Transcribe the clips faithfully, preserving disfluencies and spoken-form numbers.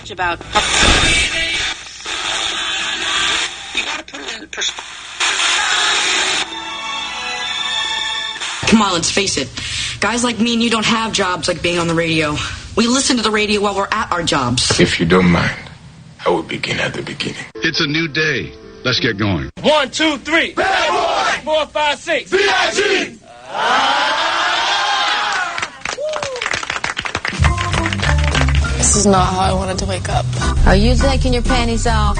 much about... You gotta put it in perspective. Come on, let's face it. Guys like me and you don't have jobs like being on the radio. We listen to the radio while we're at our jobs. If you don't mind, I will begin at the beginning. It's a new day. Let's get going. One, two, three. Bad boy. Four, five, six. B I G. This is not how I wanted to wake up. Are you taking your panties off?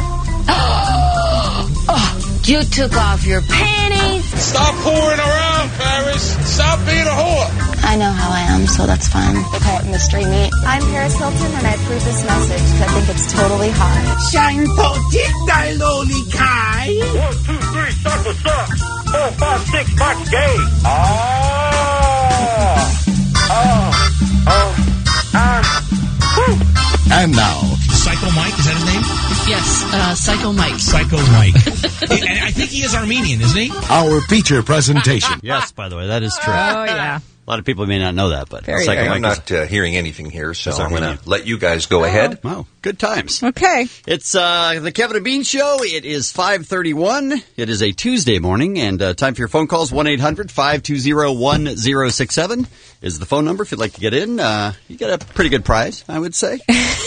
Oh, you took off your panties. Stop whoring around, Paris. Stop being a whore. I know how I am, so that's fine. They call it mystery meat. I'm Paris Hilton, and I approve this message because I think it's totally hot. Shine potita, loli kai. One, two, three, start the suck. Four, five, six, march gay. Ah. Oh. Oh. Ah. And now, Psycho Mike, is that his name? Yes, uh, Psycho Mike. Psycho Mike. And I think he is Armenian, isn't he? our feature presentation. Yes, by the way, that is true. Oh, yeah. A lot of people may not know that, but Very Psycho good. Mike I'm not is, uh, hearing anything here, so is I'm going to Armenian. let you guys go ahead. Wow, good times. Okay. It's uh, the Kevin and Bean Show. It is five thirty-one. It is a Tuesday morning, and uh, time for your phone calls. one eight hundred five two zero one zero six seven is the phone number if you'd like to get in. Uh, you get a pretty good prize, I would say.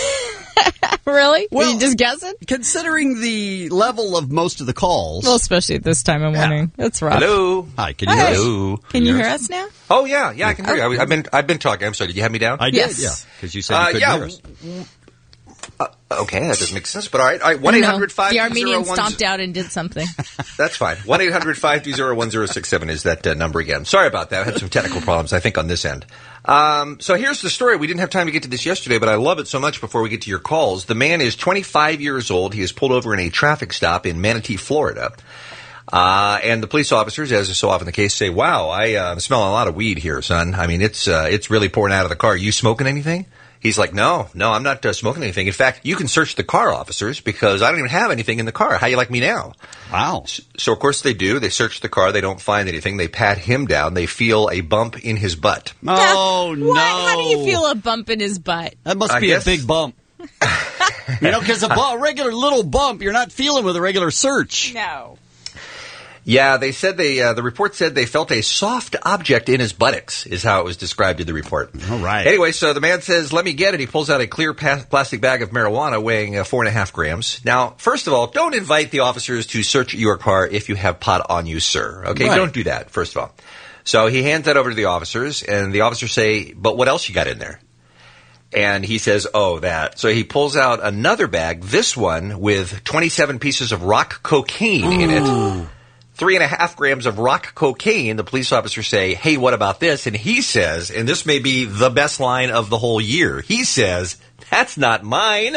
Really? Well, Are you just guessing? Considering the level of most of the calls. Well, especially at this time of Yeah. morning. That's rough. Hello. Hi, can you Hi. hear us? Hello. Can you hear us now? Oh, yeah. Yeah, I can hear you. I was- I've been I've been talking. I'm sorry. Did you have me down? I did, Yes. yeah. Because you said you Uh, couldn't yeah. hear us. Uh, okay, that doesn't make sense, but all right. All right, I one don't eight know. hundred five The two zero Armenian one stomped out and did something. That's fine. one eight hundred five two zero one zero six seven is that uh, number again. Sorry about that. I had some technical problems, I think, on this end. Um, so here's the story. We didn't have time to get to this yesterday, but I love it so much before we get to your calls. The man is twenty-five years old. He is pulled over in a traffic stop in Manatee, Florida. Uh, and the police officers, as is so often the case, say, wow, I uh, smell a lot of weed here, son. I mean, it's uh, it's really pouring out of the car. You smoking anything? He's like, no, no, I'm not uh, smoking anything. In fact, you can search the car, officers, because I don't even have anything in the car. How you like me now? Wow. So, of course, they do. They search the car. They don't find anything. They pat him down. They feel a bump in his butt. Oh, no. What? How do you feel a bump in his butt? That must I be guess- a big bump. You know, because a, bu- a regular little bump, you're not feeling with a regular search. No. Yeah, they said they. Uh, the report said they felt a soft object in his buttocks, is how it was described in the report. All right. Anyway, so the man says, let me get it. He pulls out a clear pa- plastic bag of marijuana weighing uh, four and a half grams. Now, first of all, don't invite the officers to search your car if you have pot on you, sir. Okay, Right. Don't do that, first of all. So he hands that over to the officers, and the officers say, but what else you got in there? And he says, oh, that. So he pulls out another bag, this one with twenty-seven pieces of rock cocaine in it. Three and a half grams of rock cocaine. The police officers say, hey, what about this? And he says, and this may be the best line of the whole year, he says, that's not mine.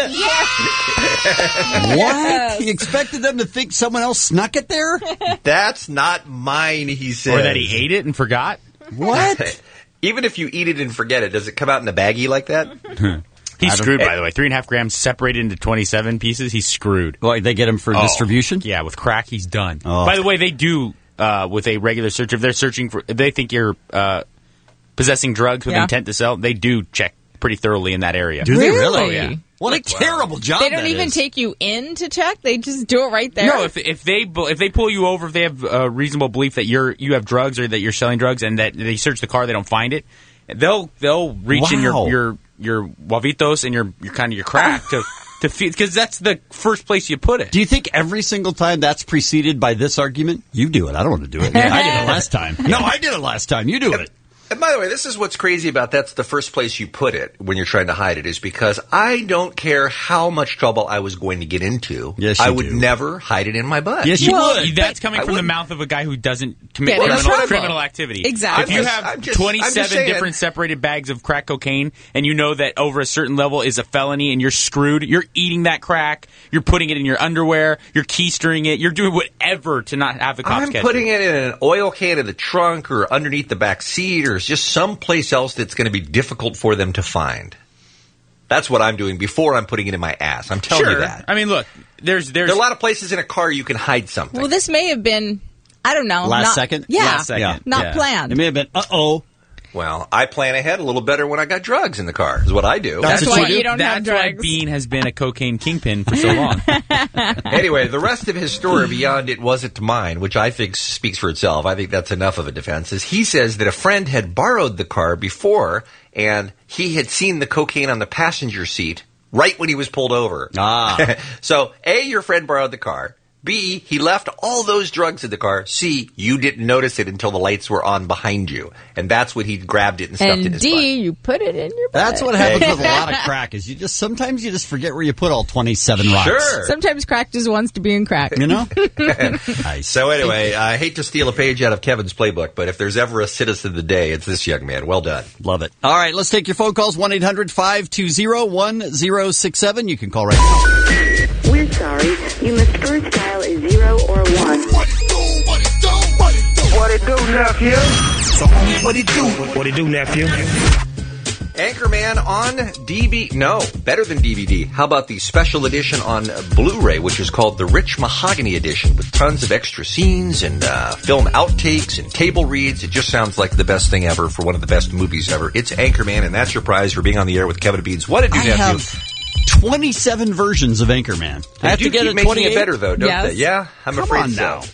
What? He expected them to think someone else snuck it there? That's not mine, he says. Or that he ate it and forgot? What? Even if you eat it and forget it, does it come out in a baggie like that? He's screwed, by the way. Three and a half grams separated into twenty-seven pieces. He's screwed. Well, they get him for Oh. distribution? Yeah, with crack, he's done. Oh. By the way, they do, uh, with a regular search, if they're searching for, if they think you're uh, possessing drugs with Yeah. intent to sell, they do check pretty thoroughly in that area. Do they Really? really? Yeah. What a terrible job They don't that even is. take you in to check. They just do it right there. No, if if they bu- if they pull you over, if they have a reasonable belief that you're you have drugs or that you're selling drugs, and that they search the car, they don't find it, they'll they'll reach in Wow. your your your Wavitos and your your kind of your crack to to feed, because that's the first place you put it. Do you think every single time that's preceded by this argument? You do it. I don't want to do it. I did it last time. No, I did it last time. You do it. And by the way, this is what's crazy about that's the first place you put it when you're trying to hide it, is because I don't care how much trouble I was going to get into. Yes, you I would do. never hide it in my butt. Yes, you Well, would. that's coming I from the wouldn't. mouth of a guy who doesn't commit Get in criminal, trouble. criminal activity. Exactly. If you I'm just- have I'm just- I'm just twenty-seven saying. different separated bags of crack cocaine, and you know that over a certain level is a felony, and you're screwed, you're eating that crack, you're putting it in your underwear, you're keystering it, you're doing whatever to not have the cops I'm catch putting you. it in an oil can in the trunk or underneath the back seat or just someplace else that's going to be difficult for them to find. That's what I'm doing before I'm putting it in my ass. I'm telling Sure. you that. I mean, look, there's there's There are a lot of places in a car you can hide something. Well, this may have been, I don't know. Last not, second? Yeah. Last second. Not Yeah. planned. It may have been, uh-oh. Well, I plan ahead a little better when I got drugs in the car, is what I do. That's, That's why what you don't have That's why drugs. Bean has been a cocaine kingpin for so long. Anyway, the rest of his story beyond it wasn't mine, which I think speaks for itself. I think that's enough of a defense. Is he says that a friend had borrowed the car before, and he had seen the cocaine on the passenger seat right when he was pulled over. Ah. So, A, your friend borrowed the car. B, he left all those drugs in the car. C, you didn't notice it until the lights were on behind you. And that's when he grabbed it and stuffed it in And his D, butt. you put it in your butt. That's what happens with a lot of crack. Is you just sometimes you just forget where you put all twenty-seven rocks. Sure. Sometimes crack just wants to be in crack. You know? Nice. So anyway, I hate to steal a page out of Kevin's playbook, but if there's ever a citizen of the day, it's this young man. Well done. Love it. All right, let's take your phone calls. one eight hundred five two zero one zero six seven. You can call right now. We're sorry. You must first dial a zero or one. What it do, what it do, what it do. What it do, nephew? So, homie, what it do? What it do, nephew? Anchorman on D V D. No, better than D V D. How about the special edition on Blu-ray, which is called the Rich Mahogany Edition, with tons of extra scenes and uh, film outtakes and table reads. It just sounds like the best thing ever for one of the best movies ever. It's Anchorman, and that's your prize for being on the air with Kevin Beans. What did you I nephew? have twenty-seven versions of Anchorman. I have They to do get keep a making twenty-eight. it better, though, don't Yes. they? Yeah, I'm Come afraid on so. now.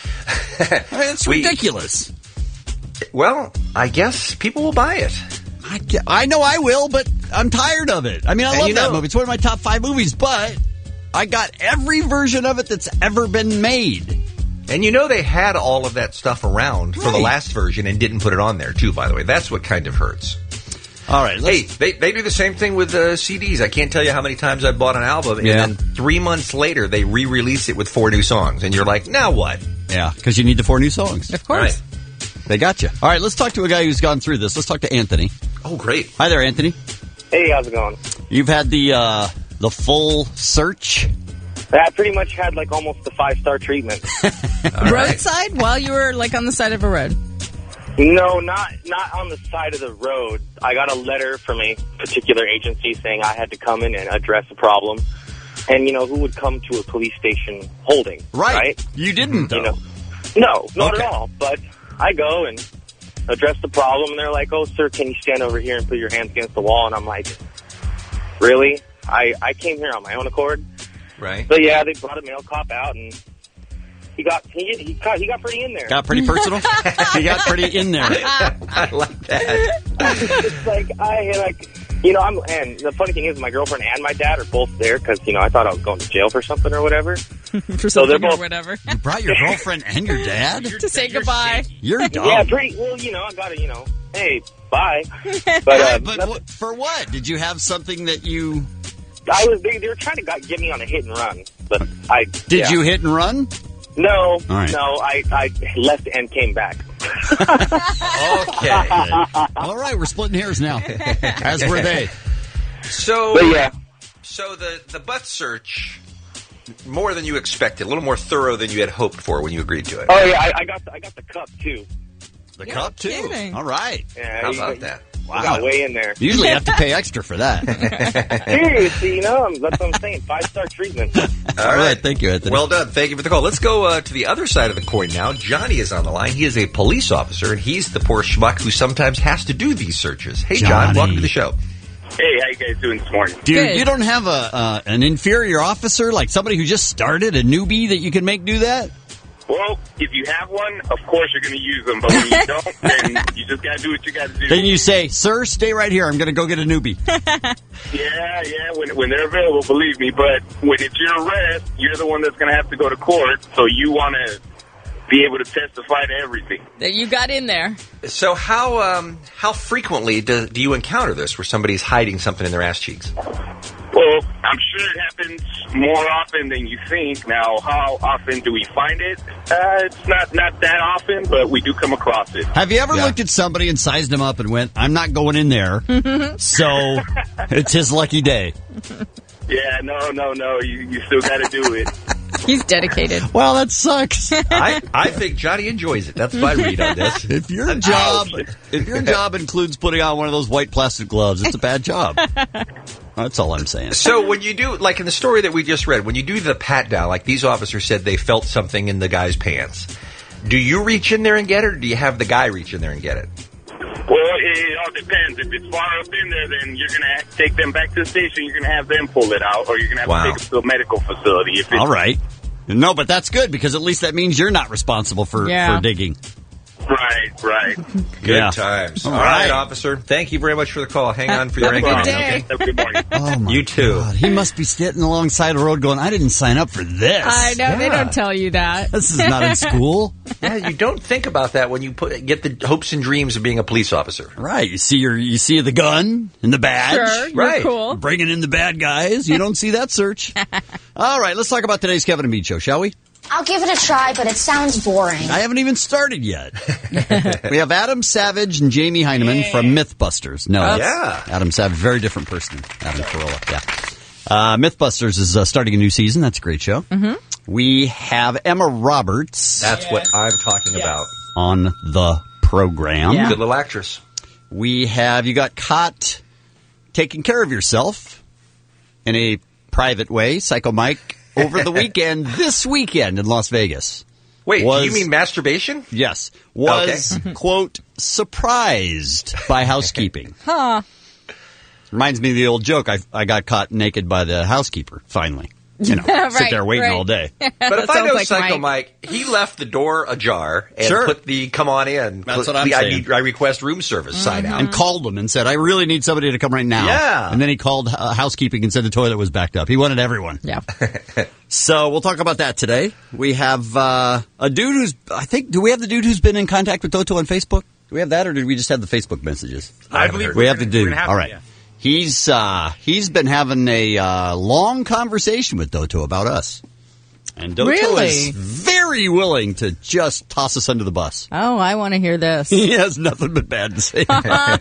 I mean, it's We- ridiculous. Well, I guess people will buy it. I, get- I know I will, but I'm tired of it. I mean, I And love you that know- movie. It's one of my top five movies, but I got every version of it that's ever been made. And you know they had all of that stuff around for the Right. last version and didn't put it on there, too, by the way. That's what kind of hurts. All right. Hey, they, they do the same thing with uh, C Ds. I can't tell you how many times I bought an album, and Yeah. then three months later, they re-release it with four new songs. And you're like, now what? Yeah, because you need the four new songs. Of course. Right. They got you. All right, let's talk to a guy who's gone through this. Let's talk to Anthony. Oh, great. Hi there, Anthony. Hey, how's it going? You've had the uh, the full search. I pretty much had like almost the five-star treatment. Roadside while you were like on the side of a road. No, not not on the side of the road. I got a letter from a particular agency saying I had to come in and address a problem. And, you know, who would come to a police station holding? Right. right? You didn't, though. You know, no, not Okay. at all. But I go and address the problem, and they're like, oh, sir, can you stand over here and put your hands against the wall? And I'm like, really? I, I came here on my own accord. Right. So, yeah, they brought a male cop out, and he got he, he got he got pretty in there. Got pretty personal? He got pretty in there. I like that. It's like, I, like, you know, I'm, and the funny thing is my girlfriend and my dad are both there because, you know, I thought I was going to jail for something or whatever. For So they're something or both- whatever. You brought your girlfriend and your dad? to say goodbye. You're dumb. Yeah, pretty, well, you know, I got to, you know, hey, bye. But, uh, but what, for what? Did you have something that you... I was, they, they were trying to got, get me on a hit and run, but I... Did yeah. you hit and run? No, All right. no, I, I left and came back. Okay. All right, we're splitting hairs now. As were they. So, But yeah, so the, the butt search, more than you expected, a little more thorough than you had hoped for when you agreed to it. oh yeah, I, I got the, I got the cup too. The You're cup, too. kidding. All right. Yeah, How you- about that? I got way in there. Usually you have to pay extra for that. Seriously, you know, that's what I'm saying. Five star treatment. All All right. right, thank you, Anthony. Well done. Thank you for the call. Let's go uh, to the other side of the coin now. Johnny is on the line. He is a police officer, and he's the poor schmuck who sometimes has to do these searches. Hey, John, Johnny. welcome to the show. Hey, how you guys doing this morning? Dude, Good. you don't have a uh, an inferior officer, like somebody who just started, a newbie that you can make do that? Well, if you have one, of course you're going to use them. But when you don't, then you just got to do what you got to do. Then you say, sir, stay right here. I'm going to go get a newbie. Yeah, yeah, when, when they're available, believe me. But when it's your arrest, you're the one that's going to have to go to court. So you want to be able to testify to everything. That you got in there. So how um, how frequently do, do you encounter this where somebody's hiding something in their ass cheeks? Well, I'm sure it happens more often than you think. Now, how often do we find it? Uh, it's not, not that often, but we do come across it. Have you ever Yeah. looked at somebody and sized him up and went, I'm not going in there, so it's his lucky day? Yeah, no, no, no. You, you still got to do it. He's dedicated. Well, that sucks. I, I think Johnny enjoys it. That's my read on this. If your job, if your job includes putting on one of those white plastic gloves, it's a bad job. That's all I'm saying. So when you do, like in the story that we just read, when you do the pat down, like these officers said they felt something in the guy's pants, do you reach in there and get it, or do you have the guy reach in there and get it? Well, all depends. If it's far up in there, then you're going to take them back to the station. You're going to have them pull it out, or you're going to have Wow. to take it to a medical facility. If it's, All right. No, but that's good because at least that means you're not responsible for, Yeah. for digging. Right, right. Good Yeah. times. All All right. right. officer. Thank you very much for the call. Hang on for your Have a ranking. good day. Okay? Have a good morning. Oh my You too. God. He must be sitting alongside the road going, I didn't sign up for this. I know they Yeah. don't tell you that. This is not in school. Yeah, you don't think about that when you put get the hopes and dreams of being a police officer. Right. You see your you see the gun and the badge. Sure, you're Right. cool. Bringing in the bad guys. You don't see that search. All right, let's talk about today's Kevin and Bean show, shall we? I'll give it a try, but it sounds boring. I haven't even started yet. We have Adam Savage and Jamie Heineman from Mythbusters. No, Oh, that's yeah. Adam Savage, very different person than Adam Carolla. Yeah. Uh, Mythbusters is uh, starting a new season. That's a great show. Mm-hmm. We have Emma Roberts That's what I'm talking about. on the program. Yeah. Good little actress. We have, you got caught taking care of yourself in a private way, Psycho Mike, over the weekend, this weekend in Las Vegas. Wait, Was- do you mean masturbation? Yes. Was, Okay. quote, surprised by housekeeping. Huh. Reminds me of the old joke. I, I got caught naked by the housekeeper, finally. You know, sit Right, there waiting right. all day. But That if I sounds know like Psycho Mike. Mike. he left the door ajar and Sure. put the "come on in." That's put what I'm the, I saying. need, I request room service sign out. And called them and said, I really need somebody to come right now. Yeah. And then he called uh, housekeeping and said the toilet was backed up. He wanted everyone. Yeah. So we'll talk about that today. We have uh, a dude who's, I think, do we have the dude who's been in contact with Toto on Facebook? Do we have that, or did we just have the Facebook messages? I haven't heard. We have the We're dude. gonna have All to, right. yeah. He's uh, he's been having a uh, long conversation with Toto about us. And Toto Really? is very willing to just toss us under the bus. Oh, I want to hear this. He has nothing but bad to say.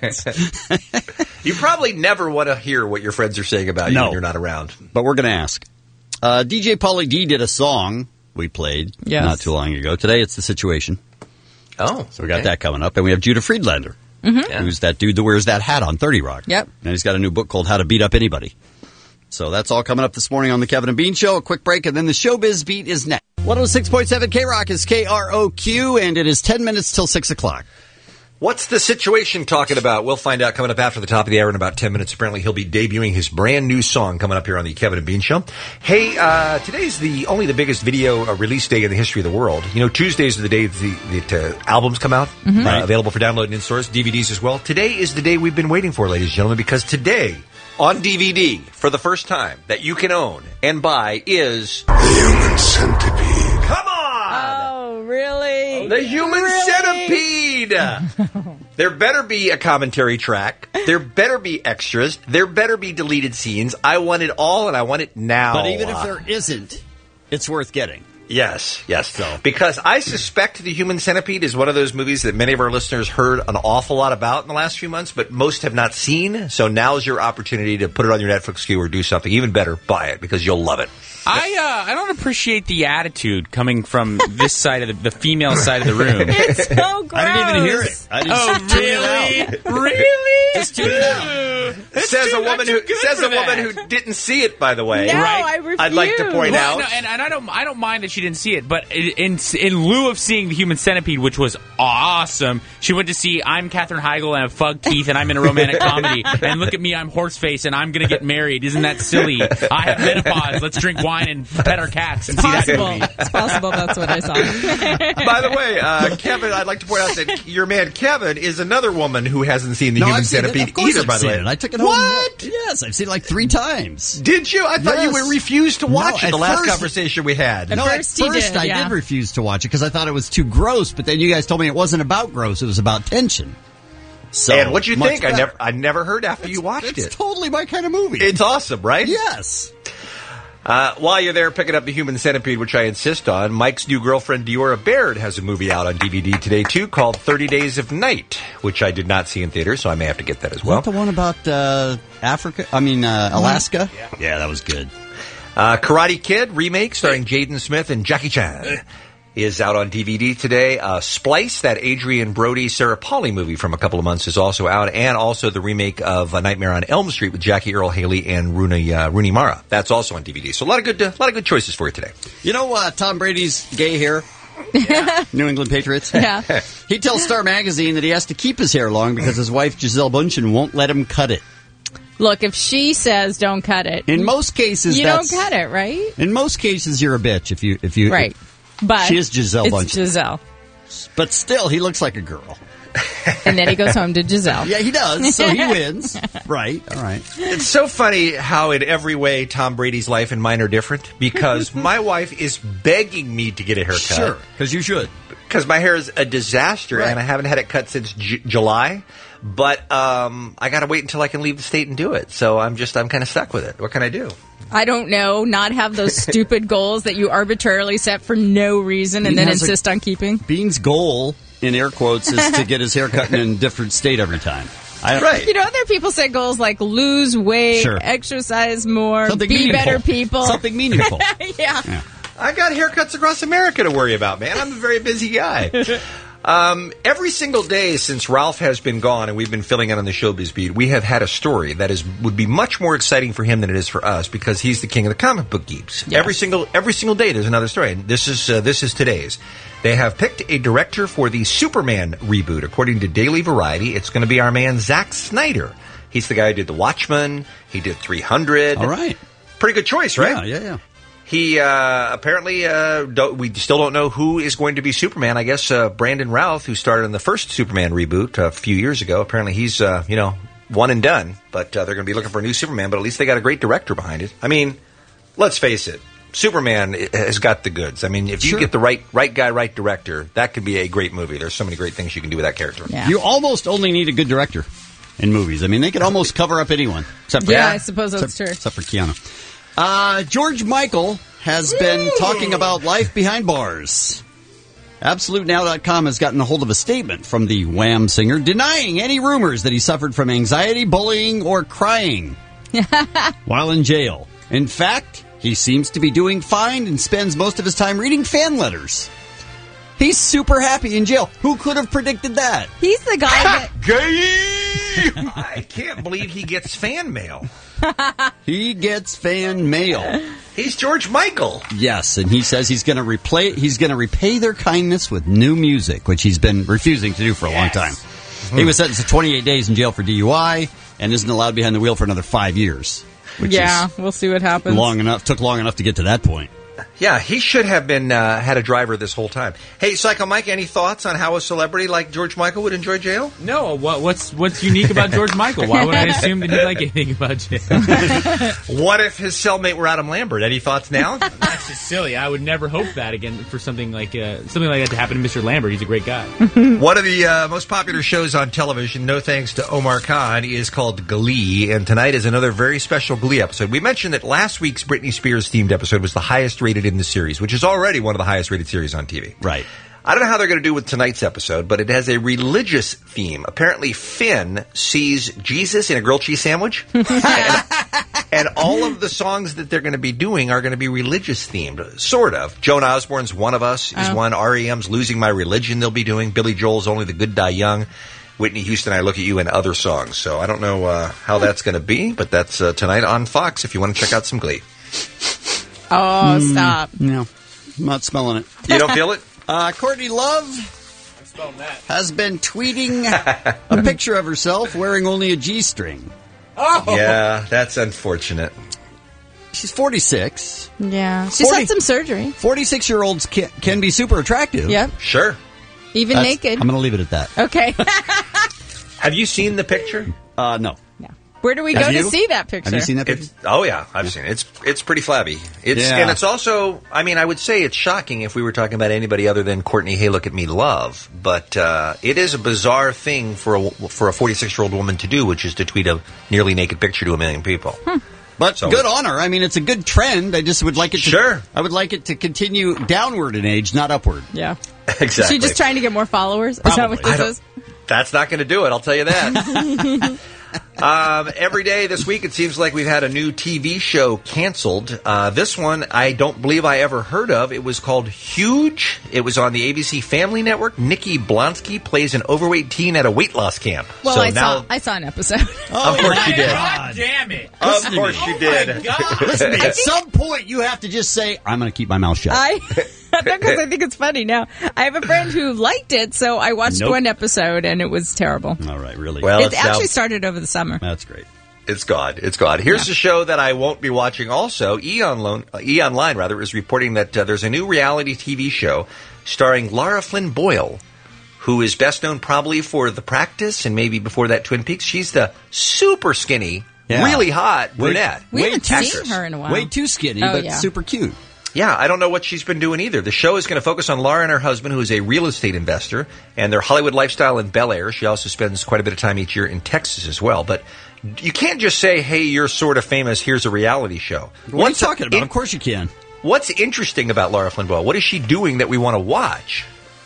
You probably never want to hear what your friends are saying about you No. when you're not around. But we're going to ask. Uh, D J Pauly D did a song we played Yes. not too long ago. Today it's The Situation. Oh, So we got that coming up. And we have Judah Friedlander, Mm-hmm. who's that dude that wears that hat on thirty Rock. Yep. And he's got a new book called How to Beat Up Anybody. So that's all coming up this morning on the Kevin and Bean Show. A quick break, and then the Showbiz Beat is next. one oh six point seven K-Rock is K R O Q, and it is ten minutes till six o'clock. What's the situation talking about? We'll find out coming up after the top of the hour in about ten minutes. Apparently, he'll be debuting his brand new song coming up here on the Kevin and Bean Show. Hey, uh, today's the only the biggest video uh, release day in the history of the world. You know, Tuesdays are the day the, the uh, albums come out, Mm-hmm. uh, available for downloading in stores, D V Ds as well. Today is the day we've been waiting for, ladies and gentlemen, because today, on D V D, for the first time, that you can own and buy is The Human Centipede. Come on! Oh, really? The Human Really? Centipede! There better be a commentary track. There better be extras. There better be deleted scenes. I want it all, and I want it now. But even if there isn't, it's worth getting. Yes, yes. Because I suspect The Human Centipede is one of those movies that many of our listeners heard an awful lot about in the last few months, but most have not seen. So now's your opportunity to put it on your Netflix queue or do something. Even better, buy it because you'll love it. I uh, I don't appreciate the attitude coming from this side of the, the female side of the room. It's so gross. I didn't even hear it. I just Oh, tuned it out. really? Really? Just tune it out. Says too- a woman I'm who too good says for a woman that. who didn't see it. By the way, No, right? I refuse. I'd like to point Well, out. no, and, and I don't, I don't mind that she didn't see it, but in, in in lieu of seeing the Human Centipede, which was awesome, she went to see I'm Katherine Heigl and I have Fug Teeth and I'm in a romantic comedy, and look at me, I'm Horseface and I'm gonna get married. Isn't that silly? I have menopause. Let's drink wine and pet our cats and see that Possible. movie. It's possible that's what I saw. By the way, uh, Kevin, I'd like to point out that your man Kevin is another woman who hasn't seen the No, Human I've seen it. Centipede Of course either. I've By the seen way, it. I took it home. What? Yes, I've seen it like three times. Did you? I thought Yes. you would refuse to watch No, it. The at last first- conversation we had. No, first at he first did, I yeah. did refuse to watch it because I thought it was too gross. But then you guys told me it wasn't about gross; it was about tension. So, and what you much think? I better. never, I never heard after you watched It's it. totally my kind of movie. It's awesome, right? Yes. Uh, while you're there picking up the Human Centipede, which I insist on, Mike's new girlfriend Diora Baird has a movie out on D V D today too, called thirty Days of Night, which I did not see in theaters, so I may have to get that as Is well. that the one about uh, Africa? I mean, uh, Alaska? Yeah. yeah, that was good. Uh, Karate Kid remake starring Jaden Smith and Jackie Chan is out on D V D today. Uh, Splice, that Adrian Brody, Sarah Polley movie from a couple of months, is also out, and also the remake of A Nightmare on Elm Street with Jackie Earle Haley and Rooney, uh, Rooney Mara. That's also on D V D. So a lot of good, uh, a lot of good choices for you today. You know, uh, Tom Brady's gay hair. New England Patriots. Yeah. He tells Star Magazine that he has to keep his hair long because his wife, Gisele Bundchen, won't let him cut it. Look, if she says don't cut it, In most cases, you that's, don't cut it, right? In most cases, you're a bitch if you... if you Right. But she is Gisele it's Bundchen. Gisele. But still, he looks like a girl. And then he goes home to Gisele. Yeah, he does. So he wins. Right. All right. It's so funny how in every way Tom Brady's life and mine are different because my wife is begging me to get a haircut. Sure, because you should. Because my hair is a disaster Right. and I haven't had it cut since J- July. But um, I got to wait until I can leave the state and do it. So I'm just, I'm kind of stuck with it. What can I do? I don't know. Not have those stupid goals that you arbitrarily set for no reason and Bean then has a- insist on keeping. Bean's goal, in air quotes, is to get his hair cut in a different state every time. I, Right. You know, other people set goals like lose weight, Sure. exercise more, Something be meaningful. better people. Something meaningful. yeah. Yeah. I got haircuts across America to worry about, man. I'm a very busy guy. Um, every single day since Ralph has been gone and we've been filling in on the Showbiz Beat, we have had a story that is would be much more exciting for him than it is for us because he's the king of the comic book geeks. Yes. Every single every single day there's another story, and this is uh, this is today's. They have picked a director for the Superman reboot. According to Daily Variety, it's going to be our man Zack Snyder. He's the guy who did The Watchmen. He did three hundred. All right. Pretty good choice, right? Yeah, yeah, yeah. He uh, apparently, uh, don't, we still don't know who is going to be Superman. I guess uh, Brandon Routh, who starred in the first Superman reboot a few years ago, apparently he's, uh, you know, one and done. But uh, they're going to be looking for a new Superman, but at least they got a great director behind it. I mean, let's face it. Superman has got the goods. I mean, if you Sure. get the right right guy, right director, that could be a great movie. There's so many great things you can do with that character. Yeah. You almost only need a good director in movies. I mean, they could almost cover up anyone. Except for, Yeah, I suppose that's except, true. Except for Keanu. Uh, George Michael has been talking about life behind bars. Absolute Now dot com has gotten a hold of a statement from the Wham singer denying any rumors that he suffered from anxiety, bullying, or crying while in jail. In fact, he seems to be doing fine and spends most of his time reading fan letters. He's super happy in jail. Who could have predicted that? He's the guy that... Gay! I can't believe he gets fan mail. He gets fan mail. He's George Michael. Yes, and he says he's going to replay. He's going to repay their kindness with new music, which he's been refusing to do for a long time. He was sentenced to twenty-eight days in jail for D U I and isn't allowed behind the wheel for another five years. Which Yeah, is we'll see what happens. long enough. Took long enough to get to that point. Yeah, he should have been uh, had a driver this whole time. Hey, Psycho Mike, any thoughts on how a celebrity like George Michael would enjoy jail? No, what, what's what's unique about George Michael? Why would I assume that he'd like anything about jail? What if his cellmate were Adam Lambert? Any thoughts now? That's just silly. I would never hope that again for something like uh, something like that to happen to Mister Lambert. He's a great guy. One of the uh, most popular shows on television, no thanks to Omar Khan, is called Glee, and tonight is another very special Glee episode. We mentioned that last week's Britney Spears themed episode was the highest rated in the series, which is already one of the highest rated series on T V. Right. I don't know how they're going to do with tonight's episode, but it has a religious theme. Apparently, Finn sees Jesus in a grilled cheese sandwich, and, and all of the songs that they're going to be doing are going to be religious themed, sort of. Joan Osborne's "One of Us" is Oh. one. R E M's "Losing My Religion" they'll be doing. Billy Joel's "Only the Good Die Young." Whitney Houston, "I Look at You," and other songs. So I don't know uh, how that's going to be, but that's uh, tonight on Fox if you want to check out some Glee. Oh, stop. No, I'm not smelling it. You don't feel it? Uh, Courtney Love has been tweeting a picture of herself wearing only a G-string. Oh. Yeah, that's unfortunate. She's forty-six. Yeah. She's forty had some surgery. forty-six-year-olds can, can be super attractive. Yep. Sure. Even That's- naked. I'm going to leave it at that. Okay. Have you seen the picture? Uh, no. Where do we Have go you? to see that picture? Have you seen that picture? It's, oh yeah, I've seen it. It's it's pretty flabby. It's Yeah. and it's also. I mean, I would say it's shocking if we were talking about anybody other than Courtney. Hey, look at me, love. But uh, it is a bizarre thing for a for a forty-six-year-old woman to do, which is to tweet a nearly naked picture to a million people. Hmm. But So- good on her. I mean, it's a good trend. I just would like it to. Sure. I would like it to continue downward in age, not upward. Yeah. Exactly. Is she just trying to get more followers? Is that what Probably. this I is? That's not going to do it. I'll tell you that. Um, every day this week, it seems like we've had a new T V show canceled. Uh, this one, I don't believe I ever heard of. It was called Huge. It was on the A B C Family Network. Nikki Blonsky plays an overweight teen at a weight loss camp. Well, so I now, saw I saw an episode. Oh, of course you did. God damn it. Of Listen to course me. you did. Listen, at some point, you have to just say, I'm going to keep my mouth shut. I because I think it's funny. Now, I have a friend who liked it, so I watched Nope. one episode, and it was terrible. All right, really? Well, it it's actually now- started over the summer. That's great. It's gone. It's gone. Here's Yeah. a show that I won't be watching also. Eon, Lo- uh, E! Online rather, is reporting that uh, there's a new reality T V show starring Lara Flynn Boyle, who is best known probably for The Practice and maybe before that Twin Peaks. She's the super skinny, Yeah. really hot Way- brunette. We haven't seen actress. her in a while. Way too skinny, Oh, but yeah. super cute. Yeah, I don't know what she's been doing either. The show is going to focus on Laura and her husband, who is a real estate investor, and their Hollywood lifestyle in Bel Air. She also spends quite a bit of time each year in Texas as well. But you can't just say, hey, you're sort of famous, here's a reality show. What are you talking about? Of course you can. What's interesting about Lara Flynn Boyle? What is she doing that we want to watch?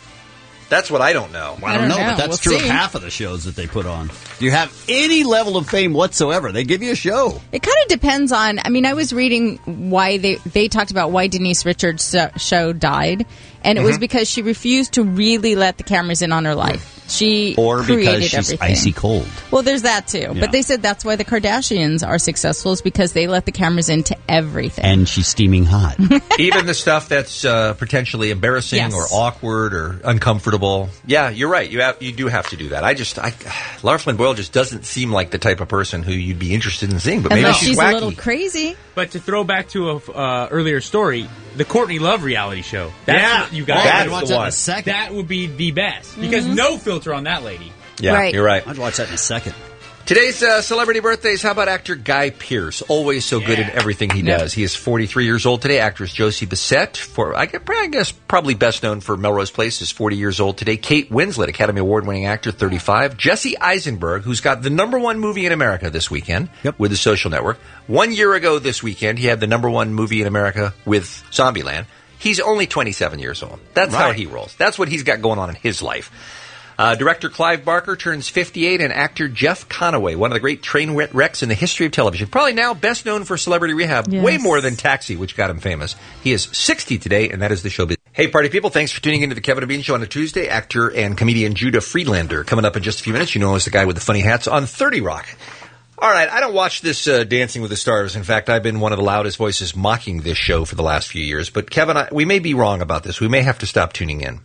That's what I don't know. I don't, know, but that's We'll true see. of half of the shows that they put on. Do you have any level of fame whatsoever, they give you a show. It kind of depends on. I mean, I was reading why they they talked about why Denise Richards' uh, show died, and it was Mhm. because she refused to really let the cameras in on her life. She Or created because she's everything. icy cold. Well, there's that too. Yeah. But they said that's why the Kardashians are successful, is because they let the cameras into everything. And she's steaming hot. Even the stuff that's uh, potentially embarrassing Yes. or awkward or uncomfortable. Yeah, you're right. You have, you do have to do that. I just, I, Lara Flynn Boyle just doesn't seem like the type of person who you'd be interested in seeing. But maybe Unless she's, she's wacky. a little crazy. But to throw back to a uh, earlier story, the Courtney Love reality show. That's Yeah. what you guys. Oh, I'd that's watch the that in one. a second. That would be the best because Mm-hmm. no filter on that lady. Yeah, Right. you're right. I'd watch that in a second. Today's uh, celebrity birthdays. How about actor Guy Pearce? Always so good Yeah. at everything he Yeah. does. He is forty-three years old today. Actress Josie Bissett, for I guess, I guess probably best known for Melrose Place, is forty years old today. Kate Winslet, Academy Award-winning actor, thirty-five. Jesse Eisenberg, who's got the number one movie in America this weekend Yep. with The Social Network. One year ago this weekend, he had the number one movie in America with Zombieland. He's only twenty-seven years old. That's how Right. he rolls. That's what he's got going on in his life. Uh, director Clive Barker turns fifty-eight, and actor Jeff Conaway, one of the great train wrecks in the history of television, probably now best known for Celebrity Rehab, Yes. way more than Taxi, which got him famous. He is sixty today, and that is the showbiz. Hey, party people, thanks for tuning into the Kevin and Bean Show on a Tuesday. Actor and comedian Judah Friedlander coming up in just a few minutes. You know him as the guy with the funny hats on thirty Rock. All right, I don't watch this uh, Dancing with the Stars. In fact, I've been one of the loudest voices mocking this show for the last few years. But Kevin, I, we may be wrong about this. We may have to stop tuning in.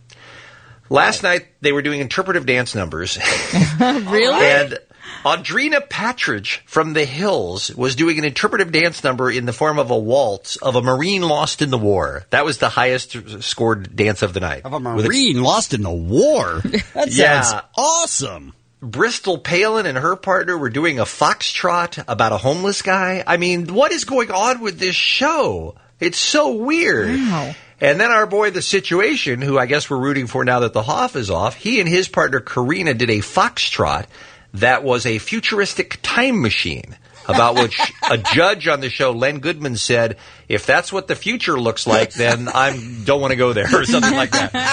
Last night, they were doing interpretive dance numbers. Really? And Audrina Patridge from The Hills was doing an interpretive dance number in the form of a waltz of a Marine lost in the war. That was the highest scored dance of the night. Of a Marine lost in the war? That Yeah. sounds awesome. Bristol Palin and her partner were doing a foxtrot about a homeless guy. I mean, what is going on with this show? It's so weird. Wow. And then our boy, The Situation, who I guess we're rooting for now that the Hoff is off, he and his partner Karina did a foxtrot that was a futuristic time machine, about which a judge on the show, Len Goodman, said, if that's what the future looks like, then I don't want to go there, or something like that.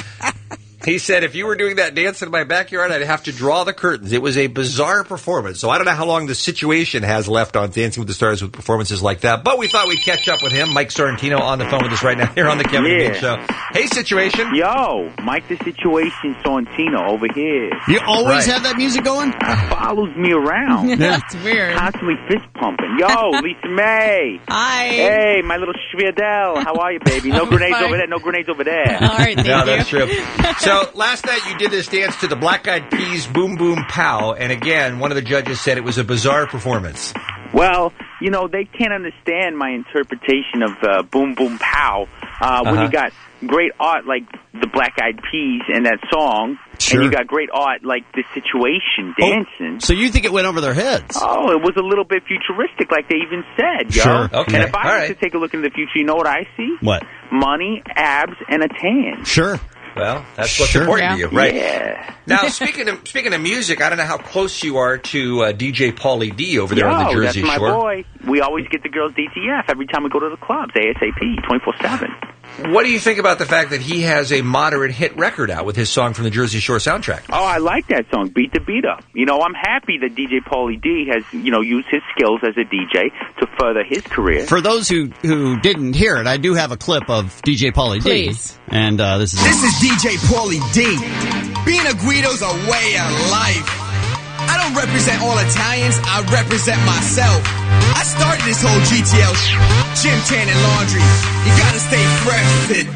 He said, if you were doing that dance in my backyard, I'd have to draw the curtains. It was a bizarre performance. So I don't know how long The Situation has left on Dancing with the Stars with performances like that. But we thought we'd catch up with him. Mike Sorrentino on the phone with us right now here on the Kevin and Yeah. Bean Show. Hey, Situation. Yo, Mike the Situation Sorrentino over here. You always Right. have that music going? Follows me around. That's weird. Constantly fist pumping. Yo, Lisa May. Hi. Hey, my little Schmiedel. How are you, baby? No I'm grenades fine. over there. No grenades over there. All right, thank No, you. that's true. So last night you did this dance to the Black Eyed Peas Boom Boom Pow. And again, one of the judges said it was a bizarre performance. Well, you know, they can't understand my interpretation of uh, Boom Boom Pow. Uh, when Uh-huh. you got great art like the Black Eyed Peas and that song, Sure. and you got great art like The Situation dancing. So you think it went over their heads? Oh, it was a little bit futuristic, like they even said, yo. Sure. Okay. And if I All was right. to take a look into the future, you know what I see? What? Money, abs, and a tan. Sure. Well, that's what's Sure. important to Yeah. you, right? Yeah. Now, speaking of speaking of music, I don't know how close you are to uh, D J Pauly D over there Yo, on the Jersey that's my Shore. boy. we always get the girls D T F every time we go to the clubs, ASAP, twenty-four seven. What do you think about the fact that he has a moderate hit record out with his song from the Jersey Shore soundtrack? Oh, I like that song, Beat the Beat Up. You know, I'm happy that D J Pauly D has, you know, used his skills as a D J to further his career. For those who, who didn't hear it, I do have a clip of D J Pauly D. Please. And uh, this is This is D J Pauly D. Being a Guido's a way of life. I don't represent all Italians, I represent myself. I started this whole G T L sh- gym, tan, and laundry. You gotta stay fresh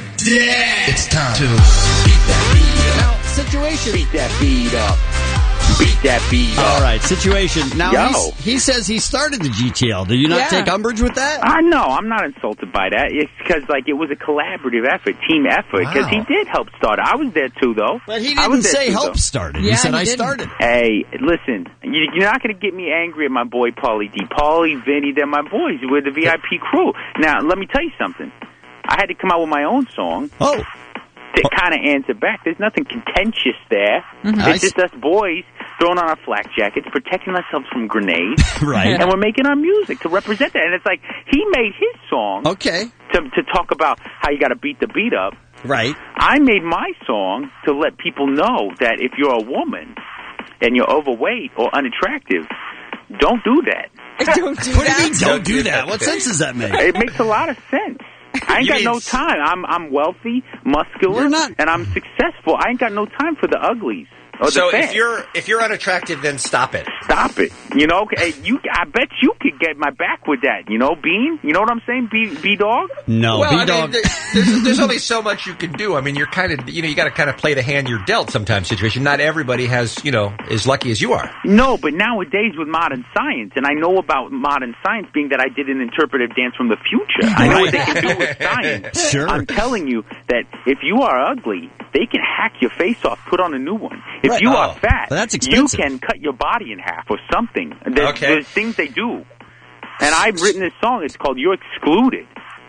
today. It's time to beat that beat up. Now, situation. Beat that beat up. Beat that beat up. All right, situation. Now, Yo. he's, he says he started the G T L. Do you not Yeah. take umbrage with that? I know. I'm not insulted by that. It's because, like, it was a collaborative effort, team effort, because Wow. he did help start it. I was there, too, though. But he I didn't was there say too, help though. started. Yeah, he said he I didn't. started. Hey, listen, you, you're not going to get me angry at my boy Pauly D. Pauly, Vinny, they're my boys. We're the V I P crew. Now, let me tell you something. I had to come out with my own song. Oh. To kind of answer back. There's nothing contentious there. Mm-hmm. It's just us boys throwing on our flak jackets, protecting ourselves from grenades. Right. And we're making our music to represent that. And it's like, he made his song Okay. to, to talk about how you got to beat the beat up. Right. I made my song to let people know that if you're a woman and you're overweight or unattractive, don't do that. Don't do What do you that. mean, don't do that? What sense does that make? It makes a lot of sense. I ain't You got mean no s- time. I'm I'm wealthy, muscular, You're not- and I'm successful. I ain't got no time for the uglies or the So fat. if you're if you're unattractive, then stop it. Stop it. You know, hey, you. I bet you could get my back with that. You know, Bean. You know what I'm saying, B B dog. No, Well, I mean, B-Dog. there- there's, there's only so much you can do. I mean, you're kind of, you know, you got to kind of play the hand you're dealt sometimes. Situation. Not everybody has, you know, as lucky as you are. No, but nowadays with modern science, and I know about modern science being that I did an interpretive dance from the future. I know what they can do with science. Sure. I'm telling you that if you are ugly, they can hack your face off, put on a new one. If Right. you Oh, are fat, but that's you expensive. can cut your body in half or something. There's, Okay. there's things they do. And I've written this song. It's called "You're Excluded."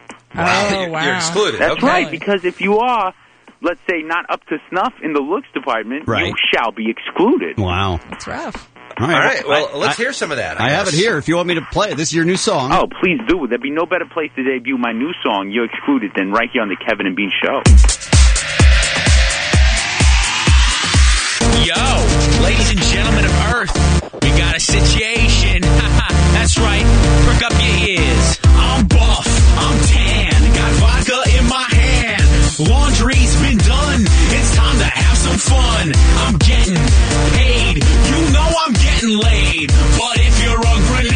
Oh, you're, wow. you're excluded. That's okay. right, because if you are, let's say, not up to snuff in the looks department, Right. you shall be excluded. Wow. That's rough. All All right. Well, I- let's I- hear some of that. I, I have it guess. here if you want me to play it. This is your new song. Oh, please do. There'd be no better place to debut my new song, You're Excluded, than right here on the Kevin and Bean Show. Yo, ladies and gentlemen of Earth, we got a situation. That's right, perk up your ears. I'm buff, I'm tan, got vodka in my hand. Laundry's been done, it's time to have some fun. I'm getting paid, you know I'm getting laid. But if you're a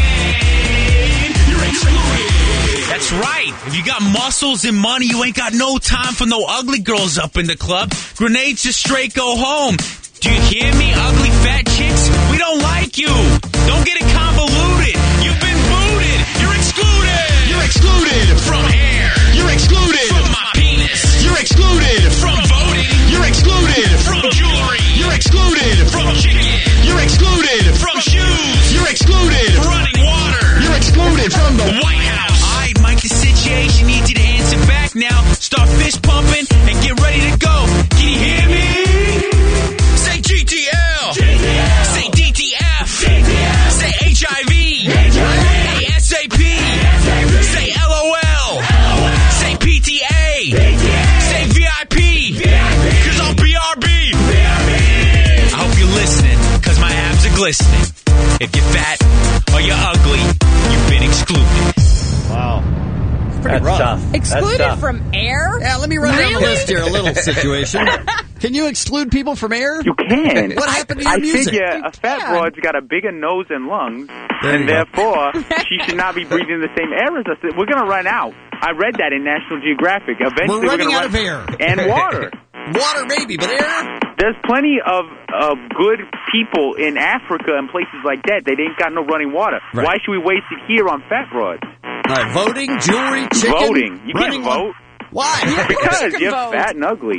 grenade, you're excluded. That's right, if you got muscles and money, you ain't got no time for no ugly girls up in the club. Grenades just straight go home. Do you hear me, ugly fat chicks? We don't like you. Don't get it convoluted. You've been booted. You're excluded. You're excluded from hair. You're excluded from my penis. You're excluded from voting. You're excluded from jewelry. You're excluded from chicken. You're excluded from shoes. You're excluded from running water. You're excluded from the White House. All right, Mike, the situation. Need you to answer back now. Start fist pumping and get ready to go. Can you hear me? Say G T L. G T L. Say D T F. D T F. Say H I V. H I V. Say S A P. S A P. Say L O L. L O L. Say P T A. P T A. Say V I P. V I P. Cause I'm B R B. B R B. I hope you're listening, cause my abs are glistening. If you're fat or you're ugly, you've been excluded. Wow. Pretty rough. tough. Excluded tough. from air? Yeah, let me run down the Really? list here. A little situation. Can you exclude people from air? You can. What happened to your I music? figure a fat can. broad's got a bigger nose and lungs, There you and go. therefore she should not be breathing the same air as us. We're going to run out. I read that in National Geographic. Eventually, We're running gonna out run, of air. and water. Water, maybe, but air? There's plenty of of good people in Africa and places like that. They ain't got no running water. Right. Why should we waste it here on fat broads? All right, voting, jewelry, chicken. Voting. You running can't vote. Why? Because can you're vote. fat and ugly.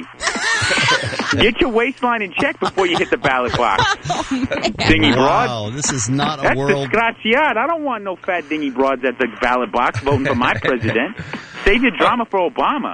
Get your waistline in check before you hit the ballot box. Dingy broad. Wow, this is not a That's world. disgraciat. I don't want no fat dingy broads at the ballot box voting for my president. Save your drama for Obama.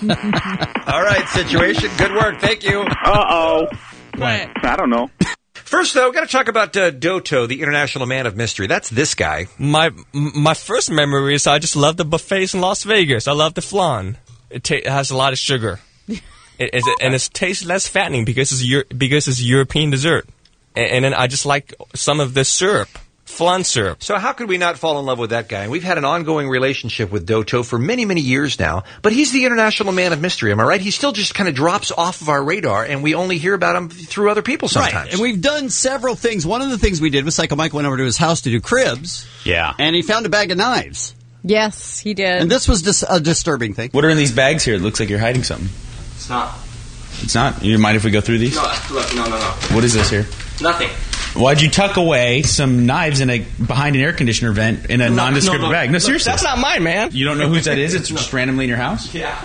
All right, situation. Good work. Thank you. Uh-oh. What? I don't know. First, though, got to talk about uh, Doto, the international man of mystery. That's this guy. My my first memory is I just love the buffets in Las Vegas. I love the flan. It, ta- it has a lot of sugar, it, it, and it tastes less fattening because it's Euro- because it's European dessert. And, and then I just like some of the syrup. Flan syrup. So how could we not fall in love with that guy? And we've had an ongoing relationship with Doto for many, many years now. But he's the international man of mystery, am I right? He still just kind of drops off of our radar, and we only hear about him through other people sometimes. Right. And we've done several things. One of the things we did was Psycho Mike went over to his house to do cribs. Yeah. And he found a bag of knives. Yes, he did. And this was dis- a disturbing thing. What are in these bags here? It looks like you're hiding something. It's not. It's not? You mind if we go through these? No, look, no, no, no. What is this here? Nothing. Why'd you tuck away some knives in a behind an air conditioner vent in a No, nondescript no, no. bag? No, Look, seriously. that's not mine, man. You don't know whose that is? It's just randomly in your house? Yeah.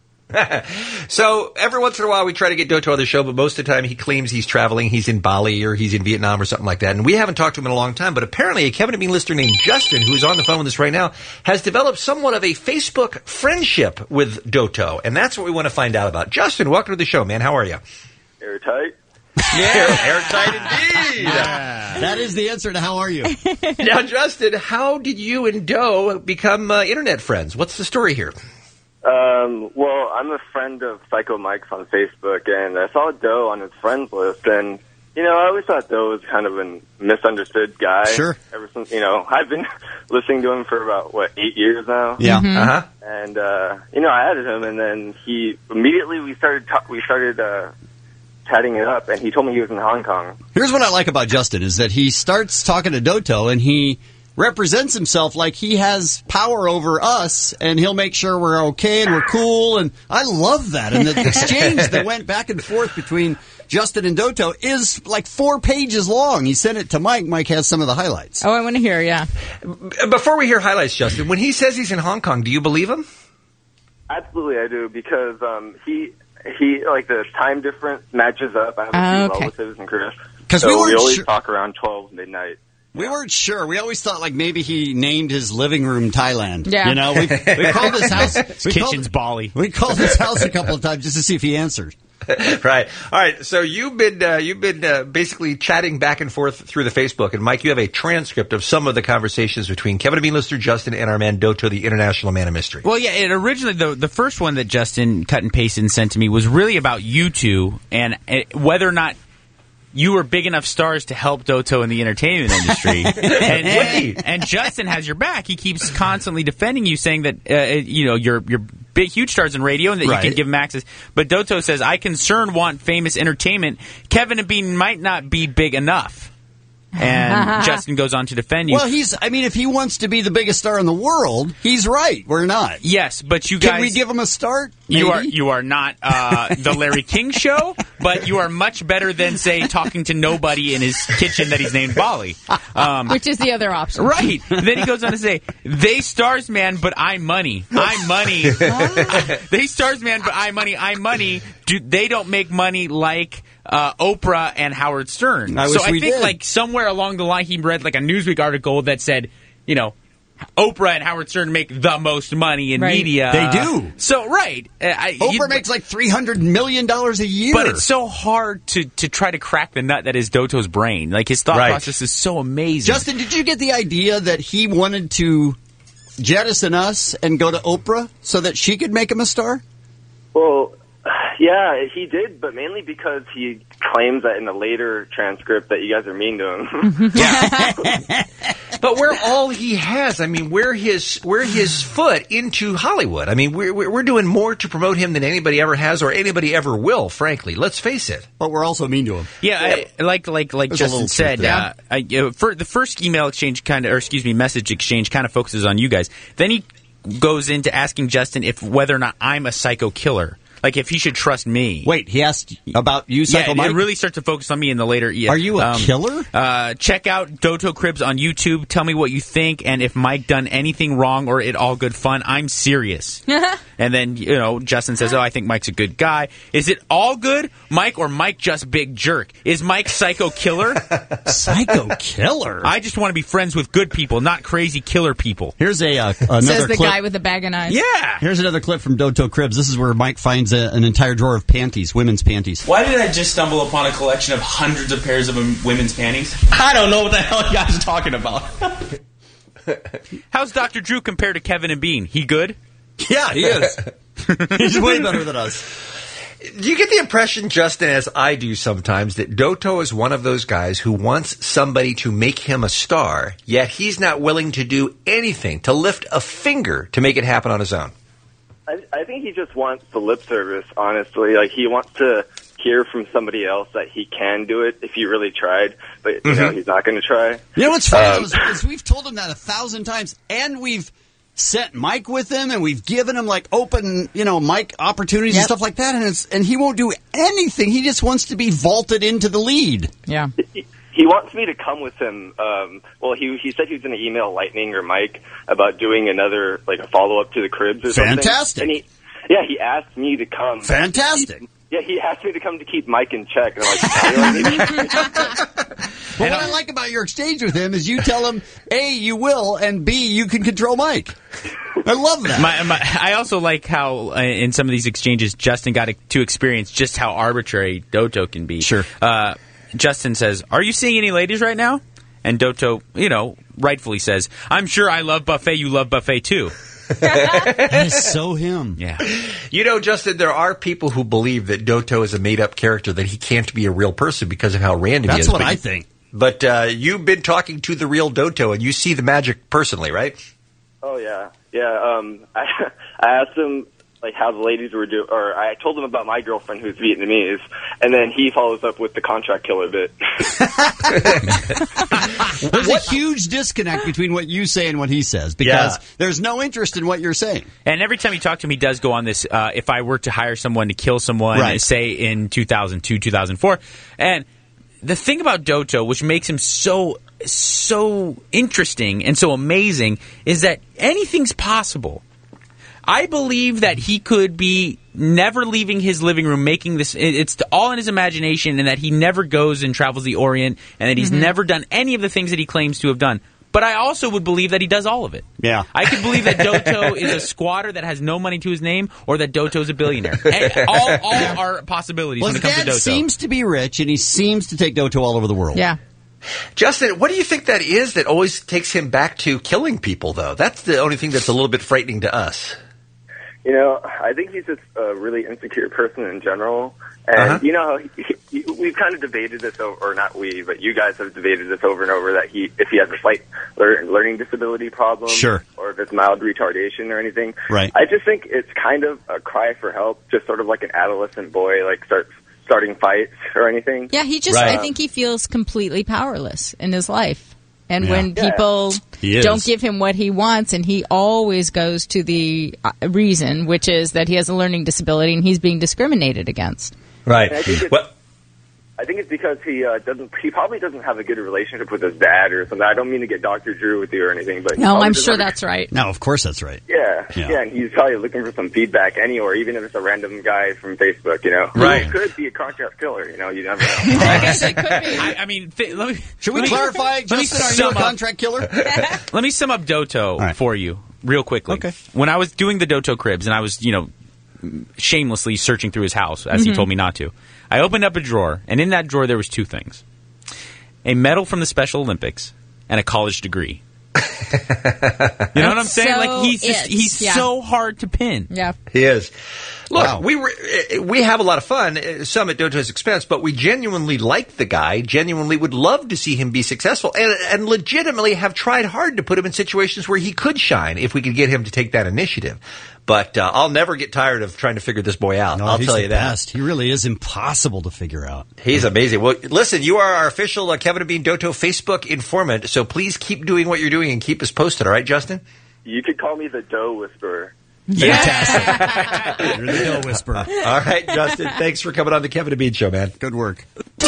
So every once in a while we try to get Doto on the show, but most of the time he claims he's traveling, he's in Bali or he's in Vietnam or something like that. And we haven't talked to him in a long time, but apparently a Kevin and Bean listener named Justin, who's on the phone with us right now, has developed somewhat of a Facebook friendship with Doto. And that's what we want to find out about. Justin, welcome to the show, man. How are you? Airtight. Yeah, airtight indeed. Yeah. That is the answer to how are you. Now, Justin, how did you and Doe become uh, internet friends? What's the story here? Um, well, I'm a friend of Psycho Mike's on Facebook, and I saw Doe on his friends list, and, you know, I always thought Doe was kind of a misunderstood guy. Sure. Ever since, you know, I've been listening to him for about, what, eight years now? Yeah. Mm-hmm. Uh-huh. And, uh, you know, I added him, and then he, immediately we started, ta- we started, uh, chatting it up, and he told me he was in Hong Kong. Here's what I like about Justin is that he starts talking to Doto, and he represents himself like he has power over us, and he'll make sure we're okay and we're cool, and I love that. And the exchange that went back and forth between Justin and Doto is like four pages long. He sent it to Mike. Mike has some of the highlights. Oh, I want to hear, yeah. Before we hear highlights, Justin, when he says he's in Hong Kong, do you believe him? Absolutely, I do, because um, he, he like, the time difference matches up. I have a Oh, few okay. relatives in Korea. 'Cause so we we, weren't always sure- talk around twelve midnight. We weren't sure. We always thought like maybe he named his living room Thailand. Yeah. You know, we we called his house. We Kitchen's called, Bali. we called his house a couple of times just to see if he answered. Right. All right. So you've been uh, you've been uh, basically chatting back and forth through the Facebook, and Mike, you have a transcript of some of the conversations between Kevin and Bean listener Justin and our man Doto, the international man of mystery. Well, yeah, it originally, the the first one that Justin cut and pasted and sent to me was really about you two and uh, whether or not you were big enough stars to help Doto in the entertainment industry. and, and, and Justin has your back. He keeps constantly defending you, saying that, uh, you know, you're, you're big, huge stars in radio and that Right. you can give him access. But Doto says, I concern want famous entertainment. Kevin and Bean might not be big enough. And Justin goes on to defend you. Well, he's, I mean, if he wants to be the biggest star in the world, he's right. We're not. Yes, but you guys... Can we give him a start? You Maybe? are you are not uh, the Larry King Show, but you are much better than, say, talking to nobody in his kitchen that he's named Bali. Um, Which is the other option. right. Then he goes on to say, they stars, man, but I money. I money. They stars, man, but I money. I money. Do, they don't make money like... Uh, Oprah and Howard Stern. I so wish I we think did. like somewhere along the line he read like a Newsweek article that said, you know, Oprah and Howard Stern make the most money in Right. media. They do. So right, uh, I, Oprah you- makes like three hundred million dollars a year. but it's so hard to, to try to crack the nut that is Doto's brain. Like his thought Right. process is so amazing. Justin, did you get the idea that he wanted to jettison us and go to Oprah so that she could make him a star? Well, yeah, he did, but mainly because he claims that in the later transcript that you guys are mean to him. But we're all he has. I mean, we're his we're his foot into Hollywood. I mean, we're we're doing more to promote him than anybody ever has or anybody ever will. Frankly, let's face it. But we're also mean to him. Yeah, I, like like like There's a Justin little said, truth there. uh, I, uh, for the first email exchange kind of, or excuse me, message exchange kind of focuses on you guys. Then he goes into asking Justin if whether or not I'm a psycho killer. Like if he should trust me. Wait, he asked about you, Psycho Yeah, Mike? it really starts to focus on me in the later. Yeah. Are you a killer? Uh, check out Doto Cribs on YouTube. Tell me what you think, and if Mike done anything wrong or it all good fun. I'm serious. And then you know Justin says, "Oh, I think Mike's a good guy." Is it all good, Mike, or Mike just big jerk? Is Mike psycho killer? Psycho killer? I just want to be friends with good people, not crazy killer people. Here's a uh, another Says the clip. guy with the bag of knives. Yeah. Here's another clip from Doto Cribs. This is where Mike finds contains a, an entire drawer of panties, women's panties. Why did I just stumble upon a collection of hundreds of pairs of um, women's panties? I don't know what the hell you guys are talking about. How's Doctor Drew compared to Kevin and Bean? He good? Yeah, he is. He's way better than us. Do you get the impression, Justin, as I do sometimes, that Doto is one of those guys who wants somebody to make him a star, yet he's not willing to do anything, to lift a finger to make it happen on his own? I, I think he just wants the lip service, honestly. Like, he wants to hear from somebody else that he can do it if he really tried, but, you Mm-hmm. know, he's not going to try. You know what's funny, Um, though, is, is we've told him that a thousand times, and we've sent Mike with him, and we've given him, like, open, you know, mic opportunities Yep. and stuff like that, and it's and he won't do anything. He just wants to be vaulted into the lead. Yeah. He, he wants me to come with him. Um, well, he he said he was going to email Lightning or Mike about doing another, like, a follow-up to the Cribs or something. Fantastic. And he, yeah, he asked me to come. Fantastic. He, yeah, he asked me to come to keep Mike in check. And I'm like, But what I like about your exchange with him is you tell him, A, you will, and B, you can control Mike. I love that. My, my, I also like how uh, in some of these exchanges, Justin got to experience just how arbitrary Doto can be. Sure. Uh, Justin says, "Are you seeing any ladies right now?" And Doto, you know, rightfully says, "I'm sure I love buffet. You love buffet too." That is so him. Yeah. You know, Justin, there are people who believe that Doto is a made-up character, that he can't be a real person because of how random he That's is. what But- I think. But uh, you've been talking to the real Doto, and you see the magic personally, right? oh, yeah. Yeah, um, I, I asked him, like, how the ladies were doing, or I told him about my girlfriend who's Vietnamese, and then he follows up with the contract killer bit. There's a huge disconnect between what you say and what he says because Yeah. there's no interest in what you're saying. And every time you talk to him, he does go on this, uh, if I were to hire someone to kill someone, Right. say in two thousand two, two thousand four. And the thing about Doto, which makes him so, so interesting and so amazing, is that anything's possible. I believe that he could be never leaving his living room, making this, it- it's all in his imagination, and that he never goes and travels the Orient, and that he's Mm-hmm. never done any of the things that he claims to have done. But I also would believe that he does all of it. Yeah. I could believe that Doto is a squatter that has no money to his name, or that Doto's a billionaire. And all, all are possibilities Well, when his it comes to dad Doto. seems to be rich, and he seems to take Doto all over the world. Yeah. Justin, what do you think that is that always takes him back to killing people, though? That's the only thing that's a little bit frightening to us. You know, I think he's just a really insecure person in general. And, Uh-huh. you know, he, he, we've kind of debated this over, or not we, but you guys have debated this over and over, that he, if he has a slight lear- learning disability problem, Sure. or if it's mild retardation or anything. Right. I just think it's kind of a cry for help, just sort of like an adolescent boy, like starts starting fights or anything. Yeah, he just, Right. I think he feels completely powerless in his life. And Yeah. when Yeah. people He is. don't give him what he wants, and he always goes to the uh, reason, which is that he has a learning disability and he's being discriminated against. Right. And I think it's, Well, I think it's because he uh, doesn't. He probably doesn't have a good relationship with his dad or something. I don't mean to get Doctor Drew with you or anything, but he No, probably I'm doesn't sure have a- that's right. No, of course that's right. Yeah, Yeah. yeah, and he's probably looking for some feedback anywhere, even if it's a random guy from Facebook. You know, Right. He could be a contract killer. You know, you never know. I guess it could be. I, I mean, fi- let me, Should we let me- clarify, let me Justin, are you sum a up- contract killer? Let me sum up Doto right. for you real quickly. Okay. When I was doing the Doto Cribs, and I was, you know, shamelessly searching through his house, as he told me not to, I opened up a drawer, and in that drawer there was two things. A medal from the Special Olympics and a college degree. You know what I'm saying? So Like, he's just, it. he's Yeah. so hard to pin. Yeah. he is. Look, Wow. we re- we have a lot of fun, uh, some at Doto's expense, but we genuinely like the guy, genuinely would love to see him be successful, and, and legitimately have tried hard to put him in situations where he could shine if we could get him to take that initiative. But uh, I'll never get tired of trying to figure this boy out. No, I'll he's tell the you that. best. He really is impossible to figure out. He's amazing. Well, listen, you are our official uh, Kevin and Bean Doto Facebook informant, so please keep doing what you're doing and keep us posted, all right, Justin? You could call me the Doe Whisperer. Fantastic. You're the dough whisperer. All right, Justin, thanks for coming on the Kevin and Bean Show, man. Good work.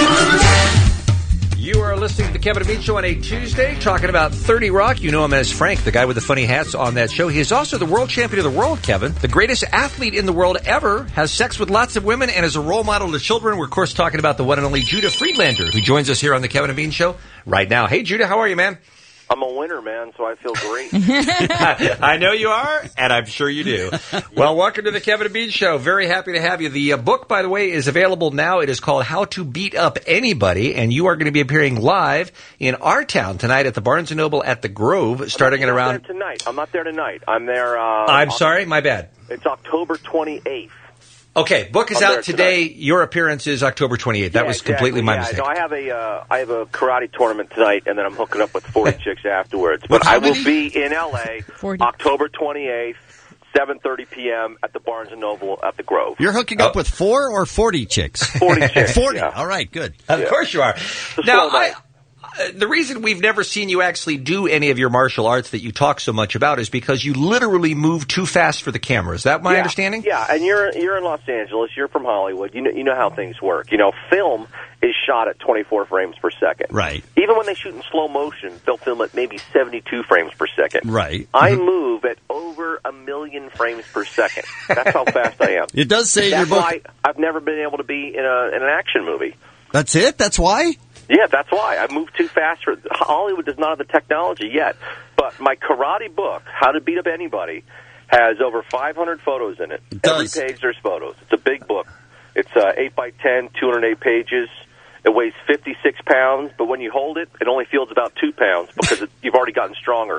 You are listening to the Kevin and Bean Show on a Tuesday, talking about thirty Rock. You know him as Frank, the guy with the funny hats on that show. He is also the world champion of the world, Kevin. The greatest athlete in the world ever, has sex with lots of women, and is a role model to children. We're, of course, talking about the one and only Judah Friedlander, who joins us here on the Kevin and Bean Show right now. Hey, Judah, how are you, man? I'm a winner, man, so I feel great. I know you are, and I'm sure you do. Well, welcome to the Kevin and Bean Show. Very happy to have you. The uh, book, by the way, is available now. It is called How to Beat Up Anybody, and you are going to be appearing live in our town tonight at the Barnes and Noble at the Grove, starting at I'm not around... there tonight. I'm not there tonight. I'm there... Uh, I'm Oct- sorry, my bad. It's October twenty-eighth. Okay, book is I'm out there today. tonight. Your appearance is October twenty-eighth. That Yeah, was exactly. completely my yeah, mistake. No, I have a uh, I have a karate tournament tonight, and then I'm hooking up with forty chicks afterwards. But How I will many? be in L A October twenty-eighth, seven thirty p.m. at the Barnes and Noble at the Grove. You're hooking up with four or forty chicks? forty chicks. forty. Yeah. All right, good. Of Yeah. course you are. It's Now, slow I, night. uh, the reason we've never seen you actually do any of your martial arts that you talk so much about is because you literally move too fast for the camera. Is that my yeah. understanding? Yeah, and you're you're in Los Angeles. You're from Hollywood. You know you know how things work. You know, film is shot at twenty-four frames per second. Right. Even when they shoot in slow motion, they'll film at maybe seventy-two frames per second. Right. I move at over a million frames per second. That's how fast I am. It does say in That's your book... why I've never been able to be in, a, in an action movie. That's it? That's why? Yeah, that's why. I move too fast. For Hollywood does not have the technology yet. But my karate book, How to Beat Up Anybody, has over five hundred photos in it. It does. Every page there's photos. It's a big book. It's uh, eight by ten, two hundred eight pages. It weighs fifty-six pounds, but when you hold it, it only feels about two pounds because it, you've already gotten stronger.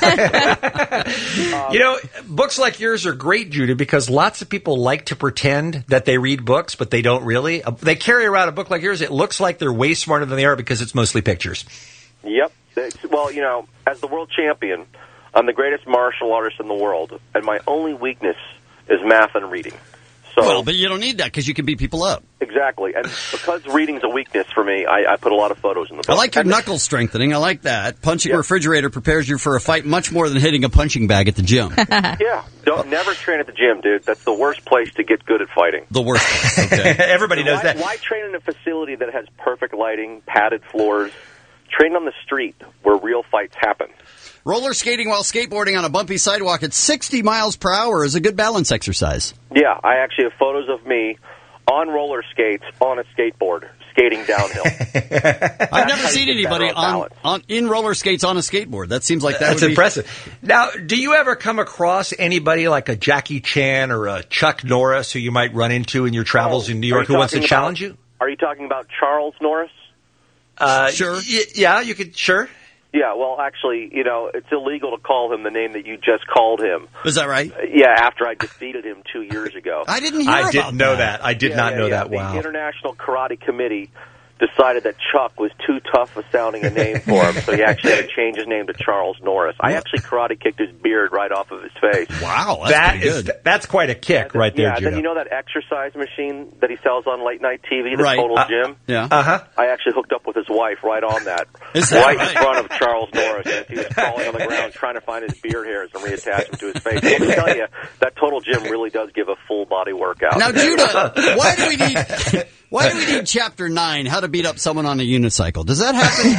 You know, books like yours are great, Judah, because lots of people like to pretend that they read books, but they don't really. Uh, They carry around a book like yours. It looks like they're way smarter than they are because it's mostly pictures. Yep. It's, well, you know, as the world champion, I'm the greatest martial artist in the world, and my only weakness is math and reading. So, well, but you don't need that because you can beat people up. Exactly. And because reading's a weakness for me, I, I put a lot of photos in the book. I like your And- knuckle strengthening. I like that. Punching a refrigerator prepares you for a fight much more than hitting a punching bag at the gym. Yeah. Don't never train at the gym, dude. That's the worst place to get good at fighting. The worst place. Okay. Everybody knows why, that. Why train in a facility that has perfect lighting, padded floors? Train on the street where real fights happen. Roller skating while skateboarding on a bumpy sidewalk at sixty miles per hour is a good balance exercise. Yeah, I actually have photos of me on roller skates on a skateboard skating downhill. I've never how seen you get anybody better on on, balance. on in roller skates on a skateboard. That seems like that That's would be impressive. Now, do you ever come across anybody like a Jackie Chan or a Chuck Norris who you might run into in your travels in New Are York you who wants to talking challenge about- you? Are you talking about Charles Norris? Uh, sure. Y- yeah, you could. Sure. Yeah, well, actually, you know, it's illegal to call him the name that you just called him. Is that right? Uh, yeah, after I defeated him two years ago. I didn't hear I about didn't know that. that. I did Yeah, not yeah, know yeah. that. The Wow. International Karate Committee decided that Chuck was too tough a sounding a name for him, so he actually had to change his name to Charles Norris. I actually karate kicked his beard right off of his face. Wow, that's That pretty is good. that's quite a kick right there, Yeah, Judah. then you know that exercise machine that he sells on late night T V, the Right. Total Uh, Gym? Yeah. Uh huh. I actually hooked up with his wife right on that, Is that right, right? in front of Charles Norris as he was crawling on the ground trying to find his beard hairs and reattach them to his face. Let me tell you, that Total Gym really does give a full body workout. Now, Judah, why do we need why do we need Chapter Nine? How to beat up someone on a unicycle? Does that happen?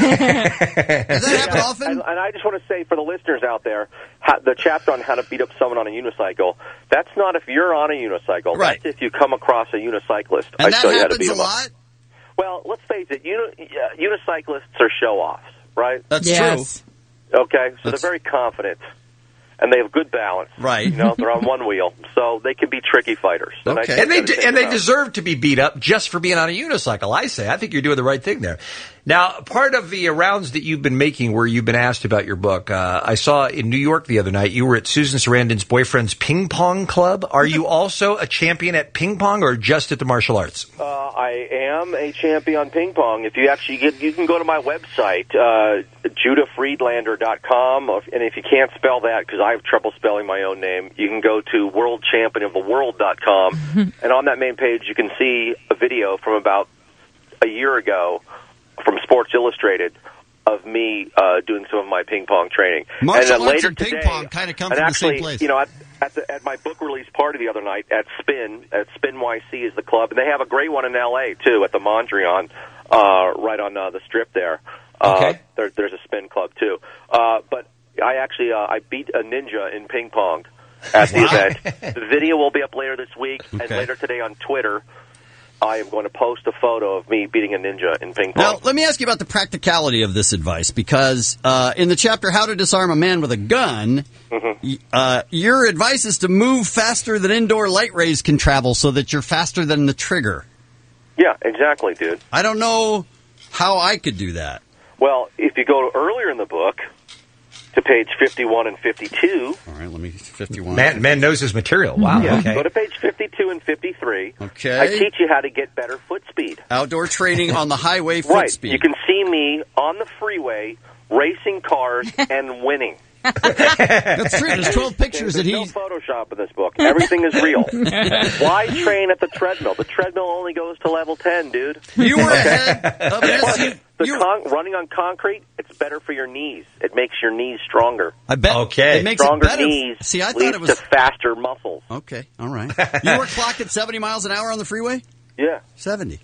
Does that happen often? And, and I just want to say for the listeners out there, how, the chapter on how to beat up someone on a unicycle, that's not if you're on a unicycle. Right. That's if you come across a unicyclist. I And that show you how to happens beat a them up. lot. Well, let's face it, uni- uh, unicyclists are show-offs, right? That's Yes. Okay, so That's- they're very confident, and they have good balance. Right. You know, they're on one wheel, so they can be tricky figers. And I Okay. think And they that's de- and they about- deserve to be beat up just for being on a unicycle. I say, I think you're doing the right thing there. Now, part of the rounds that you've been making, where you've been asked about your book, uh, I saw in New York the other night. You were at Susan Sarandon's boyfriend's ping pong club. Are you also a champion at ping pong, or just at the martial arts? Uh, I am a champion on ping pong. If you actually get, you can go to my website, uh, judah friedlander dot com, and if you can't spell that, because I have trouble spelling my own name, you can go to world champion of the world dot com, and on that main page you can see a video from about a year ago from Sports Illustrated of me uh, doing some of my ping pong training. Martial and then arts later and ping today, pong kind of come and from actually, the same place. You know, at, at, the, at my book release party the other night at Spin, at Spin Y C is the club, and they have a great one in L A too, at the Mondrian, uh, right on uh, the Strip there. Uh, Okay. there. There's a Spin club too. Uh, but I actually uh, I beat a ninja in ping pong at the event. The video will be up later this week, and Okay. later today on Twitter. I am going to post a photo of me beating a ninja in ping pong. Now, let me ask you about the practicality of this advice, because uh, in the chapter How to Disarm a Man with a Gun, mm-hmm. uh, your advice is to move faster than indoor light rays can travel so that you're faster than the trigger. Yeah, exactly, dude. I don't know how I could do that. Well, if you go earlier in the book to page fifty-one and fifty-two. All right, let me fifty-one. Man, man knows his material. Wow. Yeah, Okay. go to page fifty-two and fifty-three. Okay. I teach you how to get better foot speed. Outdoor training on the highway foot right. speed. You can see me on the freeway racing cars and winning. That's true. There's twelve pictures There's that no he. Photoshop in this book. Everything is real. Why train at the treadmill? The treadmill only goes to level ten, dude. You were ahead of Plus, this. the con- running on concrete, it's better for your knees. It makes your knees stronger. I bet. Okay. It makes Stronger it better. knees See, I thought leads it was to faster muscles. Okay. All right. You were clocked at seventy miles an hour on the freeway. Yeah. seventy.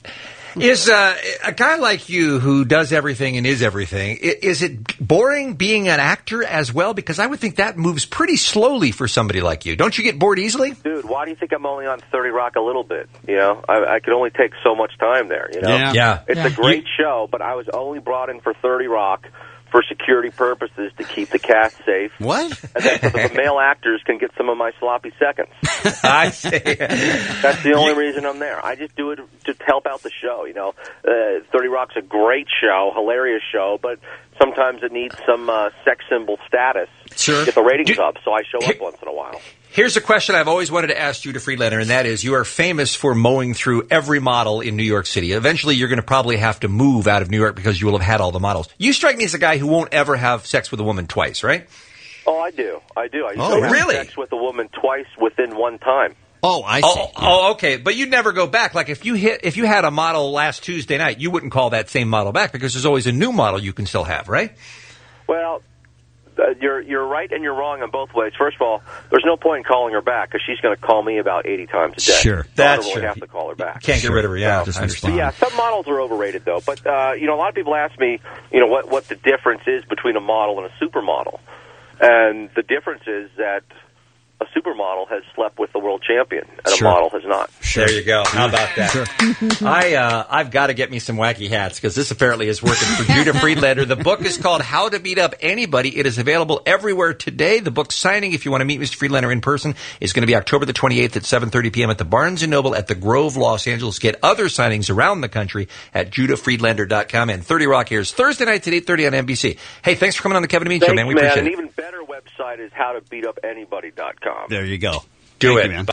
Is uh, a guy like you who does everything and is everything, i- is it boring being an actor as well? Because I would think that moves pretty slowly for somebody like you. Don't you get bored easily? Dude, why do you think I'm only on thirty Rock a little bit? You know, I, I could only take so much time there, you know? Yeah. Yeah. It's Yeah. a great show, but I was only brought in for thirty Rock for security purposes to keep the cast safe. What? And then so that the male actors can get some of my sloppy seconds. I see. That's the only reason I'm there. I just do it to help out the show, you know. Uh, thirty Rock's a great show, hilarious show, but sometimes it needs some uh, sex symbol status Sure. to get the ratings Do- up, so I show up once in a while. Here's a question I've always wanted to ask Judah Friedlander, and that is, you are famous for mowing through every model in New York City. Eventually, you're going to probably have to move out of New York because you will have had all the models. You strike me as a guy who won't ever have sex with a woman twice, right? Oh, I do. I do. I used Oh, to have really? sex with a woman twice within one time. Oh, I see. Oh, oh, okay. But you'd never go back. Like if you hit, if you had a model last Tuesday night, you wouldn't call that same model back because there's always a new model you can still have, right? Well, uh, you're you're right and you're wrong in both ways. First of all, there's no point in calling her back because she's going to call me about eighty times a day. Sure. So That's I don't really true. have to call her back. Can't get rid of her. Yeah, Just I understand. But yeah, some models are overrated though. But uh, you know, a lot of people ask me, you know, what what the difference is between a model and a supermodel, and the difference is that a supermodel has slept with the world champion, and Sure. a model has not. There you go. How about that? Sure. I uh, I've got to get me some wacky hats because this apparently is working for Judah Friedlander. The book is called How to Beat Up Anybody. It is available everywhere today. The book signing, if you want to meet Mister Friedlander in person, is going to be October the twenty-eighth at seven thirty p.m. at the Barnes and Noble at the Grove, Los Angeles. Get other signings around the country at judah friedlander dot com. And thirty Rock airs Thursday nights at eight thirty on N B C. Hey, thanks for coming on the Kevin and Bean Show, Thanks, man. We man. appreciate An it. even better website is how to beat up anybody dot com. There you go. Do Thank it. you, man.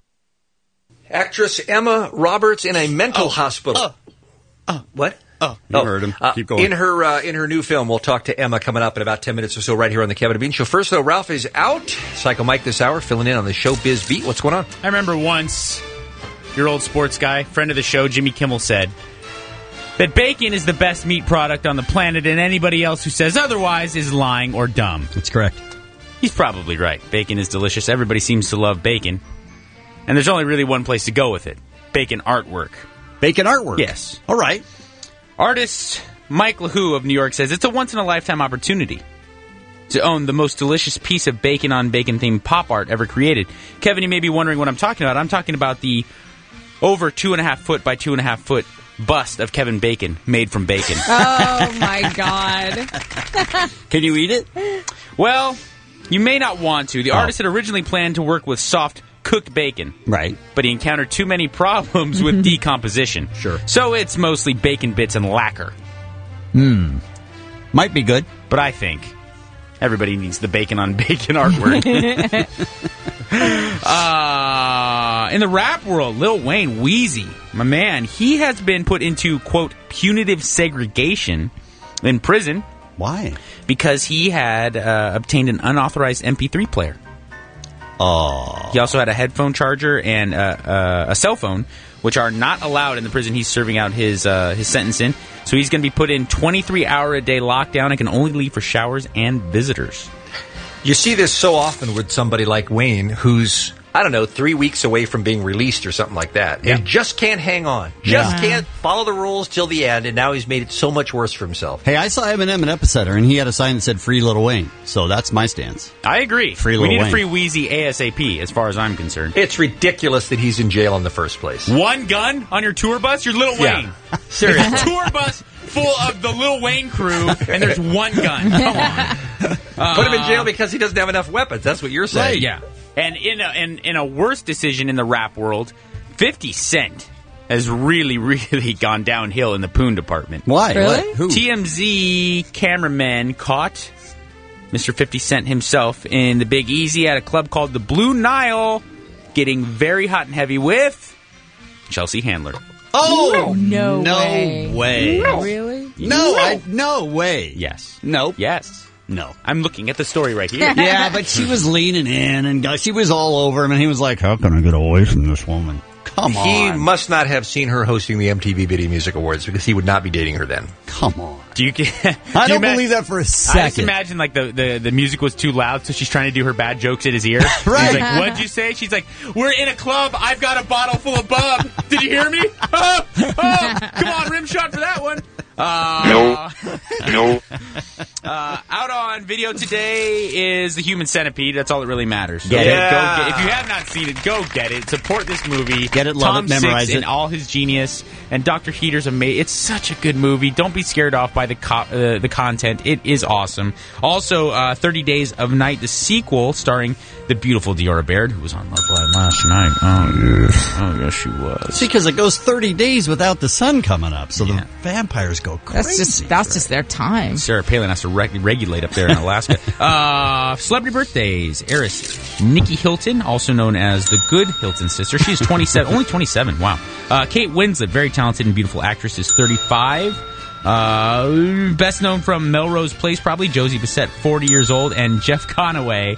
Actress Emma Roberts in a mental hospital. Oh. Oh. What? Oh, you heard him. Uh, Keep going. In her uh, in her new film, we'll talk to Emma coming up in about ten minutes or so right here on the Kevin and Bean Show. First, though, Ralph is out. Psycho Mike this hour, filling in on the Showbiz Beat. What's going on? I remember once your old sports guy, friend of the show, Jimmy Kimmel, said that bacon is the best meat product on the planet, and anybody else who says otherwise is lying or dumb. That's correct. He's probably right. Bacon is delicious. Everybody seems to love bacon. And there's only really one place to go with it. Bacon artwork. Bacon artwork? Yes. All right. Artist Mike LaHoo of New York says it's a once-in-a-lifetime opportunity to own the most delicious piece of bacon on bacon-themed pop art ever created. Kevin, you may be wondering what I'm talking about. I'm talking about the over two and a half foot by two and a half foot bust of Kevin Bacon made from bacon. Oh, my God. Can you eat it? Well, you may not want to. The Oh. artist had originally planned to work with soft cooked bacon. Right. But he encountered too many problems with decomposition. Sure. So it's mostly bacon bits and lacquer. Hmm. Might be good. But I think everybody needs the bacon on bacon artwork. uh, in the rap world, Lil Wayne, Wheezy, my man, he has been put into, quote, punitive segregation in prison. Why? Because he had uh, obtained an unauthorized M P three player. Oh. He also had a headphone charger and uh, uh, a cell phone, which are not allowed in the prison he's serving out his uh, his sentence in. So he's going to be put in twenty-three hour a day lockdown and can only leave for showers and visitors. You see this so often with somebody like Wayne, who's I don't know, three weeks away from being released or something like that. And just can't hang on. Just Yeah. can't follow the rules till the end, and now he's made it so much worse for himself. Hey, I saw Eminem in Epicenter, and he had a sign that said "Free Lil Wayne." So that's my stance. I agree. Free we Lil need Wayne. to free Wheezy ASAP, as far as I'm concerned. It's ridiculous that he's in jail in the first place. One gun on your tour bus? You're Lil Yeah. Wayne. Seriously. It's a tour bus full of the Lil Wayne crew, and there's one gun. Come on. Put him in jail because he doesn't have enough weapons. That's what you're saying. Right, yeah. And in a, in, in a worse decision in the rap world, fifty Cent has really, really gone downhill in the poon department. Why? Really? What? Who? T M Z cameraman caught Mister fifty Cent himself in the Big Easy at a club called the Blue Nile, getting very hot and heavy with Chelsea Handler. Oh no, no way! way. No. Really? No, I, no way. Yes. Nope. Yes. No. I'm looking at the story right here. Yeah, but she was leaning in, and she was all over him, and he was like, "How can I get away from this woman?" Come He on. must not have seen her hosting the M T V Video Music Awards because he would not be dating her then. Come on. Do you get? I do you don't ima- believe that for a I just second. imagine like the, the, the music was too loud, so she's trying to do her bad jokes in his ear. Right. He's like, "What'd you say?" She's like, "We're in a club. I've got a bottle full of bub. Did you hear me? Oh, oh, come on, rim shot for that one." Uh, No. No. Uh, out on video today is The Human Centipede. That's all that really matters. Get Okay, it. Go get, if you have not seen it, go get it. Support this movie. Get it, love Tom it, memorize Six it. and all his genius. And Doctor Heater's amazing. It's such a good movie. Don't be scared off by the co- uh, the content. It is awesome. Also, uh, thirty Days of Night, the sequel, starring the beautiful Diora Baird, who was on Love Live last night. Oh, yes. Oh, yes, she was. See, because it goes thirty days without the sun coming up, so the vampires go crazy. That's just that's just their time. Sarah Palin has to reg- regulate up there in Alaska. uh, celebrity birthdays. Heiress Nikki Hilton, also known as the Good Hilton sister. She's twenty-seven, only twenty-seven. Wow. Uh, Kate Winslet, very talented and beautiful actress, is thirty-five. Uh, best known from Melrose Place, probably Josie Bissett, forty years old, and Jeff Conaway.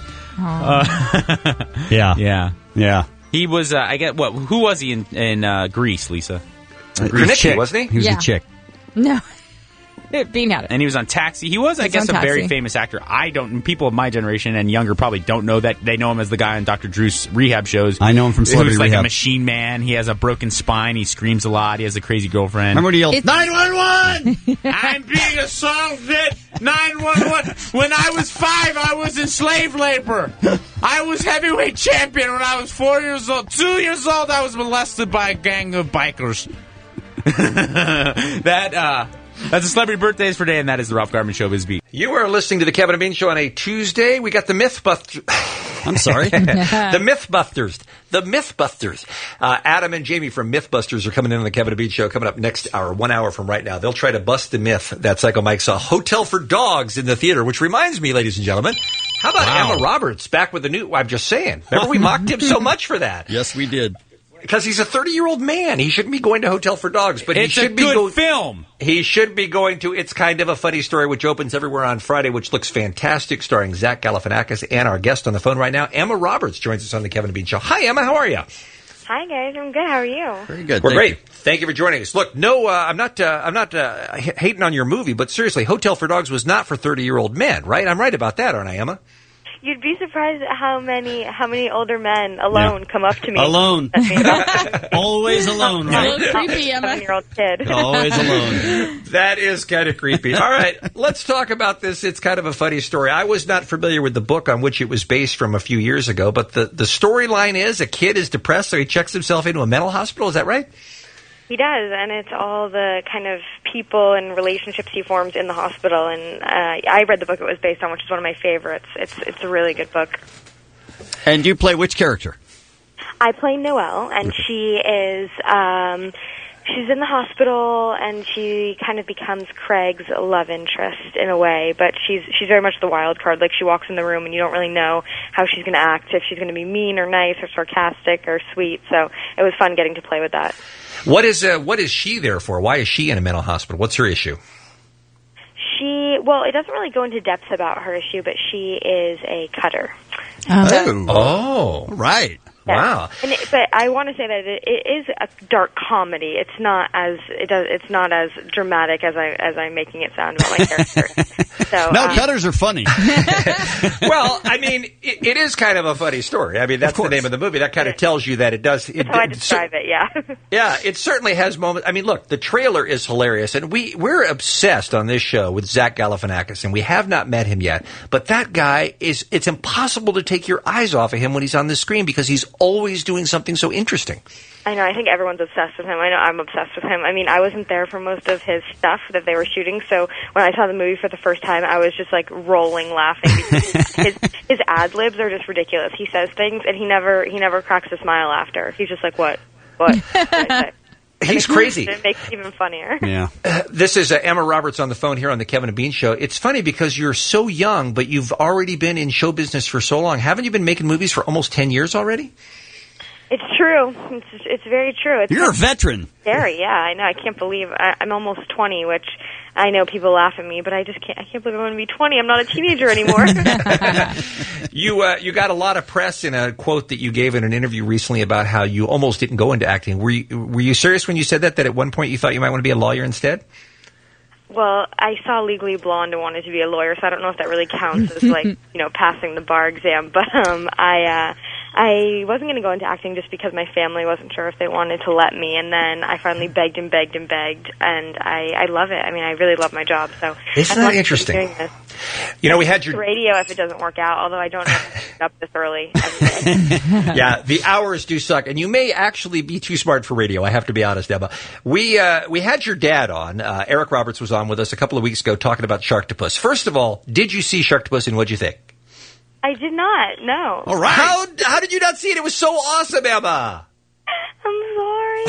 Uh, Yeah. yeah, Yeah. he was. Uh, I get what? Who was he in in uh, Greece, Lisa? Krnicki, chick. wasn't he? He was Yeah. the chick. No. Bean had it. And he was on Taxi. He was, I He's guess, on a very Taxi. famous actor. I don't. People of my generation and younger probably don't know that. They know him as the guy on Doctor Drew's rehab shows. I know him from Celebrity Who's like Rehab. a machine man. He has a broken spine. He screams a lot. He has a crazy girlfriend. Remember when he yelled, It's- nine one one? I'm being assaulted. nine one one. When I was five, I was in slave labor. I was heavyweight champion when I was four years old. Two years old, I was molested by a gang of bikers. that, uh, that's a celebrity birthdays for today, and that is the Ralph Garman Showbiz Beat. You are listening to the Kevin and Bean Show on a Tuesday. We got the Mythbusters. I'm sorry. the Mythbusters. The Mythbusters. Uh, Adam and Jamie from Mythbusters are coming in on the Kevin and Bean Show coming up next hour, one hour from right now. They'll try to bust the myth that Psycho Mike saw Hotel for Dogs in the theater, which reminds me, ladies and gentlemen, how about Wow. Emma Roberts back with the new, I'm just saying. Remember we mocked him so much for that? Yes, we did. Because he's a thirty-year-old man. He shouldn't be going to Hotel for Dogs, but It's he a should be good going. film. He should be going to It's Kind of a Funny Story, which opens everywhere on Friday, which looks fantastic, starring Zach Galifianakis and our guest on the phone right now, Emma Roberts, joins us on the Kevin and Bean Show. Hi, Emma. How are you? Hi guys, I'm good. How are you? Very good. We're Thank great. you. Thank you for joining us. Look, no, uh, I'm not. Uh, I'm not uh, h- hating on your movie, but seriously, Hotel for Dogs was not for thirty-year-old men, right? I'm right about that, aren't I, Emma? You'd be surprised at how many how many older men alone come up to me. Alone. At me about Always alone, A right? little creepy, Emma. seven-year-old kid. Always alone. That is kind of creepy. All right, let's talk about this. It's kind of a funny story. I was not familiar with the book on which it was based from a few years ago, but the, the storyline is a kid is depressed, so he checks himself into a mental hospital. Is that right? He does, and it's all the kind of people and relationships he forms in the hospital. And uh, I read the book it was based on, which is one of my favorites. It's it's a really good book. And you play which character? I play Noelle, and she is um, she's in the hospital, and she kind of becomes Craig's love interest in a way. But she's she's very much the wild card. Like, she walks in the room, and you don't really know how she's going to act, if she's going to be mean or nice or sarcastic or sweet. So it was fun getting to play with that. What is uh, what is she there for? Why is she in a mental hospital? What's her issue? She, well, it doesn't really go into depth about her issue, but she is a cutter. Oh. Oh, right. Yeah. Wow. And it, but I want to say that it, it is a dark comedy. It's not as it does. It's not as dramatic as I as I'm making it sound about my character. So no, um, cutters are funny. Well, I mean, it, it is kind of a funny story. I mean, that's the name of the movie. That kind of tells you that it does. It, that's how I it- describe it. Yeah. Yeah, it certainly has moments. I mean, look, the trailer is hilarious, and we we're obsessed on this show with Zach Galifianakis, and we have not met him yet. But that guy is. It's impossible to take your eyes off of him when he's on the screen because he's always doing something so interesting. I know. I think everyone's obsessed with him. I know I'm obsessed with him. I mean, I wasn't there for most of his stuff that they were shooting, so when I saw the movie for the first time, I was just like rolling laughing. Because his his ad libs are just ridiculous. He says things, and he never he never cracks a smile after. He's just like, what, what? What did I say? He's crazy. It makes it even funnier. Yeah. Uh, this is uh, Emma Roberts on the phone here on the Kevin and Bean Show. It's funny because you're so young, but you've already been in show business for so long. Haven't you been making movies for almost ten years already? It's true. It's it's very true. It's You're a veteran. Scary, yeah. I know. I can't believe I, I'm almost twenty, which I know people laugh at me, but I just can't. I can't believe I'm going to be twenty. I'm not a teenager anymore. You uh, you got a lot of press in a quote that you gave in an interview recently about how you almost didn't go into acting. Were you, were you serious when you said that? That at one point you thought you might want to be a lawyer instead? Well, I saw Legally Blonde and wanted to be a lawyer, so I don't know if that really counts as like you know passing the bar exam. But um, I uh, I wasn't going to go into acting just because my family wasn't sure if they wanted to let me, and then I finally begged and begged and begged, and I, I love it. I mean, I really love my job. So Isn't I'd love that to keep interesting? doing this. You know, we had your radio if it doesn't work out, although I don't know if I can get up this early every day. yeah, the hours do suck, and you may actually be too smart for radio. I have to be honest, Emma. We uh, we had your dad on. Uh, Eric Roberts was on with us a couple of weeks ago talking about Sharktopus. First of all, did you see Sharktopus, and what'd you think? I did not, no. All right. How how did you not see it? It was so awesome, Emma. I'm sorry.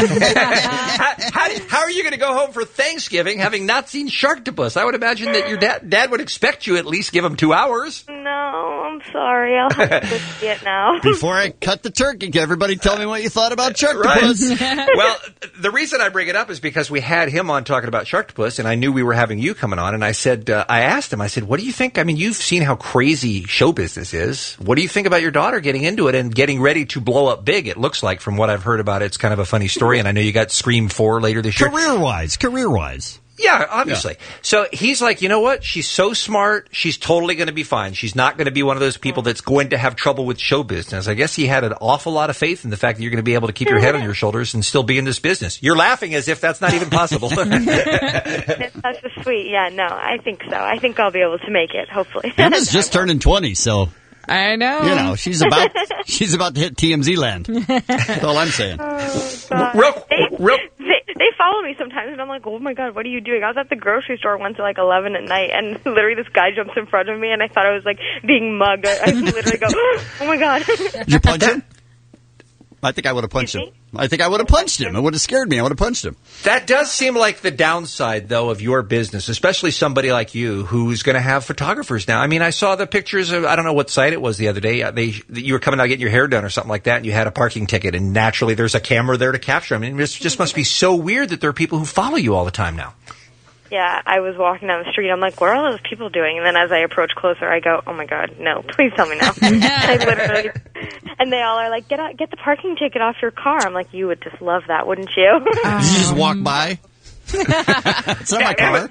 how, how, how are you going to go home for Thanksgiving having not seen Sharktopus? I would imagine that your dad dad would expect you at least give him two hours. No, I'm sorry. I'll have to see it now. Before I cut the turkey, everybody tell me what you thought about Sharktopus. Well, the reason I bring it up is because we had him on talking about Sharktopus, and I knew we were having you coming on, and I said, uh, I asked him, I said, what do you think? I mean, you've seen how crazy show business is. What do you think about your daughter getting into it and getting ready to blow up big? It looks like, from what I've heard about it, it's kind of a funny story, and I know you got Scream four later this year. Career-wise, career-wise. Yeah, obviously. Yeah. So he's like, you know what? She's so smart. She's totally going to be fine. She's not going to be one of those people that's going to have trouble with show business. I guess he had an awful lot of faith in the fact that you're going to be able to keep your head on your shoulders and still be in this business. You're laughing as if that's not even possible. That's just sweet. Yeah, no, I think so. I think I'll be able to make it, hopefully. Emma's just turning twenty, so... I know. You know, she's about she's about to hit T M Z land. That's all I'm saying. Oh, God. Real, they, real. They, they follow me sometimes, and I'm like, oh, my God, what are you doing? I was at the grocery store once at, like, eleven at night, and literally this guy jumps in front of me, and I thought I was, like, being mugged. I, I literally go, oh, my God. Did you punch him? I think I would have punched him. I think I would have punched him. It would have scared me. I would have punched him. That does seem like the downside, though, of your business, especially somebody like you who's going to have photographers now. I mean, I saw the pictures of, I don't know what site it was the other day. They, you were coming out getting your hair done or something like that, and you had a parking ticket, and naturally there's a camera there to capture them. I mean, it just must be so weird that there are people who follow you all the time now. Yeah, I was walking down the street. I'm like, what are all those people doing? And then as I approach closer, I go, oh, my God, no, please tell me now. I literally, and they all are like, get out, get the parking ticket off your car. I'm like, you would just love that, wouldn't you? Did you just walk by? It's not my car.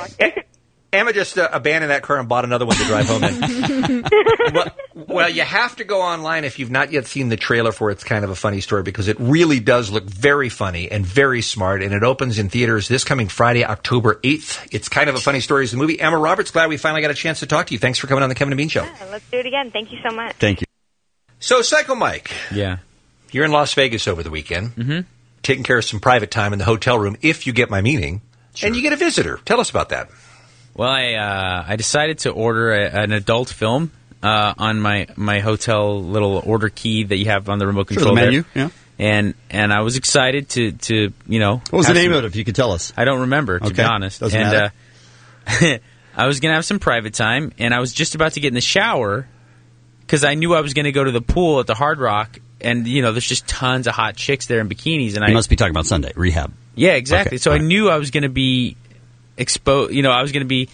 Emma just uh, abandoned that car and bought another one to drive home in. well, well, you have to go online if you've not yet seen the trailer for It's Kind of a Funny Story, because it really does look very funny and very smart, and it opens in theaters this coming Friday, October eighth. It's Kind of a Funny Story is the movie. Emma Roberts, glad we finally got a chance to talk to you. Thanks for coming on the Kevin and Bean Show. Yeah, let's do it again. Thank you so much. Thank you. So, Psycho Mike. Yeah. You're in Las Vegas over the weekend, mm-hmm. taking care of some private time in the hotel room, if you get my meaning, sure. And you get a visitor. Tell us about that. Well, I uh, I decided to order a, an adult film uh, on my, my hotel little order key that you have on the remote control. Sure, the menu, there. yeah. And and I was excited to, to you know. What was the name some, of it, if you could tell us? I don't remember, to okay. be honest. Doesn't and, matter. Uh, I was going to have some private time, and I was just about to get in the shower because I knew I was going to go to the pool at the Hard Rock, and, you know, there's just tons of hot chicks there in bikinis. And you I must be talking about Sunday, rehab. Yeah, exactly. Okay. So All I right. knew I was going to be exposed, you know, I was going to be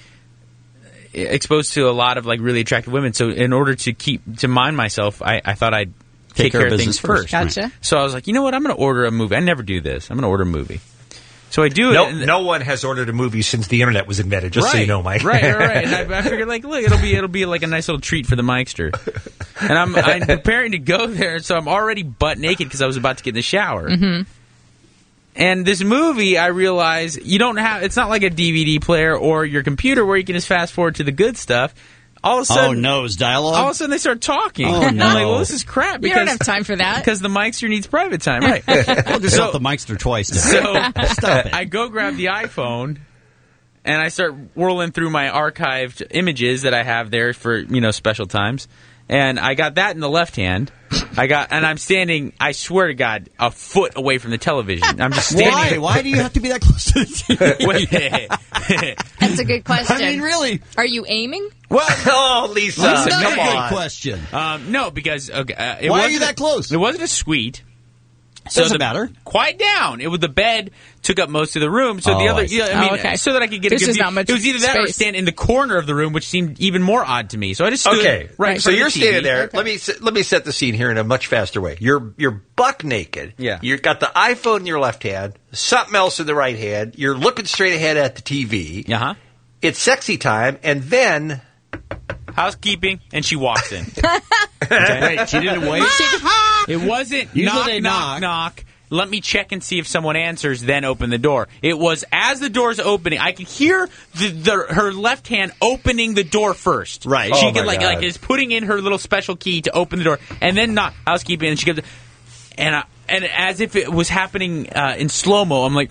exposed to a lot of, like, really attractive women. So in order to keep, to mind myself, I, I thought I'd take, care, of things first. Gotcha. Right. So I was like, you know what? I'm going to order a movie. I never do this. I'm going to order a movie. So I do it. No, and, no one has ordered a movie since the internet was invented. Just right, so you know, Mike. Right, right, right. And I, I figured, like, look, it'll be it'll be like a nice little treat for the Mikester. And I'm I'm preparing to go there, so I'm already butt naked because I was about to get in the shower. Mm-hmm. And this movie, I realize you don't have. It's not like a D V D player or your computer where you can just fast forward to the good stuff. All of a sudden, oh no, it's dialogue. All of a sudden, they start talking. Oh, I'm no. like, well, this is crap. You Because, don't have time for that. Because the Mikester needs private time, right? I'll just so, help the Mikester twice. Now. So Stop it. I go grab the iPhone, and I start whirling through my archived images that I have there for, you know, special times. And I got that in the left hand. I got, and I'm standing, I swear to God, a foot away from the television. I'm just standing. Why? Why do you have to be that close to the T V? That's a good question. I mean, really? Are you aiming? Well, oh, Lisa, That's come another good on. question. Um, no, because okay, uh, it Why are wasn't you that close? It wasn't a suite. So Doesn't the, matter. Quiet down. It was the bed took up most of the room, so Oh, the other. I see. Yeah, I mean, Oh, okay. so that I could get There's a good just view. not much It was either that or space. stand in the corner of the room, which seemed even more odd to me. So I just stood Okay, right. in So front of you're the T V. standing there. Okay. Let me se- let me set the scene here in a much faster way. You're you're buck naked. Yeah. You've got the iPhone in your left hand, something else in the right hand. You're looking straight ahead at the T V. Uh huh. It's sexy time, and then Housekeeping, and she walks in. Okay. Wait, she didn't wait. It wasn't Usually knock, they knock, knock. knock. Let me check and see if someone answers, then open the door. It was as the door's opening, I could hear the, the her left hand opening the door first. Right. She Oh, could my like God. like is putting in her little special key to open the door, and then knock housekeeping, and she goes, and I, and as if it was happening uh, in slow mo, I'm like.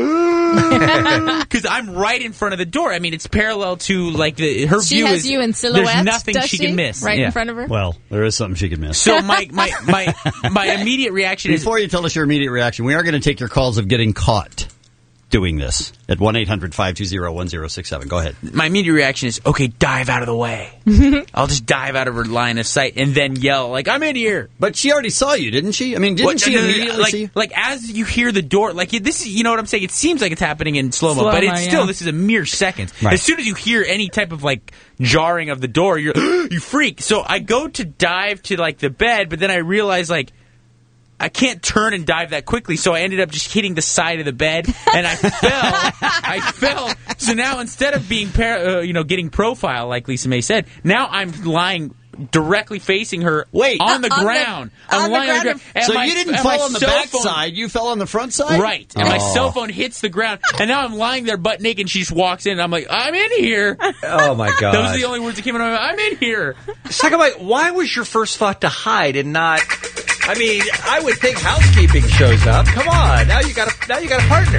Because I'm right in front of the door. I mean, it's parallel to like the her She view has is you in silhouette. There's nothing does she she can miss right Yeah. in front of her. Well, there is something she could miss. So my my my my immediate reaction is Before you tell us your immediate reaction, we are going to take your calls of getting caught doing this at one eight hundred five two zero one zero six seven. Go ahead. my immediate reaction is okay, dive out of the way. I'll just dive out of her line of sight and then yell like I'm in here. But she already saw you, didn't she? I mean, didn't What- she no, no, no, immediately like, see you? like as you hear the door, like this is, you know what I'm saying? It seems like it's happening in slow mo, but Slow-mo, it's still yeah. this is a mere seconds. Right. As soon as you hear any type of like jarring of the door, you're you freak. So I go to dive to like the bed, but then I realize like I can't turn and dive that quickly, so I ended up just hitting the side of the bed, and I fell. I fell. So now instead of being, par- uh, you know, getting profile like Lisa May said, now I'm lying directly facing her. Wait. on the On the- ground. on I'm the lying on the ground. ground. And So my- you didn't and my fall on the cell back phone- side, you fell on the front side? Right, and my Oh. cell phone hits the ground, and now I'm lying there butt naked, and she just walks in, and I'm like, I'm in here. oh my God, Those are the only words that came out of my mouth. I'm in here. Second, like, why was your first thought to hide and not? I mean, I would think housekeeping shows up. Come on, now you got a now you got a partner.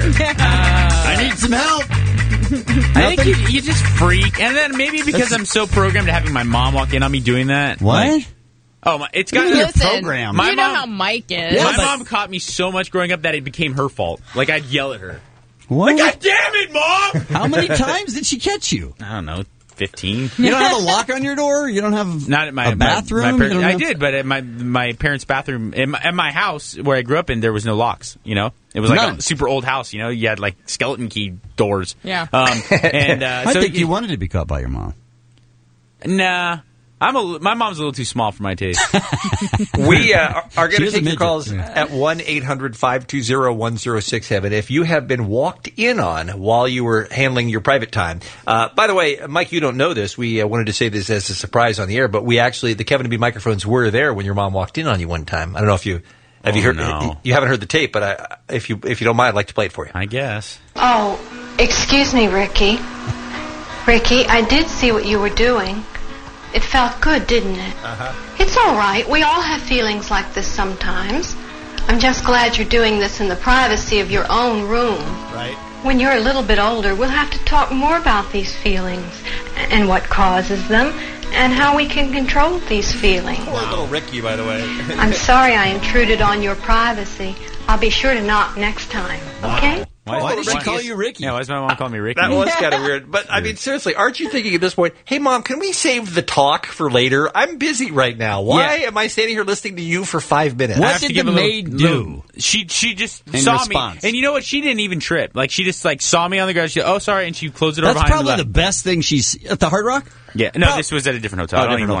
I need some help. I think you, you just freak, and then maybe because I'm so programmed to having my mom walk in on me doing that. What? like- oh, my, it's got Listen, program. My you know mom- how Mike is. Yeah, my but- mom caught me so much growing up that it became her fault. Like I'd yell at her. What? God damn it, mom! How many times did she catch you? I don't know, fifteen. You don't have a lock on your door? You don't have Not at my a bathroom? My, my You par- don't I have- did, but at my my parents' bathroom, in my, at my house where I grew up in, there was no locks. You know, it was like None. a super old house. You know, you had like skeleton key doors. Yeah. Um, and uh, I so think you- you wanted to be caught by your mom. Nah, I'm a my mom's a little too small for my taste. We uh, are- are She going to is a take your midget. calls Yeah. at one eight hundred five two zero one zero six seven if you have been walked in on while you were handling your private time. Uh, by the way, Mike, you don't know this. We uh, wanted to say this as a surprise on the air, but we actually, the Kevin and B microphones were there when your mom walked in on you one time. I don't know if you, have you Oh, heard, no. you haven't heard the tape, but I, if you if you don't mind, I'd like to play it for you. I guess. Oh, excuse me, Ricky. Ricky, I did see what you were doing. It felt good, didn't it? Uh-huh. It's all right. We all have feelings like this sometimes. I'm just glad you're doing this in the privacy of your own room. Right. When you're a little bit older, we'll have to talk more about these feelings and what causes them and how we can control these feelings. Poor little Ricky, by the way. I'm sorry I intruded on your privacy. I'll be sure to knock next time, okay? Why did she call you Ricky? Yeah, why does my mom call me Ricky? That was kind of weird. But, I mean, seriously, aren't you thinking at this point, hey, Mom, can we save the talk for later? I'm busy right now. Why Yeah. am I standing here listening to you for five minutes? I What have did to give the a little- maid little- do? She she just In saw response? me, and you know what? She didn't even trip. Like she just like saw me on the ground. She oh sorry, and she closed the door That's behind probably me. the best thing she's at the Hard Rock. Yeah, no, Prob- this was at a different hotel. Oh, I don't different even hotel. want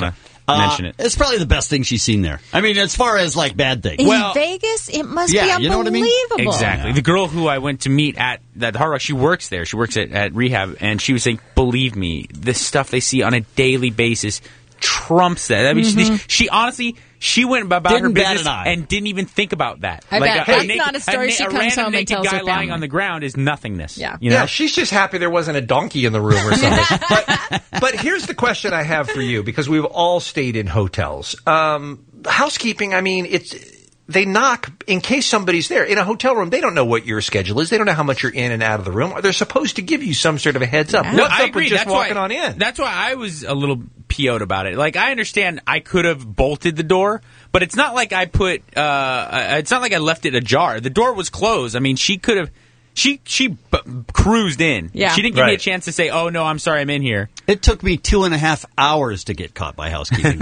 mention it. It's probably the best thing she's seen there. I mean, as far as like bad things. In Well, Vegas, it must yeah, be you know what I mean? unbelievable. Exactly. The girl who I went to meet at that Hard Rock, she works there. She works at, at rehab, and she was saying, "Believe me, the stuff they see on a daily basis trumps that." I mean, Mm-hmm. she, she honestly, she went about Didn't her bat business an eye. and didn't even think about that. I like bet. a, That's a naked, not a story na- she a comes random home and naked tells guy her lying family. on the ground is nothingness. Yeah. You know? Yeah, she's just happy there wasn't a donkey in the room or something. but, but here's the question I have for you, because we've all stayed in hotels. Um, housekeeping, I mean, it's they knock in case somebody's there. In a hotel room, they don't know what your schedule is. They don't know how much you're in and out of the room. They're supposed to give you some sort of a heads up. No, What's I up agree. with just That's walking why, on in? That's why I was a little P O'd about it. Like, I understand I could have bolted the door, but it's not like I put, uh, it's not like I left it ajar. The door was closed. I mean, she could have, she, she b- cruised in. Yeah. She didn't give me a Right. chance to say, oh, no, I'm sorry, I'm in here. it took me two and a half hours to get caught by housekeeping.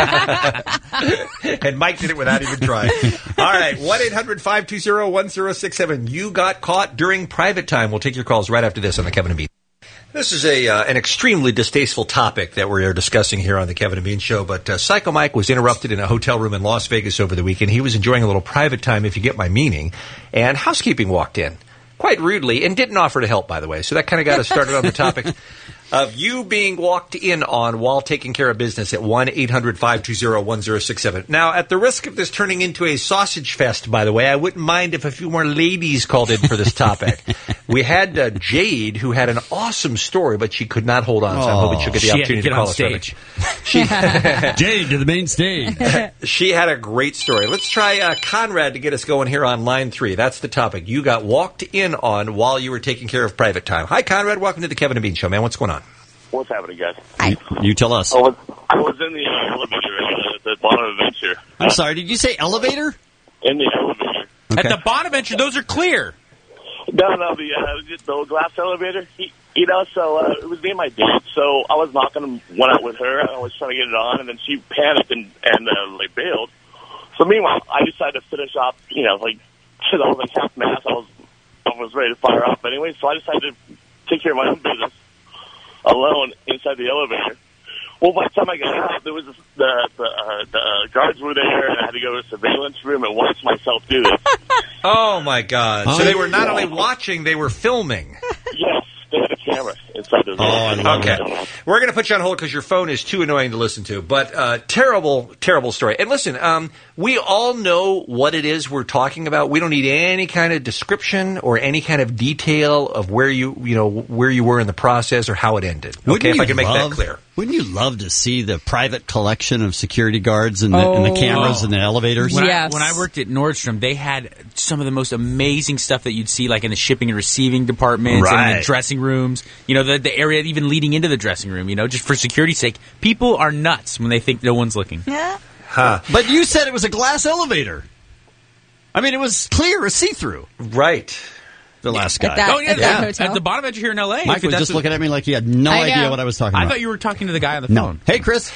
And Mike did it without even trying. All right, one eight hundred five two zero one zero six seven. You got caught during private time. We'll take your calls right after this on the Kevin and Bean. This is a uh, an extremely distasteful topic that we are discussing here on the Kevin and Bean Show, but uh, Psycho Mike was interrupted in a hotel room in Las Vegas over the weekend. He was enjoying a little private time, if you get my meaning, and housekeeping walked in quite rudely and didn't offer to help, by the way. So that kind of got us started on the topic of you being walked in on while taking care of business at one eight hundred five two zero one zero six seven. Now, at the risk of this turning into a sausage fest, by the way, I wouldn't mind if a few more ladies called in for this topic. We had uh, Jade, who had an awesome story, but she could not hold on, so I'm hoping she'll get the She had to opportunity get to on call us. stage. She, Jade to the main stage. she had a great story. Let's try uh, Conrad to get us going here on line three. That's the topic. You got walked in on while you were taking care of private time. Hi, Conrad. Welcome to the Kevin and Bean Show, man. What's going on? What's happening, guys? You, you tell us. I was, I was in the uh, elevator at the Bonaventure. I'm sorry, did you say elevator? In the elevator. At the Bonaventure, those are clear. No, no, the, uh, the glass elevator. He, you know, so uh, it was me and my date. So I was knocking one out with her. I was trying to get it on, and then she panicked and, and uh, like bailed. So meanwhile, I decided to finish off, you know, like, I was like half mast. I was, I was ready to fire off anyway. So I decided to take care of my own business alone inside the elevator. Well, by the time I got out, there was this, the the, uh, the uh, guards were there, and I had to go to a surveillance room and watch myself do this. Oh, my God. Oh, so they were not yeah. only watching, they were filming. Yes, they had a camera inside the Oh, I love okay. We're going to put you on hold because your phone is too annoying to listen to. But uh, terrible, terrible story. And listen, um, we all know what it is we're talking about. We don't need any kind of description or any kind of detail of where you, you know, where you were in the process or how it ended. Okay, Wouldn't if I you can make love- that clear. Wouldn't you love to see the private collection of security guards and the, and the Oh. cameras and the elevators? When, Yes. I, when I worked at Nordstrom, they had some of the most amazing stuff that you'd see, like in the shipping and receiving departments and in Right. the dressing rooms. You know, the, the area even leading into the dressing room. You know, just for security's sake, people are nuts when they think no one's looking. Yeah. Huh. But you said it was a glass elevator. I mean, it was clear, a see-through. Right. The last guy. At that, Oh, yeah, at yeah. that hotel. At the Bonaventure here in L A. Mike If was that's just what- looking at me like he had no I idea know. what I was talking I about. thought you were talking to the guy on the no. phone. Hey, Chris.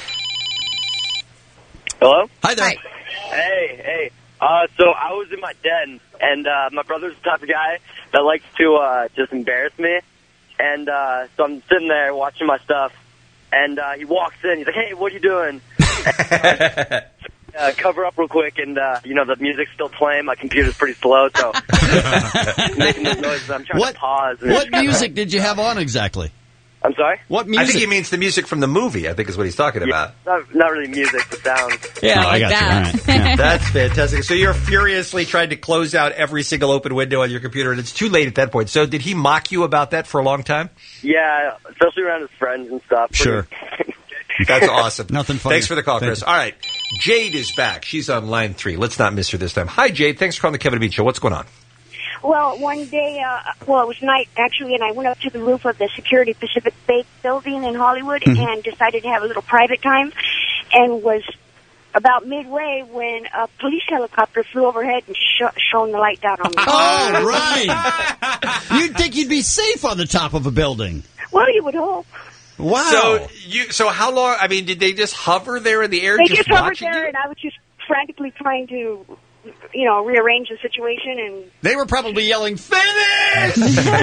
Hello? Hi there. Hi. Hey, hey. Uh, so I was in my den, and uh, my brother's the type of guy that likes to uh, just embarrass me. And uh, so I'm sitting there watching my stuff, and uh, he walks in. He's like, hey, what are you doing? And, uh, cover up real quick, and, uh, you know, the music's still playing. My computer's pretty slow, so making those noises. I'm trying What, to pause. And what it's kinda- music did you have on exactly? I'm sorry? What I music? think he means the music from the movie, I think is what he's talking about. Not, not really music, the sounds. Yeah, Oh, I like got you. that. All right. Yeah. That's fantastic. So you're furiously trying to close out every single open window on your computer, and it's too late at that point. So did he mock you about that for a long time? Yeah, especially around his friends and stuff. Sure. That's awesome. Nothing funny. Thanks for the call, Thank Chris. you. All right. Jade is back. She's on line three. Let's not miss her this time. Hi, Jade. Thanks for calling the Kevin and Bean Show. What's going on? Well, one day, uh, well, it was night, actually, and I went up to the roof of the Security Pacific Bank building in Hollywood Mm-hmm. and decided to have a little private time, and was about midway when a police helicopter flew overhead and sh- shone the light down on me. Oh, right. You'd think you'd be safe on the top of a building. Well, you would hope. Wow. So you, so how long? I mean, did they just hover there in the air, They just just hovered watching there, you? and I was just frantically trying to, you know, rearrange the situation. And They were probably yelling, "Finish!"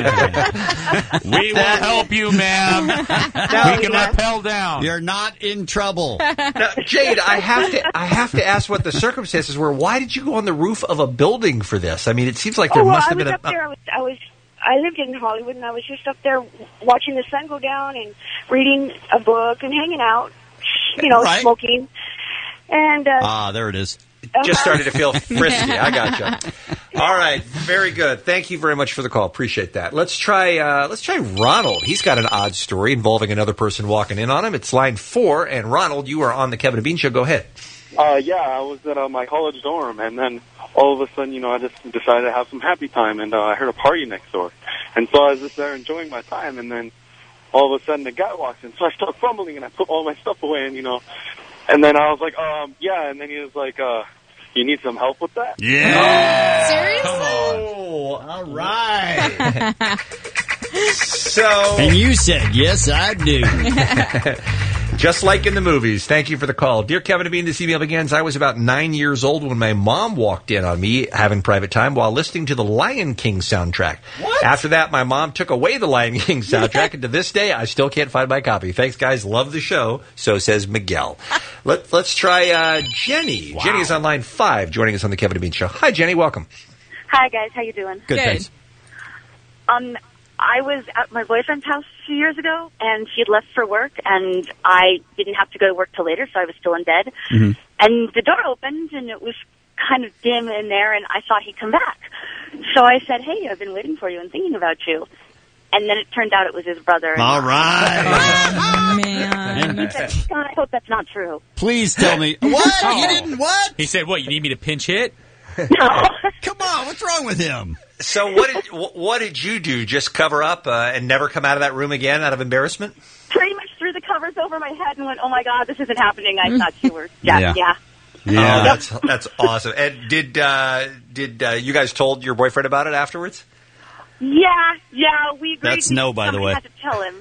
We will help you, ma'am. We can rappel down. You're not in trouble. Now, Jade, I have to I have to ask what the circumstances were. Why did you go on the roof of a building for this? I mean, it seems like there oh, well, must I have was been up a. there. I was, I was, I lived in Hollywood, and I was just up there watching the sun go down and reading a book and hanging out, you know, Right. smoking. And uh, Ah, there it is. Just started to feel frisky. I gotcha. All right, very good. Thank you very much for the call. Appreciate that. Let's try. Uh, let's try Ronald. He's got an odd story involving another person walking in on him. It's line four, and Ronald, you are on the Kevin and Bean Show. Go ahead. Uh, yeah, I was at uh, my college dorm, and then all of a sudden, you know, I just decided to have some happy time, and uh, I heard a party next door. And so I was just there enjoying my time, and then all of a sudden the guy walks in. So I start fumbling, and I put all my stuff away, and, you know, and then I was like, um, yeah, and then he was like, uh, you need some help with that? Yeah. Seriously? Oh, all right. So, and you said, yes, I do. Just like in the movies. Thank you for the call. Dear Kevin and Bean, this email begins, I was about nine years old when my mom walked in on me having private time while listening to the Lion King soundtrack. What? After that, my mom took away the Lion King soundtrack, and to this day, I still can't find my copy. Thanks, guys. Love the show. So says Miguel. Let, let's try uh, Jenny. Wow. Jenny is on line five, joining us on the Kevin and Bean Show. Hi, Jenny. Welcome. Hi, guys. How you doing? Good, thanks. Um, I was at my boyfriend's house a few years ago, and he had left for work, and I didn't have to go to work till later, so I was still in bed. Mm-hmm. And the door opened, and it was kind of dim in there, and I thought he'd come back. So I said, hey, I've been waiting for you and thinking about you. And then it turned out it was his brother. All right. Oh, man. He said, God, I hope that's not true. Please tell me. What? You didn't what? He said, what, you need me to pinch hit? No. Come on, what's wrong with him? So what did wh- what did you do? Just cover up uh, and never come out of that room again out of embarrassment? Pretty much threw the covers over my head and went, oh, my God, this isn't happening. I thought you were, yeah, Yeah. yeah. Yeah, oh, that's that's awesome. And did uh, did uh, you guys told your boyfriend about it afterwards? Yeah, yeah, we agreed. That's no, by the Somebody way. had to tell him.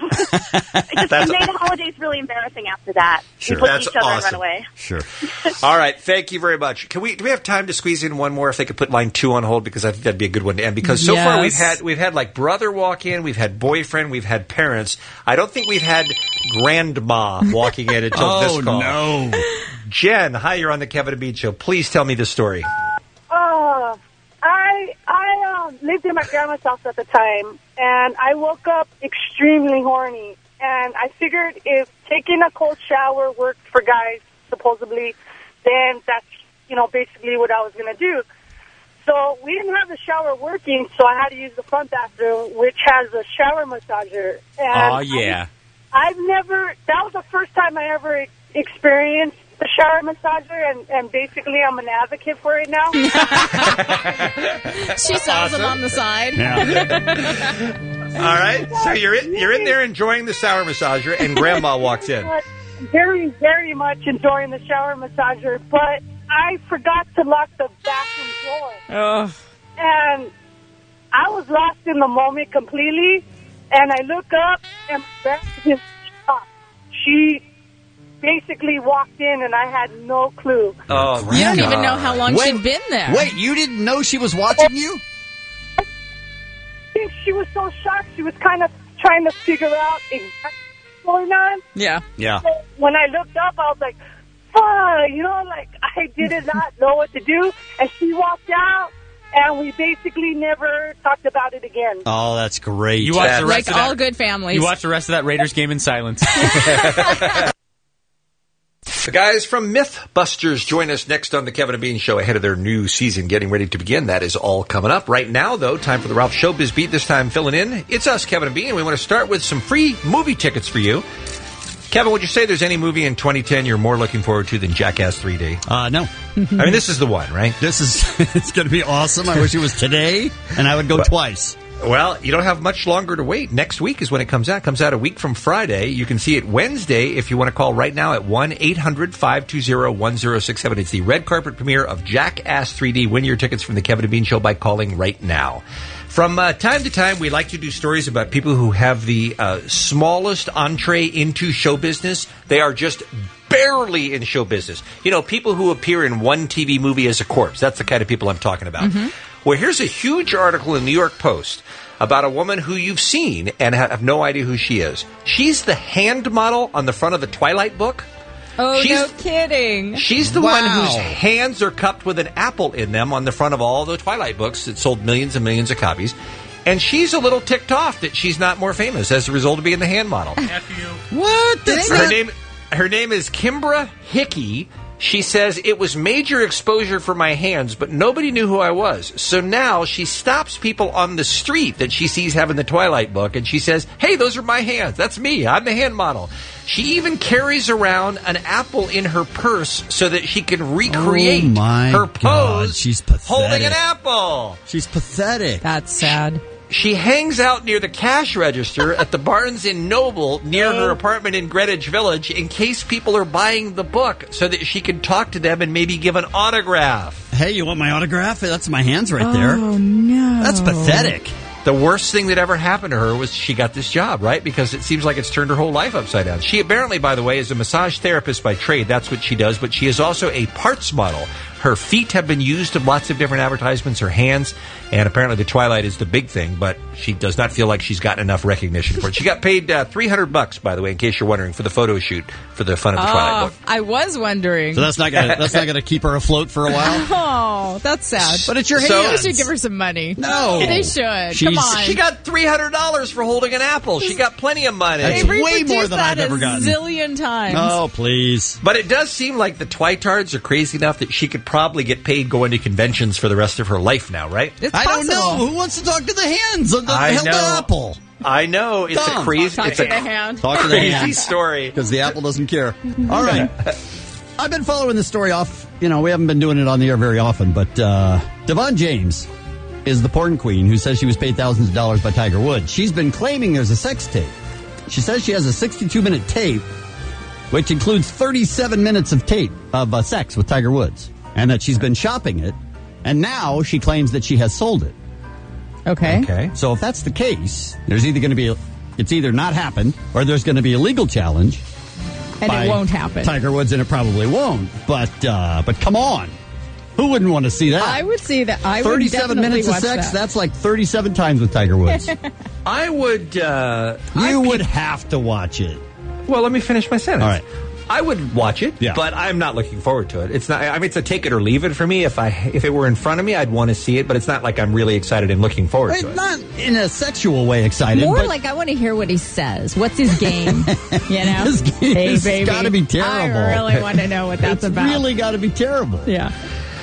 It just made the holidays really embarrassing after that. Sure. We looked at That's each other and awesome. run away. Sure. All right, thank you very much. Can we do we have time to squeeze in one more? If they could put line two on hold, because I think that'd be a good one to end. Because so far we've Yes. had we've had like brother walk in, we've had boyfriend, we've had parents. I don't think we've had grandma walking in until Oh, this call. no. Jen, hi, you're on the Kevin and Bean Show. Please tell me the story. Oh, I I um, lived in my grandma's house at the time, and I woke up extremely horny. And I figured if taking a cold shower worked for guys, supposedly, then that's, you know, basically what I was going to do. So we didn't have the shower working, so I had to use the front bathroom, which has a shower massager. And Oh, yeah. I, I've never, that was the first time I ever experienced the shower massager, and, and basically I'm an advocate for it now. She sells them on the side. All right, so you're in, you're in there enjoying the shower massager, and grandma walks in. Very, very much enjoying the shower massager, but I forgot to lock the bathroom door. Oh. And I was lost in the moment completely, and I look up, and back is shocked. She basically walked in, and I had no clue. Oh, You don't even know how long Wait, she'd been there. Wait, you didn't know she was watching you? I think she was so shocked, she was kind of trying to figure out exactly what's going on. Yeah. Yeah. So when I looked up, I was like, fuck, you know, like, I did not know what to do. And she walked out, and we basically never talked about it again. Oh, that's great. You watched the Like rest of that, all good families. You watched the rest of that Raiders game in silence. The guys from Mythbusters join us next on the Kevin and Bean Show ahead of their new season getting ready to begin. That is all coming up. Right now, though, time for the Ralph Showbiz Beat. This time filling in, it's us, Kevin and Bean, and we want to start with some free movie tickets for you. Kevin, would you say there's any movie in twenty ten you're more looking forward to than Jackass three D? Uh, no. I mean, this is the one, right? This is, it's going to be awesome. I wish it was today, and I would go But- twice. Well, you don't have much longer to wait. Next week is when it comes out. It comes out a week from Friday. You can see it Wednesday if you want to call right now at one eight hundred five two zero one zero six seven. It's the red carpet premiere of Jackass three D. Win your tickets from the Kevin and Bean Show by calling right now. From uh, time to time, we like to do stories about people who have the uh, smallest entree into show business. They are just barely in show business. You know, people who appear in one T V movie as a corpse. That's the kind of people I'm talking about. Mm-hmm. Well, here's a huge article in the New York Post about a woman who you've seen and have no idea who she is. She's the hand model on the front of the Twilight book. Oh, She's- no kidding. She's the Wow. one whose hands are cupped with an apple in them on the front of all the Twilight books that sold millions and millions of copies. And she's a little ticked off that she's not more famous as a result of being the hand model. What? That's her not- name her name is Kimbra Hickey. She says, it was major exposure for my hands, but nobody knew who I was. So now she stops people on the street that she sees having the Twilight book, and she says, hey, those are my hands. That's me. I'm the hand model. She even carries around an apple in her purse so that she can recreate Oh, my her God. pose She's pathetic. holding an apple. She's pathetic. That's sad. She hangs out near the cash register at the Barnes and Noble near her apartment in Greenwich Village in case people are buying the book so that she can talk to them and maybe give an autograph. Hey, you want my autograph? That's my hands right there. Oh, no. That's pathetic. The worst thing that ever happened to her was she got this job, right? Because it seems like it's turned her whole life upside down. She apparently, by the way, is a massage therapist by trade. That's what she does. But she is also a parts model. Her feet have been used in lots of different advertisements, her hands, and apparently the Twilight is the big thing, but she does not feel like she's gotten enough recognition for it. She got paid uh, three hundred bucks, by the way, in case you're wondering, for the photo shoot for the Fun of the Twilight Oh, book. I was wondering. So that's not gonna that's not gonna keep her afloat for a while. Oh, that's sad. But it's your So hands. they should give her some money. No. They should. She's- Come on. She got three hundred dollars for holding an apple. She got plenty of money. That's They've way more reproduced than that I've ever a gotten. zillion times. Oh, please. But it does seem like the Twitards are crazy enough that she could probably get paid going to conventions for the rest of her life now, right? It's I don't possible. know. Who wants to talk to the hands of the I held know. apple? I know. It's Dumb. a crazy, Talk it's to a the hand. Talk to the crazy hand. story. Because the apple doesn't care. All right. I've been following this story off. You know, we haven't been doing it on the air very often, but uh, Devon James is the porn queen who says she was paid thousands of dollars by Tiger Woods. She's been claiming there's a sex tape. She says she has a sixty-two minute tape, which includes thirty-seven minutes of tape of uh, sex with Tiger Woods, and that she's been shopping it, and now she claims that she has sold it. Okay. Okay. So if that's the case, there's either going to be a, it's either not happened or there's going to be a legal challenge. And by it won't happen. Tiger Woods, and it probably won't. But uh, but come on, who wouldn't want to see that? I would see that. I would thirty-seven definitely minutes of watch sex. that. That's like thirty-seven times with Tiger Woods. I would. Uh, you I'd would be- have to watch it. Well, let me finish my sentence. All right. I would watch it, Yeah. but I'm not looking forward to it. It's not. I mean, it's a take it or leave it for me. If I if it were in front of me, I'd want to see it, but it's not like I'm really excited and looking forward Right, to it. not in a sexual way excited. More but like I want to hear what he says. What's his game? You know, His game hey has baby, gotta be terrible. I really want to know what that's it's about. really got to be terrible. yeah,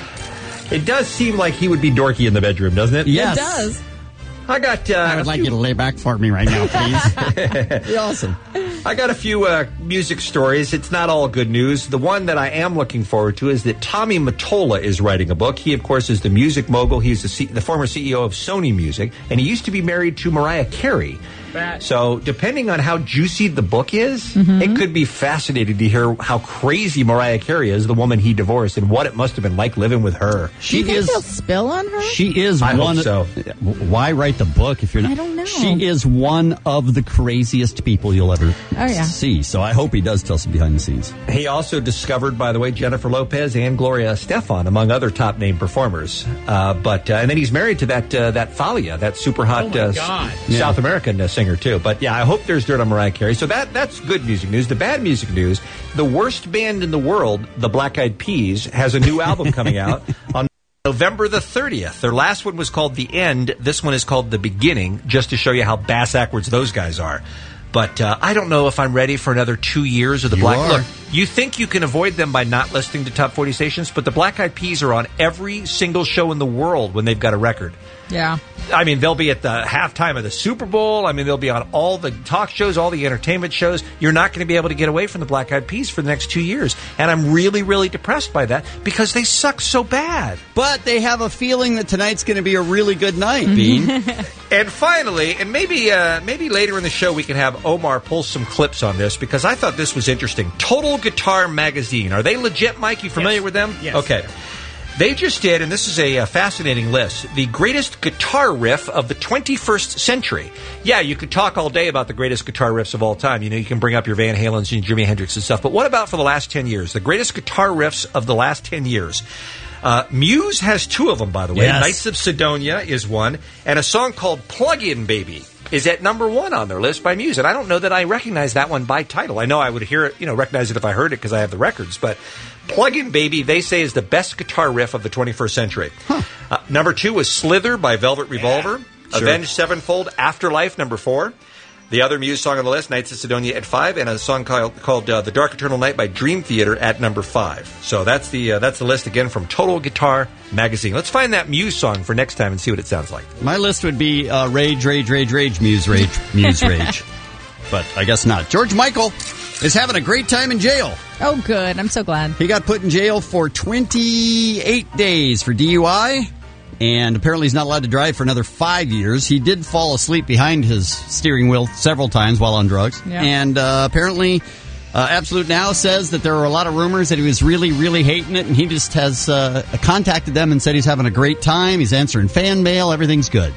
It does seem like he would be dorky in the bedroom, doesn't it? Yes. it does. I got. Uh, I would a like few- you to lay back for me right now, please. Be awesome. I got a few uh, music stories. It's not all good news. The one that I am looking forward to is that Tommy Mottola is writing a book. He, of course, is the music mogul. He's the, C- the former C E O of Sony Music, and he used to be married to Mariah Carey. So, depending on how juicy the book is, Mm-hmm. it could be fascinating to hear how crazy Mariah Carey is, the woman he divorced, and what it must have been like living with her. Do She you think is. he'll spill on her? She is I hope one. so. Why write the book if you're not? I don't know. She is one of the craziest people you'll ever Oh, yeah. see. So I hope he does tell some behind the scenes. He also discovered, by the way, Jennifer Lopez and Gloria Estefan, among other top name performers. Uh, but uh, and then he's married to that uh, that Thalia, that super hot Oh, my uh, God. S- South American uh, singer too. But yeah, I hope there's dirt on Mariah Carey. So that that's good music news. The bad music news: the worst band in the world, the Black Eyed Peas, has a new album coming out on November the thirtieth. Their last one was called The End. This one is called The Beginning, just to show you how bass backwards those guys are. But uh, I don't know if I'm ready for another two years of the You Black. are. Look, you think you can avoid them by not listening to top forty stations, but the Black Eyed Peas are on every single show in the world when they've got a record. Yeah. I mean, they'll be at the halftime of the Super Bowl. I mean, they'll be on all the talk shows, all the entertainment shows. You're not going to be able to get away from the Black Eyed Peas for the next two years. And I'm really, really depressed by that because they suck so bad. But they have a feeling that tonight's going to be a really good night, Bean. And finally, and maybe uh, maybe later in the show we can have Omar pull some clips on this because I thought this was interesting. Total Guitar Magazine. Are they legit, Mike? You familiar Yes. with them? Yes. Okay. They just did, and this is a, uh fascinating list, the greatest guitar riff of the twenty-first century. Yeah, you could talk all day about the greatest guitar riffs of all time. You know, you can bring up your Van Halens and Jimi Hendrix and stuff. But what about for the last ten years? The greatest guitar riffs of the last ten years. Uh, Muse has two of them, by the way. Yes. Knights of Sidonia is one, and a song called Plug-In Baby is at number one on their list by Muse. And I don't know that I recognize that one by title. I know I would hear it, you know, recognize it if I heard it because I have the records. But Plug-In Baby, they say, is the best guitar riff of the twenty-first century. Huh. Uh, number two was Slither by Velvet Revolver. Yeah, sure. Avenged Sevenfold, Afterlife, number four. The other Muse song on the list, Knights of Sidonia, at five, and a song called, called uh, The Dark Eternal Night by Dream Theater at number five. So that's the uh, that's the list again from Total Guitar Magazine. Let's find that Muse song for next time and see what it sounds like. My list would be uh, Rage, Rage, Rage, Rage, Muse, Rage, Muse, Rage. But I guess not. George Michael is having a great time in jail. Oh, good. I'm so glad. He got put in jail for twenty-eight days for D U I. And apparently he's not allowed to drive for another five years. He did fall asleep behind his steering wheel several times while on drugs. Yeah. And uh, apparently uh, Absolute Now says that there were a lot of rumors that he was really, really hating it. And he just has uh, contacted them and said he's having a great time. He's answering fan mail. Everything's good.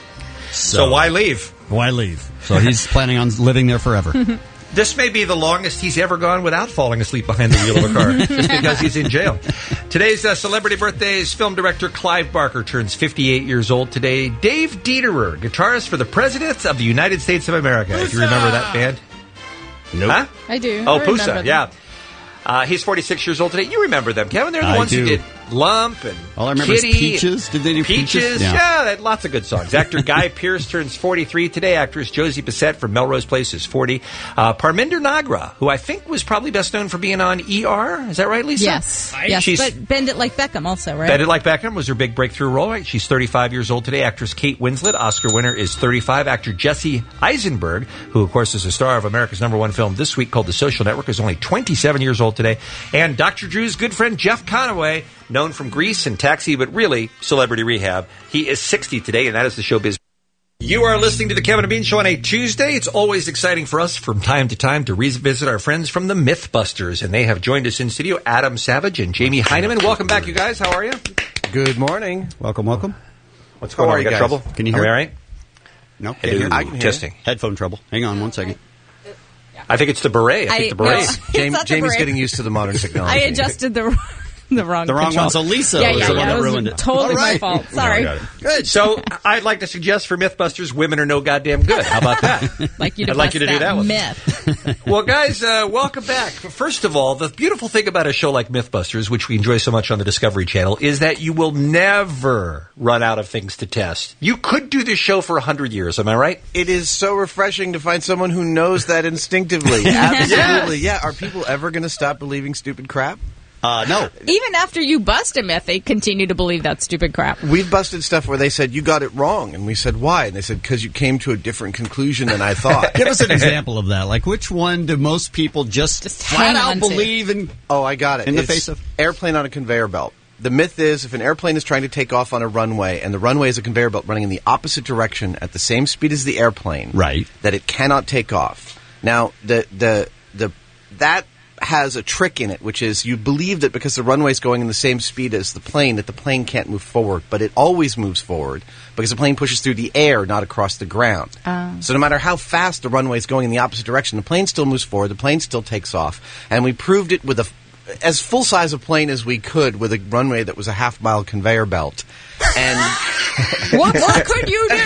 So, so why leave? Why leave? So he's planning on living there forever. This may be the longest he's ever gone without falling asleep behind the wheel of a car, just because he's in jail. Today's uh, celebrity birthdays. Film director Clive Barker turns fifty-eight years old today. Dave Dederer, guitarist for the Presidents of the United States of America. Pusa! If you remember that band. Nope. Huh? I do. Oh, I Pusa, yeah. Uh, he's forty-six years old today. You remember them, Kevin. They're the I ones do. who did Lump and All I remember Kitty. is Peaches. Did they do Peaches? Peaches, yeah. yeah, they had lots of good songs. Actor Guy Pearce turns forty-three today. Actress Josie Bissett from Melrose Place is forty. Uh, Parminder Nagra, who I think was probably best known for being on E R. Is that right, Lisa? Yes. Yes, She's, but Bend It Like Beckham also, right? Bend It Like Beckham was her big breakthrough role. Right? She's thirty-five years old today. Actress Kate Winslet, Oscar winner, is thirty-five. Actor Jesse Eisenberg, who, of course, is a star of America's number one film this week called The Social Network, is only twenty-seven years old today. And Doctor Drew's good friend Jeff Conaway, known from Grease and Taxi, but really Celebrity Rehab. He is sixty today, and that is the showbiz. You are listening to the Kevin and Bean Show on a Tuesday. It's always exciting for us from time to time to revisit our friends from the Mythbusters, and they have joined us in studio, Adam Savage and Jamie Heineman. Welcome back, you guys. How are you? Good morning. Welcome, welcome. What's going How on? are You you got guys? trouble? Can you hear? Are we all right? No, Hello. can't hear. I can hear Testing. Headphone trouble. Hang on one second. I think it's the beret. I think I- the beret. no. It's Jamie, not the Jamie's beret. getting used to the modern I technology. adjusted the the wrong The wrong control. one. So Lisa yeah, was yeah, the yeah, one that it was ruined it. Totally All my right. fault. Sorry. Good. So I'd like to suggest for Mythbusters, women are no goddamn good. How about that? Like you to I'd like you to bust do that one. myth. Well, guys, uh, welcome back. First of all, the beautiful thing about a show like Mythbusters, which we enjoy so much on the Discovery Channel, is that you will never run out of things to test. You could do this show for a hundred years. Am I right? It is so refreshing to find someone who knows that instinctively. Absolutely. Yeah. Are people ever going to stop believing stupid crap? Uh, no. Even after you bust a myth, they continue to believe that stupid crap. We've busted stuff where they said, you got it wrong. And we said, why? And they said, because you came to a different conclusion than I thought. Give us an example of that. Like, which one do most people just, Just flat hang out on to. believe in? Oh, I got it. In the It's face of- airplane on a conveyor belt. The myth is if an airplane is trying to take off on a runway and the runway is a conveyor belt running in the opposite direction at the same speed as the airplane, Right. that it cannot take off. Now, the the the that has a trick in it, which is you believe that because the runway is going in the same speed as the plane, that the plane can't move forward, but it always moves forward because the plane pushes through the air, not across the ground. Oh. So no matter how fast the runway is going in the opposite direction, the plane still moves forward, the plane still takes off. And we proved it with a as full size a plane as we could with a runway that was a half mile conveyor belt. And What more could you do?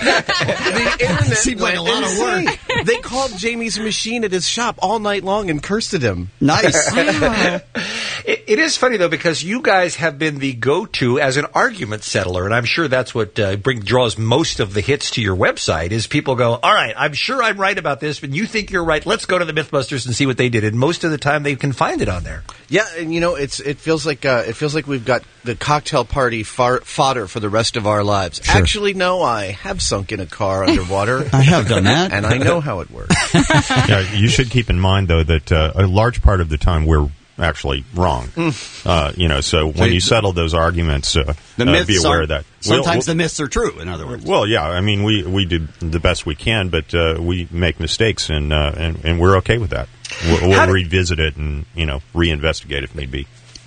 the internet Seemed like a went lot of work. insane. They called Jamie's machine at his shop all night long and cursed at him. Nice. Wow. It, it is funny, though, because you guys have been the go-to as an argument settler, and I'm sure that's what uh, bring, draws most of the hits to your website, is people go, all right, I'm sure I'm right about this, but you think you're right. Let's go to the Mythbusters and see what they did. And most of the time, they can find it on there. Yeah, and you know, it's it feels like uh, it feels like we've got the cocktail party far, fodder for the rest of our lives. Sure. Actually, no, I have sunk in a car underwater. I have done that. And I know how it works. Yeah, you should keep in mind, though, that uh, a large part of the time we're actually wrong. Uh, you know, so when you settle those arguments, uh, The uh, myths be aware are, of that. sometimes We'll- the myths are true, in other words. Well, yeah, I mean, we, we do the best we can, but uh, we make mistakes, and, uh, and and we're okay with that. We'll, How we'll do- revisit it and, you know, reinvestigate if need be.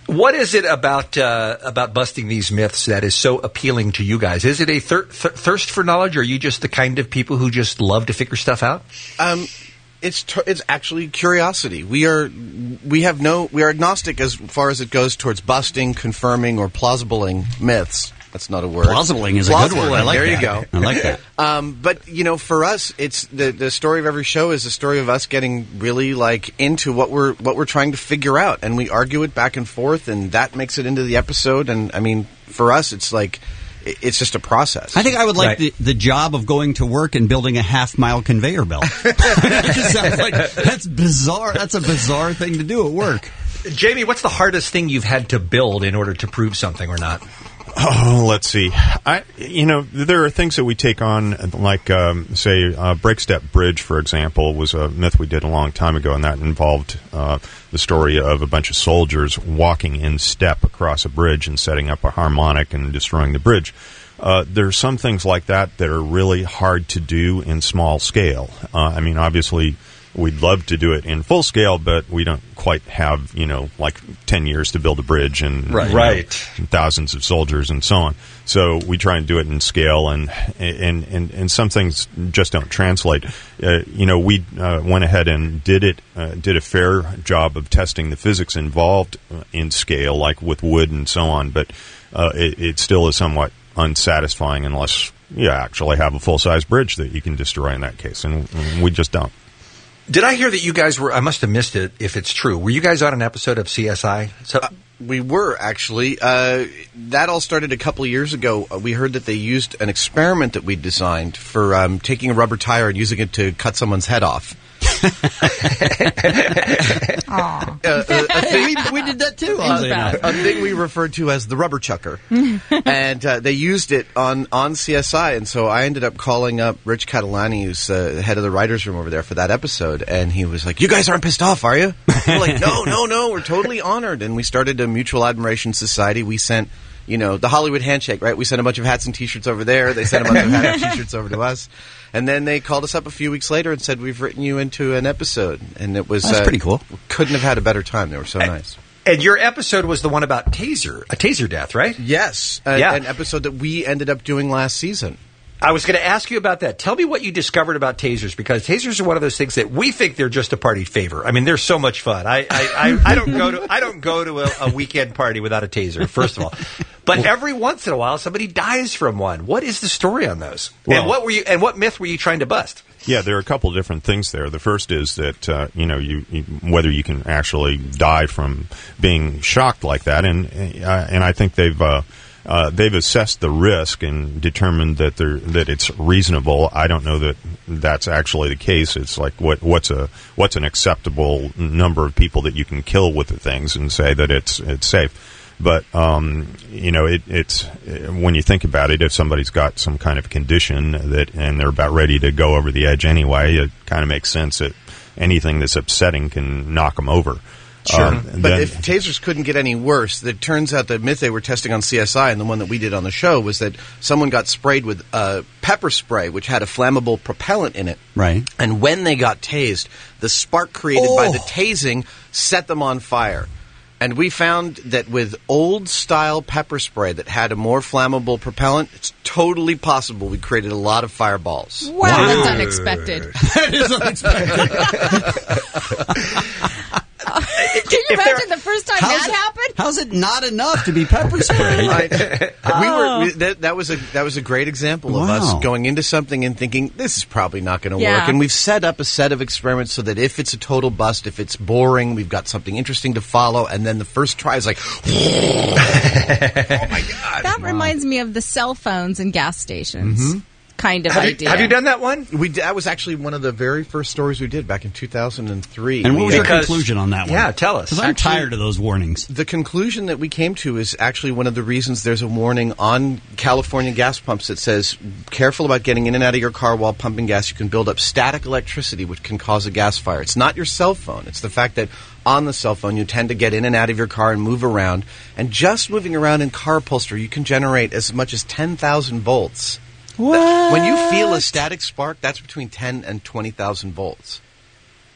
What is it about uh, about busting these myths that is so appealing to you guys? Is it a thir- th- thirst for knowledge, or are you just the kind of people who just love to figure stuff out? Um, it's t- it's actually curiosity. We are we have no we are agnostic as far as it goes towards busting, confirming, or plausibling myths. That's not a word. Plausibling is a good word. I like there that. you go. I like that. Um, but you know, for us, it's the the story of every show is the story of us getting really like into what we're what we're trying to figure out, and we argue it back and forth, and that makes it into the episode. And I mean, for us, it's like it- it's just a process. I think I would like the, the job of going to work and building a half mile conveyor belt. It just sounds like that's bizarre. That's a bizarre thing to do at work. Jamie, what's the hardest thing you've had to build in order to prove something or not? Oh, let's see. I, you know, there are things that we take on, like, um, say, uh, Break Step Bridge, for example, was a myth we did a long time ago, and that involved uh, the story of a bunch of soldiers walking in step across a bridge and setting up a harmonic and destroying the bridge. Uh, there's some things like that that are really hard to do in small scale. Uh, I mean, obviously, we'd love to do it in full scale, but we don't quite have, you know, like ten years to build a bridge and, Right. you know, Right. and thousands of soldiers and so on. So we try and do it in scale, and and, and, and some things just don't translate. Uh, you know, we uh, went ahead and did it, uh, did a fair job of testing the physics involved in scale, like with wood and so on, but uh, it, it still is somewhat unsatisfying unless you actually have a full-size bridge that you can destroy in that case, and, and we just don't. Did I hear that you guys were, I must have missed it if it's true, were you guys on an episode of C S I? So, Uh, we were, actually. Uh, that all started a couple of years ago. Uh, we heard that they used an experiment that we designed for um, taking a rubber tire and using it to cut someone's head off. Uh, a, a thing, we, we did that too. A, a thing we referred to as the rubber chucker, and uh, they used it on, on C S I. And so I ended up calling up Rich Catalani, who's uh, the head of the writers' room over there for that episode, and he was like, "You guys aren't pissed off, are you?" We're like, "No, no, no, we're totally honored." And we started a mutual admiration society. We sent, you know, the Hollywood handshake, right? We sent a bunch of hats and T-shirts over there. They sent a bunch of hats and T-shirts over to us. And then they called us up a few weeks later and said, "We've written you into an episode." And it was That's uh, pretty cool. Couldn't have had a better time. They were so nice. and your episode was the one about taser, a taser death, right? Yes. Uh, Yeah. An episode that we ended up doing last season. I was going to ask you about that. Tell me what you discovered about tasers, because tasers are one of those things that we think they're just a party favor. I mean, they're so much fun. I, I, I, I don't go to I don't go to a, a weekend party without a taser, first of all. But every once in a while, somebody dies from one. What is the story on those? Well- and what were you? And what myth were you trying to bust? Yeah, there are a couple different things there. The first is that uh, you know you, you whether you can actually die from being shocked like that, and uh, and I think they've uh, uh, they've assessed the risk and determined that they're that it's reasonable. I don't know that that's actually the case. It's like what what's a what's an acceptable number of people that you can kill with the things and say that it's it's safe. But, um, you know, it, it's when you think about it, if somebody's got some kind of condition that and they're about ready to go over the edge anyway, it kind of makes sense that anything that's upsetting can knock them over. Sure. Um, but then- if tasers couldn't get any worse, it turns out the myth they were testing on C S I and the one that we did on the show was that someone got sprayed with uh, pepper spray, which had a flammable propellant in it. Right. And when they got tased, the spark created by the Oh. tasing set them on fire. And we found that with old-style pepper spray that had a more flammable propellant, it's totally possible we created a lot of fireballs. Wow, that's unexpected. That is unexpected. Can you imagine the first time How's that it- happened? How's it not enough to be pepper sprayed? I- we were we, that, that was a that was a great example of Wow. us going into something and thinking this is probably not going to Yeah. work, and we've set up a set of experiments so that if it's a total bust, if it's boring, we've got something interesting to follow, and then the first try is like, oh my god! That reminds me of the cell phones and gas stations Mhm. kind of Have you- idea. have you done that one? We d- that was actually one of the very first stories we did back in two thousand three. And what was your Because- conclusion on that one? Yeah, tell us. Because I'm Actually- tired of those warnings. The conclusion that we came to is actually one of the reasons there's a warning on California gas pumps that says, careful about getting in and out of your car while pumping gas. You can build up static electricity, which can cause a gas fire. It's not your cell phone. It's the fact that on the cell phone, you tend to get in and out of your car and move around. And just moving around in car upholstery, you can generate as much as ten thousand volts. What? When you feel a static spark, that's between ten and twenty thousand volts.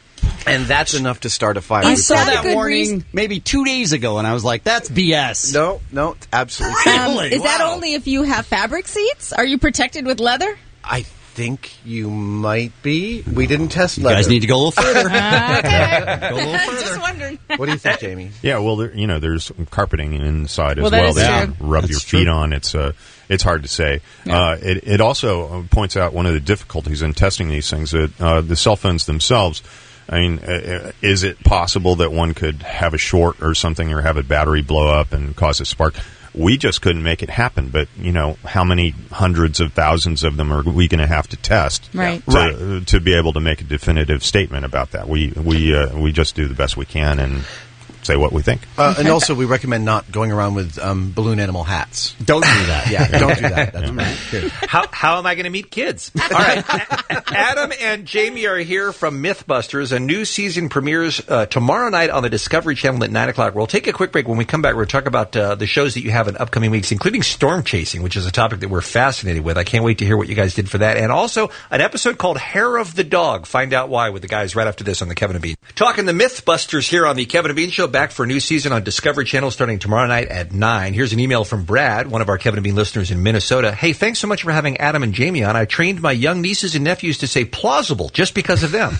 And that's enough to start a fire. I saw that warning maybe two days ago, and I was like, "That's B S." No, no, absolutely. true. Um, is that only if you have fabric seats? Are you protected with leather? I think you might be. We didn't test You leather. guys need to go a little further. Okay. Go a little further. Just wondering. What do you think, Jamie? Yeah, well, there, you know, there's carpeting inside Well, as that well is that true. you rub That's your true. feet on. It's uh, it's hard to say. Uh, it, it also points out one of the difficulties in testing these things, that uh, the cell phones themselves, I mean, uh, is it possible that one could have a short or something, or have a battery blow up and cause a spark? We just couldn't make it happen, but, you know, how many hundreds of thousands of them are we going to have to test Right. to, right. to be able to make a definitive statement about that? We we uh, we just do the best we can and say what we think. Uh, and also, we recommend not going around with um, balloon animal hats. Don't do that. Yeah, don't do that. That's Yeah. right. Good. How, how am I going to meet kids? All right. Adam and Jamie are here from Mythbusters. A new season premieres uh, tomorrow night on the Discovery Channel at nine o'clock. We'll take a quick break. When we come back, we'll talk about uh, the shows that you have in upcoming weeks, including storm chasing, which is a topic that we're fascinated with. I can't wait to hear what you guys did for that. And also an episode called Hair of the Dog. Find out why with the guys right after this on the Kevin and Bean. Talking the Mythbusters here on the Kevin and Bean Show, back for a new season on Discovery Channel starting tomorrow night at nine. Here's an email from Brad, one of our Kevin and Bean listeners in Minnesota. Hey, thanks so much for having Adam and Jamie on. I trained my young nieces and nephews to say plausible just because of them.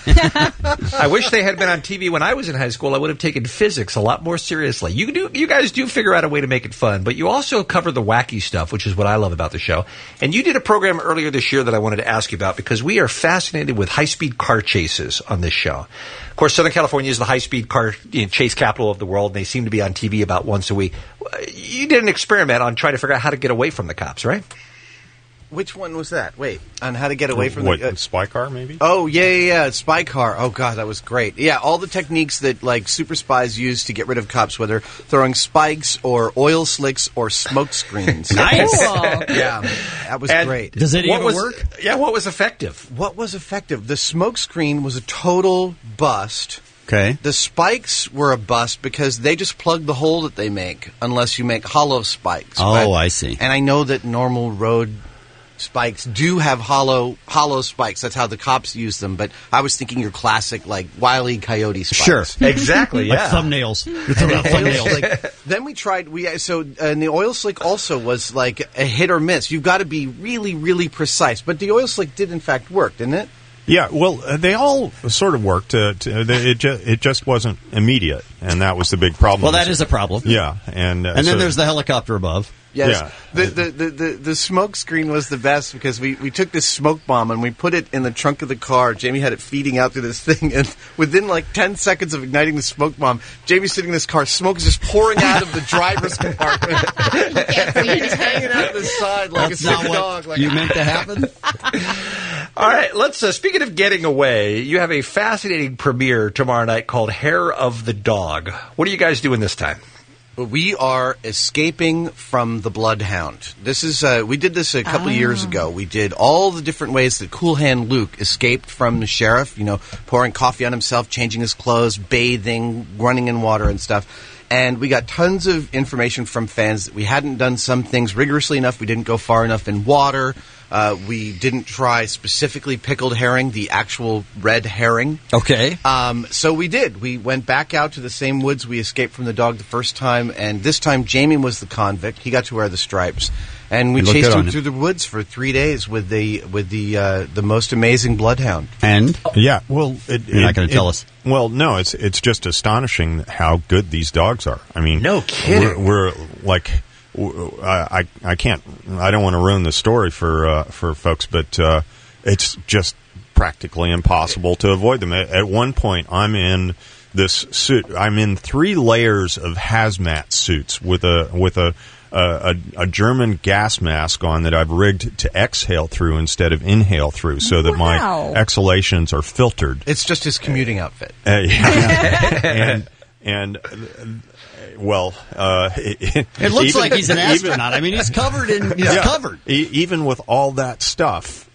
I wish they had been on T V when I was in high school. I would have taken physics a lot more seriously. You do, you guys do figure out a way to make it fun, but you also cover the wacky stuff, which is what I love about the show. And you did a program earlier this year that I wanted to ask you about, because we are fascinated with high-speed car chases on this show. Of course, Southern California is the high-speed car you know, chase capital of the world, and they seem to be on T V about once a week. You did an experiment on trying to figure out how to get away from the cops, right? Which one was that? Wait, on how to get away from what, the... Uh, spy car, maybe? Oh, yeah, yeah, yeah, spy car. Oh, God, that was great. Yeah, all the techniques that, like, super spies use to get rid of cops, whether throwing spikes or oil slicks or smoke screens. Nice. Yeah, that was And great. Does it what even was, work? Yeah, what was effective? What was effective? The smoke screen was a total bust. Okay. The spikes were a bust because they just plug the hole that they make, unless you make hollow spikes. Oh, But- I see. And I know that normal road spikes do have hollow hollow spikes. That's how the cops use them. But I was thinking your classic, like, Wile E. Coyote spikes. Sure. Exactly, Like yeah. thumbnails. You're throwing out thumbnails. Like, then we tried. We so uh, and the oil slick also was like a hit or miss. You've got to be really, really precise. But the oil slick did in fact work, didn't it? Yeah, well, uh, they all sort of worked. Uh, to, they, it, ju- it just wasn't immediate, and that was the big problem. Well, that is a problem. Yeah, and uh, And then so- there's the helicopter above. Yes. Yeah. The, the, the, the, the smoke screen was the best because we, we took this smoke bomb and we put it in the trunk of the car. Jamie had it feeding out through this thing, and within like ten seconds of igniting the smoke bomb, Jamie's sitting in this car, smoke is just pouring out of the driver's compartment. He's hanging out the side like That's a sick not what dog. Like, you meant to happen? All right, let's. Uh, speaking of getting away, you have a fascinating premiere tomorrow night called Hair of the Dog. What are you guys doing this time? We are escaping from the Bloodhound. This is uh, we did this a couple of years ago. We did all the different ways that Cool Hand Luke escaped from the sheriff. You know, pouring coffee on himself, changing his clothes, bathing, running in water and stuff. And we got tons of information from fans that we hadn't done some things rigorously enough. We didn't go far enough in water. Uh, we didn't try specifically pickled herring, the actual red herring. Okay. Um, so we did. We went back out to the same woods we escaped from the dog the first time, and this time Jamie was the convict. He got to wear the stripes, and we It looked chased good on him him. through the woods for three days with the with the uh, the most amazing bloodhound. And yeah, well, it, You're not it- gonna it- tell us. Well, no, it's it's just astonishing how good these dogs are. I mean, No kidding. We're, we're like. w- I, I I can't I don't want to ruin the story for uh, for folks, but uh, it's just practically impossible to avoid them. At, at one point, I'm in this suit. I'm in three layers of hazmat suits with a with a a, a, a German gas mask on that I've rigged to exhale through instead of inhale through, so that Wow. my exhalations are filtered. It's just his commuting outfit. Uh, yeah. and and uh, well, uh, it, It looks like he's an astronaut. I mean, he's covered in. He's Yeah. covered. E- even with all that stuff,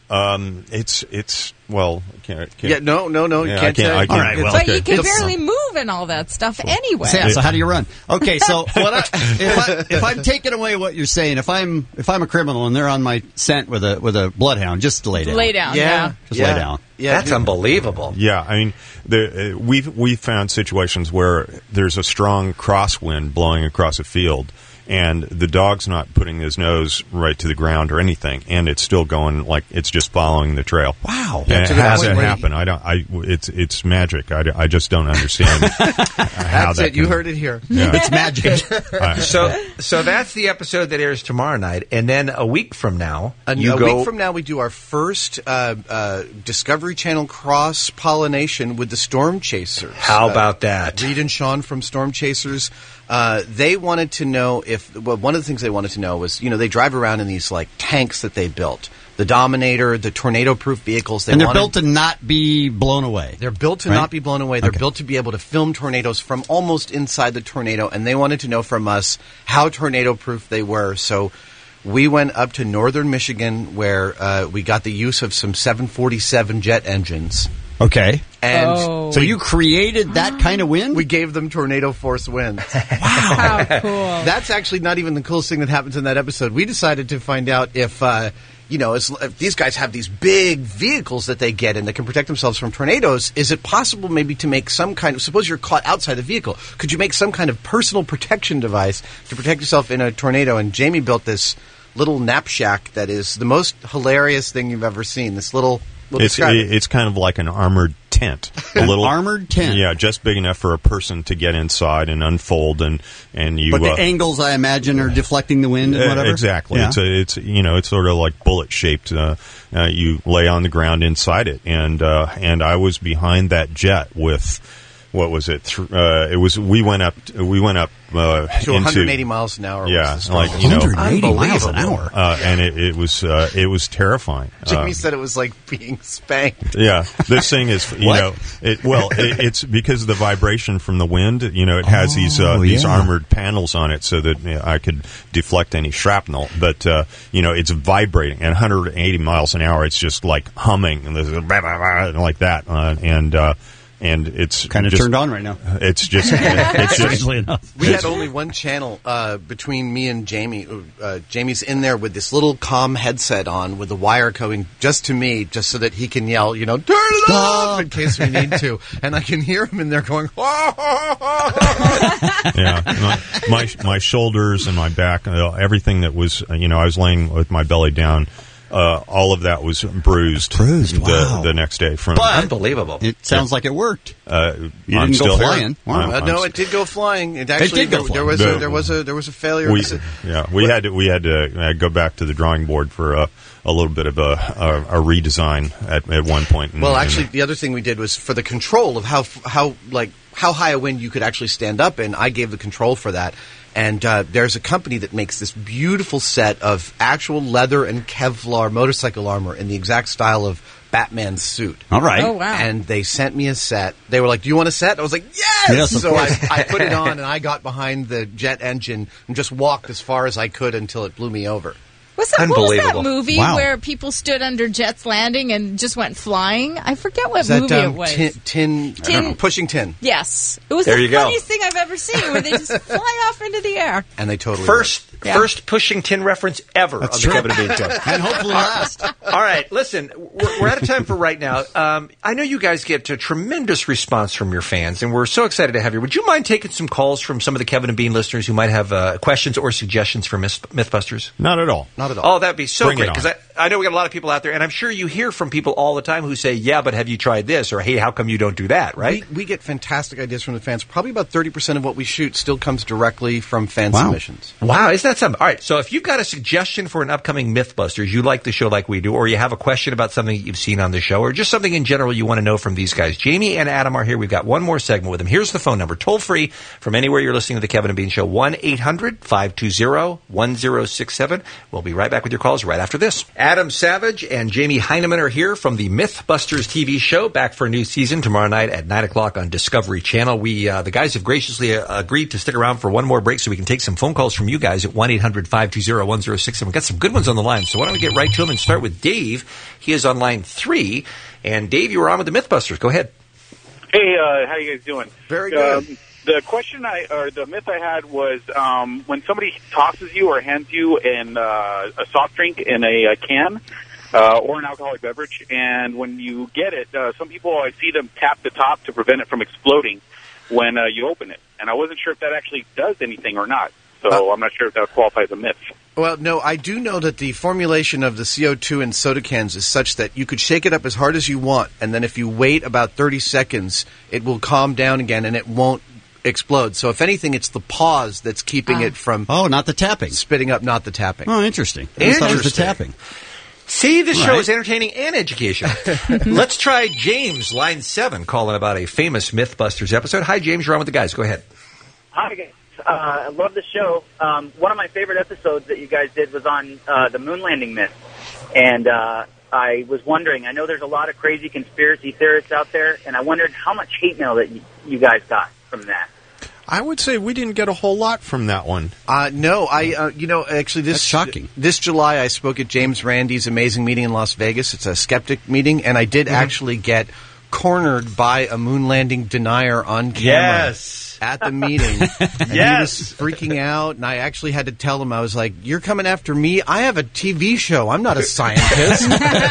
Um, it's it's well, can't, can't, Yeah, no, no, no, you yeah, can't I can't. say- I can't All right, well, But okay. you can It's- barely move and all that stuff anyway. So, yeah, so how do you run? Okay, so what I, if, I, if I'm taking away what you're saying, if I'm if I'm a criminal and they're on my scent with a with a bloodhound, just lay down. Lay down, yeah. Just lay down. That's unbelievable. Yeah, I mean, the, uh, we've we've found situations where there's a strong crosswind blowing across a field, and the dog's not putting his nose right to the ground or anything, and it's still going like it's just following the trail. Wow, And to it the has point that where- happen. I don't. I it's it's magic. I, I just don't understand how That's that it. You can- heard it here. Yeah. It's magic. so, so that's the episode that airs tomorrow night, and then a week from now, A, you a go. week from now, we do our first uh, uh, Discovery Channel cross pollination with the Storm Chasers. How Uh, about that? Reed and Sean from Storm Chasers. Uh, they wanted to know if well, one of the things they wanted to know was, you know, they drive around in these like tanks that they built, the Dominator, the tornado-proof vehicles. They and they're wanted, built to not be blown away. They're built to Right? not be blown away. They're Okay. built to be able to film tornadoes from almost inside the tornado, and they wanted to know from us how tornado-proof they were. So we went up to northern Michigan, where uh, we got the use of some seven forty-seven jet engines. Okay. And Oh. So you created that kind of wind? we gave them tornado force winds. How cool. That's actually not even the coolest thing that happens in that episode. We decided to find out if, uh, you know, as, if these guys have these big vehicles that they get and they can protect themselves from tornadoes, is it possible maybe to make some kind of, suppose you're caught outside the vehicle, could you make some kind of personal protection device to protect yourself in a tornado? And Jamie built this little knapsack that is the most hilarious thing you've ever seen. This little... We'll It's describe it, it. it's kind of like an armored tent, a little armored tent? Yeah, just big enough for a person to get inside and unfold, and and you. But the uh, angles, I imagine, are deflecting the wind and Uh, whatever? Exactly. Yeah. It's a, it's you know it's sort of like bullet shaped. Uh, uh, you lay on the ground inside it, and uh, and I was behind that jet with what was it? Th- uh, it was we went up we went up uh, to into, one hundred eighty miles an hour. was Yeah, the storm. like you know, one hundred eighty miles an hour. uh, and it, it was uh, it was terrifying. Jamie Uh, said it was like being spanked. yeah, this thing is you What? know it well it, it's because of the vibration from the wind. You know, it has these uh, Oh, these yeah. armored panels on it so that you know, I could deflect any shrapnel. But uh, you know, it's vibrating at one hundred eighty miles an hour. It's just like humming and there's a blah, blah, blah, like that, uh, and uh, and it's Kind of just- turned on right now. It's just it's just Strangely enough. We had only one channel uh, between me and Jamie. Uh, Jamie's in there with this little comm headset on with the wire going just to me, just so that he can yell, you know, turn it Stop. off in case we need to. And I can hear him in there going, yeah, my, my my shoulders and my back, uh, everything that was, uh, you know, I was laying with my belly down. Uh, all of that was bruised. Bruised, the, wow. the next day from. But Unbelievable. it sounds like it worked. uh, You I'm didn't go still here. flying. Wow. I'm- Uh, I'm no, s- it did go flying. It actually did go there, there flying. was a, The- there was a there was a failure. we, It's a- yeah, we had to we had to uh, go back to the drawing board for a, a little bit of a, a, a redesign at, at one point. And- Well, and- actually, the other thing we did was for the control of how how like how high a wind you could actually stand up in. I gave the control for that, and uh, there's a company that makes this beautiful set of actual leather and Kevlar motorcycle armor in the exact style of Batman's suit. All right. Oh, wow. And they sent me a set. They were like, "Do you want a set?" I was like, "Yes!" Yes, of so I, course. I put it on, and I got behind the jet engine and just walked as far as I could until it blew me over. What's that, what was that Unbelievable. movie Wow. where people stood under jets landing and just went flying? I forget what Is that movie um, it was. tin, tin, Tin- pushing tin? Yes. It was There the you go. funniest thing I've ever seen where they just fly off into the air. And they totally First, Yeah. first pushing tin reference ever That's on true. the Kevin and Bean Show. And hopefully last. All right, listen, we're, we're out of time for right now. Um, I know you guys get a tremendous response from your fans, and we're so excited to have you. Would you mind taking some calls from some of the Kevin and Bean listeners who might have uh, questions or suggestions for Myth- Mythbusters? not at all. Not at all. Oh, that'd be so Bring it great, because on. I, I know we got a lot of people out there, and I'm sure you hear from people all the time who say, yeah, but have you tried this? Or, hey, how come you don't do that, right? We, we get fantastic ideas from the fans. Probably about thirty percent of what we shoot still comes directly from fan Wow. submissions. Wow, isn't that something? All right, so if you've got a suggestion for an upcoming Mythbusters, you like the show like we do, or you have a question about something that you've seen on the show, or just something in general you want to know from these guys, Jamie and Adam are here. We've got one more segment with them. Here's the phone number, toll free from anywhere you're listening to the Kevin and Bean Show, one eight hundred five two zero one zero six seven. We'll be right back with your calls right after this. Adam Savage and Jamie Heineman are here from the Mythbusters T V show, back for a new season tomorrow night at nine o'clock on Discovery Channel. We uh, the guys have graciously uh, agreed to stick around for one more break so we can take some phone calls from you guys at one eight hundred five two zero one zero six seven. We've got some good ones on the line, so why don't we get right to them and start with Dave. He is on line three. And Dave, you were on with the Mythbusters. Go ahead. Hey, uh, how you guys doing? Very good. Um, the question I, or the myth I had was um, when somebody tosses you or hands you in uh, a soft drink in a, a can uh, or an alcoholic beverage, and when you get it, uh, some people, I see them tap the top to prevent it from exploding when uh, you open it. And I wasn't sure if that actually does anything or not. So uh, I'm not sure if that qualifies as a myth. Well, no, I do know that the formulation of the C O two in soda cans is such that you could shake it up as hard as you want, and then if you wait about thirty seconds, it will calm down again and it won't explode. So if anything, it's the pause that's keeping Ah. it from Oh, not the tapping. spitting up, not the tapping. Oh, interesting. I thought it was the tapping. See, this All show right. is entertaining and educational. Let's try James, line seven, calling about a famous Mythbusters episode. Hi, James. You're on with the guys. Go ahead. Hi, guys. Uh, I love the show. Um, one of my favorite episodes that you guys did was on uh, the moon landing myth. And uh, I was wondering, I know there's a lot of crazy conspiracy theorists out there, and I wondered how much hate mail that you, you guys got from that. I would say we didn't get a whole lot from that one. Uh, no, I, uh, you know, actually this That's shocking. This July I spoke at James Randi's amazing meeting in Las Vegas. It's a skeptic meeting, and I did Mm-hmm. actually get cornered by a moon landing denier on camera. Yes. At the meeting. And Yes. he was freaking out, and I actually had to tell him, I was like, you're coming after me? I have a T V show. I'm not a scientist.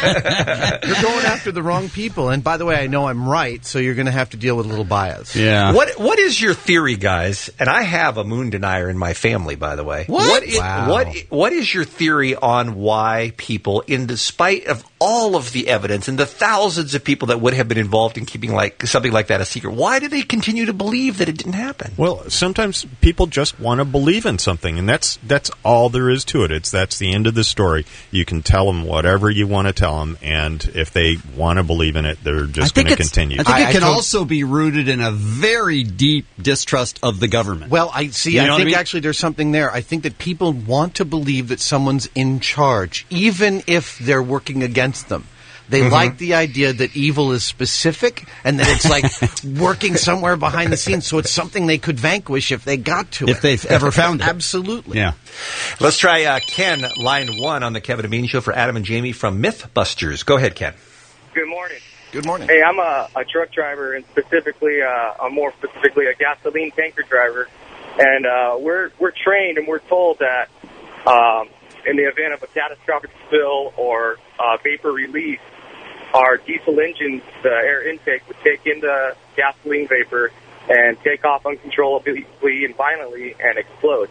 You're going after the wrong people. And by the way, I know I'm right, so you're going to have to deal with a little bias. Yeah. What What is your theory, guys? And I have a moon denier in my family, by the way. What? What is, Wow. what, what is your theory on why people, in despite of all of the evidence and the thousands of people that would have been involved in keeping like something like that a secret, why do they continue to believe that it didn't happen? Well, sometimes people just want to believe in something, and that's that's all there is to it. It's that's the end of the story. You can tell them whatever you want to tell them, and if they want to believe in it, they're just going to it's- continue. I think I- it I can told- also be rooted in a very deep distrust of the government. Well, I see. You know I what think I mean? actually there's something there. I think that people want to believe that someone's in charge, even if they're working against them. They Mm-hmm. like the idea that evil is specific and that it's like working somewhere behind the scenes, so it's something they could vanquish if they got to it. If they've ever found it. Absolutely. Yeah. Let's try uh, Ken, line one on the Kevin and Bean Show for Adam and Jamie from Mythbusters. Go ahead, Ken. Good morning. Good morning. Hey, I'm a, a truck driver, and specifically, uh, I'm more specifically a gasoline tanker driver. And uh, we're we're trained, and we're told that um, in the event of a catastrophic spill or uh, vapor release, our diesel engines, the air intake, would take in the gasoline vapor and take off uncontrollably and violently and explode.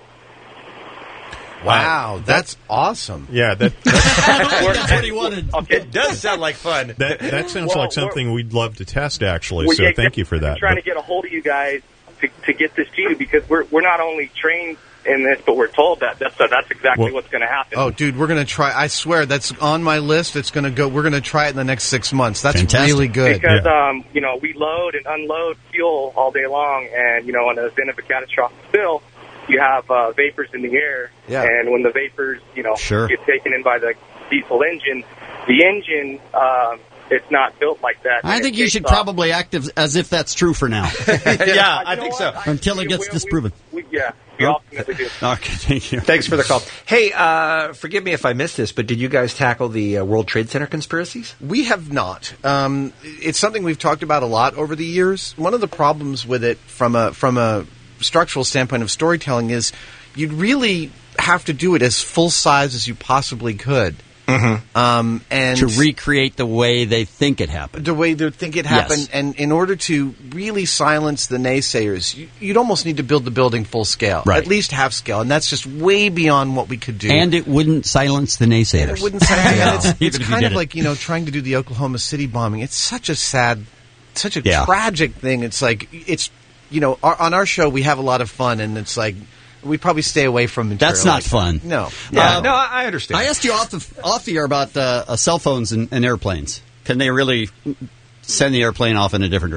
Wow, that's awesome. Yeah, that That's what he wanted. Okay, it does sound like fun. that, that sounds Well, like something we'd love to test, actually. Well, So yeah, thank you for I'm that. trying But- to get a hold of you guys to, to get this to you because we're we're not only trained in this, but we're told that that's so that's exactly Well- what's going to happen. Oh, dude, we're going to try. I swear, that's on my list. It's going to go. We're going to try it in the next six months. That's Fantastic. really good. Because um, you know, we load and unload fuel all day long, and you know, in the event of a catastrophic spill, you have uh, vapors in the air, Yeah. and when the vapors, you know, Sure. get taken in by the diesel engine, the engine, um, it's not built like that. I and think it you takes should off. probably act as, as if that's true for now. Yeah, I think so. Until it gets disproven. We, yeah, we ultimately do. Okay, thank you. Thanks for the call. Hey, uh, forgive me if I missed this, but did you guys tackle the uh, World Trade Center conspiracies? We have not. Um, it's something we've talked about a lot over the years. One of the problems with it, from a from a structural standpoint of storytelling, is you'd really have to do it as full size as you possibly could. Mm-hmm. Um, and To recreate the way they think it happened. the way they think it happened, Yes. and in order to really silence the naysayers, you, you'd almost need to build the building full scale, Right. at least half scale, and that's just way beyond what we could do. And it wouldn't silence the naysayers. It wouldn't silence. No. It's, it's Even if you kind did of it. like, you know, trying to do the Oklahoma City bombing. It's such a sad, such a Yeah. tragic thing. It's like it's, you know, our, on our show we have a lot of fun, and it's like we probably stay away from material. That's not like that. fun. No, Yeah, Uh, no, I I understand. I asked you off the off the air about uh, uh, cell phones and, and airplanes. Can they really send the airplane off in a different direction?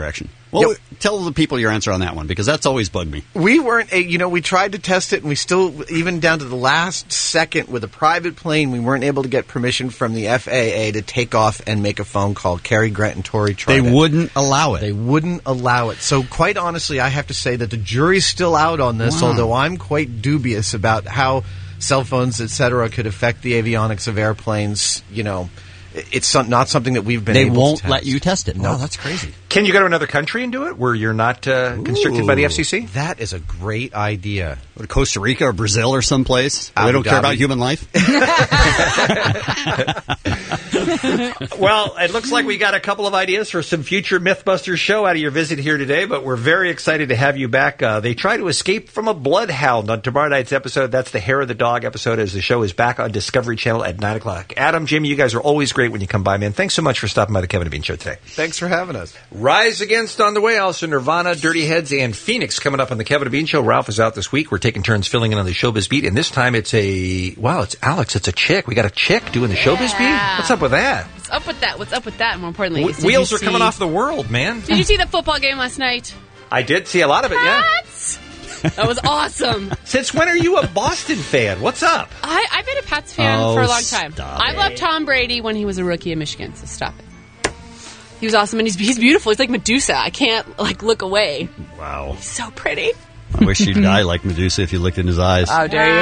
Well, tell the people your answer on that one, because that's always bugged me. We weren't, a, you know, we tried to test it, and we still, even down to the last second with a private plane, we weren't able to get permission from the F A A to take off and make a phone call. Cary Grant and Tori tried They it. wouldn't allow it. They wouldn't allow it. So, quite honestly, I have to say that the jury's still out on this, Wow. although I'm quite dubious about how cell phones, et cetera, could affect the avionics of airplanes. You know, it's some, not something that we've been They able won't to test. let you test it. No, No. that's crazy. Can you go to another country and do it where you're not uh, constricted by the F C C? That is a great idea. Go to Costa Rica or Brazil or someplace. They Abu don't care Dhabi. about human life. Well, it looks like we got a couple of ideas for some future Mythbusters show out of your visit here today, but we're very excited to have you back. Uh, they try to escape from a bloodhound on tomorrow night's episode. That's the Hair of the Dog episode, as the show is back on Discovery Channel at nine o'clock. Adam, Jimmy, you guys are always great when you come by, man. Thanks so much for stopping by the Kevin and Bean Show today. Thanks for having us. Rise Against on the way. Also, Nirvana, Dirty Heads, and Phoenix coming up on the Kevin and Bean Show. Ralph is out this week. We're taking turns filling in on the Showbiz Beat, and this time it's a, wow, it's Alex. It's a chick. We got a chick doing the Showbiz Beat? What's up with that? What's up with that? What's up with that? More importantly, W- did wheels you are coming see- off the world, man. Did you see the football game last night? I did see a lot of it, yeah. Pats! That was awesome. Since when are you a Boston fan? What's up? I, I've been a Pats fan Oh, for a long time. stop I loved Tom Brady when he was a rookie in Michigan, so stop it. He was awesome, and he's he's beautiful. He's like Medusa. I can't like look away. Wow. He's so pretty. I wish you'd die like Medusa if you looked in his eyes. How dare you?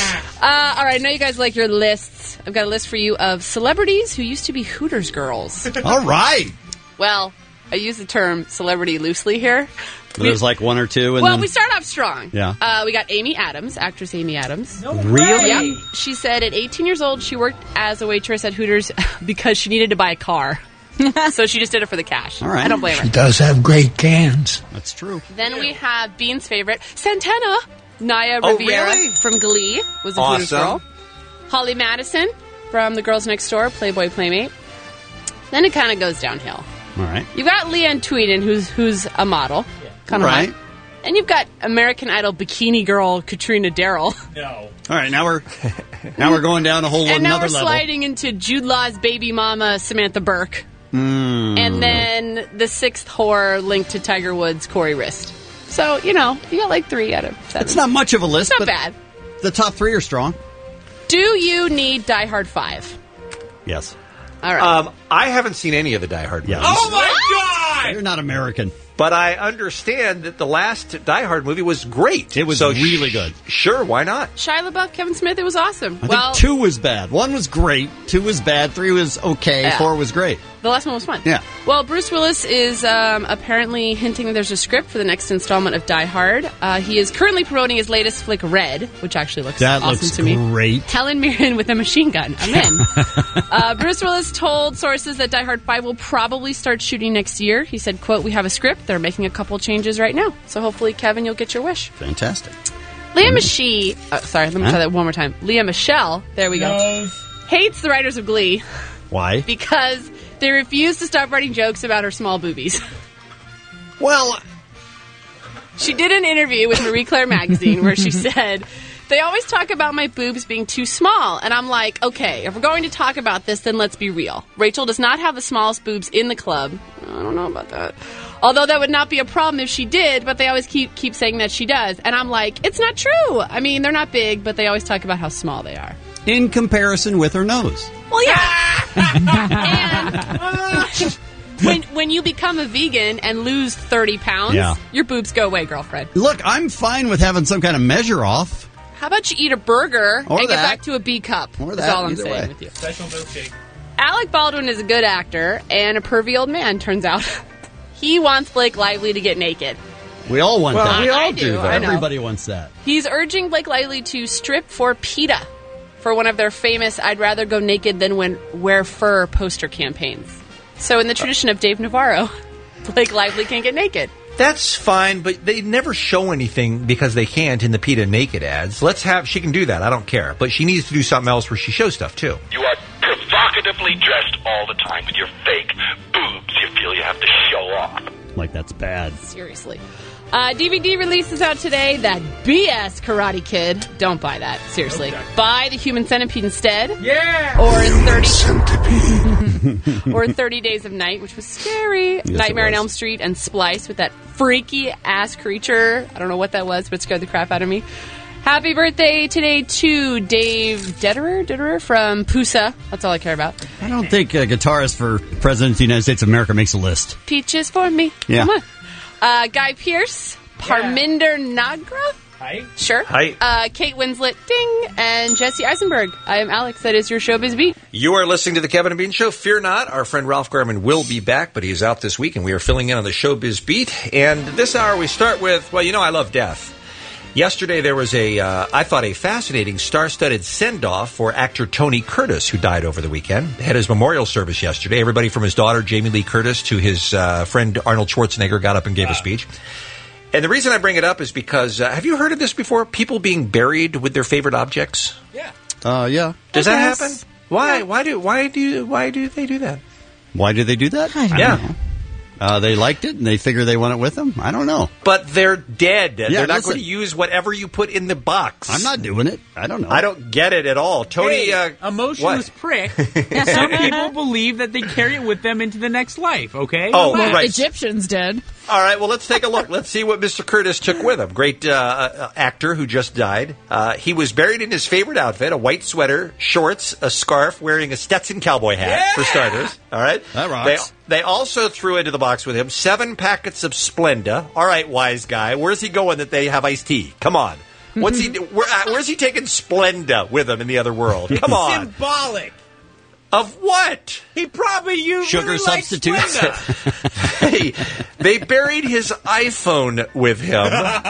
Uh, all right, I know you guys like your lists. I've got a list for you of celebrities who used to be Hooters girls. All right. Well, I use the term celebrity loosely here. There's like one or two. And well, then... we start off strong. Yeah. Uh, we got Amy Adams, actress Amy Adams. No Really? Yep. She said at eighteen years old, she worked as a waitress at Hooters because she needed to buy a car. So she just did it for the cash. All right. I don't blame her. She does have great cans. That's true. Then we have Bean's favorite, Santana. Naya Oh, Riviera really? from Glee was a Hooters Awesome. girl. Holly Madison from The Girls Next Door, Playboy Playmate. Then it kind of goes downhill. All right. You've got Leanne Tweeden, who's who's a model. Kind of Right. hot. And you've got American Idol bikini girl Katrina Darrell. No. All right, now we're now we're going down a whole And now another we're level. sliding into Jude Law's baby mama, Samantha Burke. Mm. And then the sixth whore linked to Tiger Woods, Corey Rist. So, you know, you got like three out of seven. It's not much of a list, It's but not bad. the top three are strong. Do you need Die Hard five? Yes. All right. Um, I haven't seen any of the Die Hard movies. Yeah. Oh, my God! You're not American. But I understand that the last Die Hard movie was great. It was so really sh- good. Sure, why not? Shia LaBeouf, Kevin Smith, it was awesome. I well, think two was bad. One was great. Two was bad. Three was okay. Yeah. Four was great. the last one was fun. Yeah. Well, Bruce Willis is um, apparently hinting that there's a script for the next installment of Die Hard. Uh, he is currently promoting his latest flick, Red, which actually looks That awesome looks to me. great. Helen Mirren with a machine gun. I'm in. uh, Bruce Willis told sources that Die Hard five will probably start shooting next year. He said, quote, "We have a script. They're making a couple changes right now. So hopefully, Kevin, you'll get your wish." Fantastic. Leah Michelle, uh, sorry, let me Huh? try that one more time. Leah Michelle, there we go, hates the writers of Glee Why? because they refuse to stop writing jokes about her small boobies. Well, she did an interview with Marie Claire magazine where she said, "They always talk about my boobs being too small." And I'm like, okay, if we're going to talk about this, then let's be real. Rachel does not have the smallest boobs in the club. I don't know about that. Although that would not be a problem if she did, but they always keep keep saying that she does. And I'm like, it's not true. I mean, they're not big, but they always talk about how small they are. in comparison with her nose. Well, yeah. and when when you become a vegan and lose thirty pounds, Yeah. your boobs go away, girlfriend. Look, I'm fine with having some kind of measure off. How about you eat a burger Or and get that. back to a B cup? Or That's that, all I'm either saying way. with you. Special milkshake. Alec Baldwin is a good actor and a pervy old man, turns out. He wants Blake Lively to get naked. We all want Well, that. we all I do, do, that. I know. Everybody wants that. He's urging Blake Lively to strip for PETA for one of their famous I'd rather go naked than when wear fur poster campaigns. So in the tradition of Dave Navarro, Blake Lively can't get naked. That's fine, but they never show anything because they can't in the PETA naked ads. Let's have, she can do that, I don't care. But she needs to do something else where she shows stuff too. You are provocatively dressed all the time with your fake boobs you feel you have to show off. Like that's bad. Seriously. Uh, D V D release is out today. That B S Karate Kid. Don't buy that. Seriously. Okay. Buy The Human Centipede instead. Yeah! Or thirty Centipede. Or thirty Days of Night, which was scary. Yes, Nightmare on was. Elm Street and Splice with that freaky ass creature. I don't know what that was, but it scared the crap out of me. Happy birthday today to Dave Detterer, Detterer from Pusa. That's all I care about. I don't think a guitarist for President of the United States of America makes a list. Peaches for me. Yeah. Come on. Uh, Guy Pearce, Parminder Nagra. Hi. Sure. Hi. Uh, Kate Winslet, ding, and Jesse Eisenberg. I am Alex. That is your Showbiz Beat. You are listening to the Kevin and Bean Show. Fear not, our friend Ralph Garman will be back, but he's out this week, and we are filling in on the Showbiz Beat. And this hour we start with, well, you know I love death. Yesterday there was a, uh, I thought, a fascinating star-studded send-off for actor Tony Curtis, who died over the weekend. Had his memorial service yesterday. Everybody from his daughter, Jamie Lee Curtis, to his uh, friend Arnold Schwarzenegger got up and gave wow. a speech. And the reason I bring it up is because, uh, have you heard of this before? People being buried with their favorite objects? Yeah. Uh, yeah. Does I that guess. happen? Why? Yeah. Why do? Why do? Why do they do that? Why do they do that? I don't yeah. know. Uh, they liked it, and they figure they want it with them. I don't know. But they're dead. Yeah, they're not listen. going to use whatever you put in the box. I'm not doing it. I don't know. I don't get it at all. Tony, Hey, uh, emotionless what? prick. Some people believe that they carry it with them into the next life, okay? Oh, Well, right. Egyptians did. All right, well, let's take a look. Let's see what Mister Curtis took with him. Great uh, uh, actor who just died. Uh, he was buried in his favorite outfit, a white sweater, shorts, a scarf, wearing a Stetson cowboy hat, yeah! for starters. All right? That rocks. They, they also threw into the box with him seven packets of Splenda. All right, wise guy. Where's he going that they have iced tea? Come on. What's he? Where, uh, where's he taking Splenda with him in the other world? Come on. Symbolic. Of what? He probably used Sugar really substitutes. Hey, they buried his iPhone with him.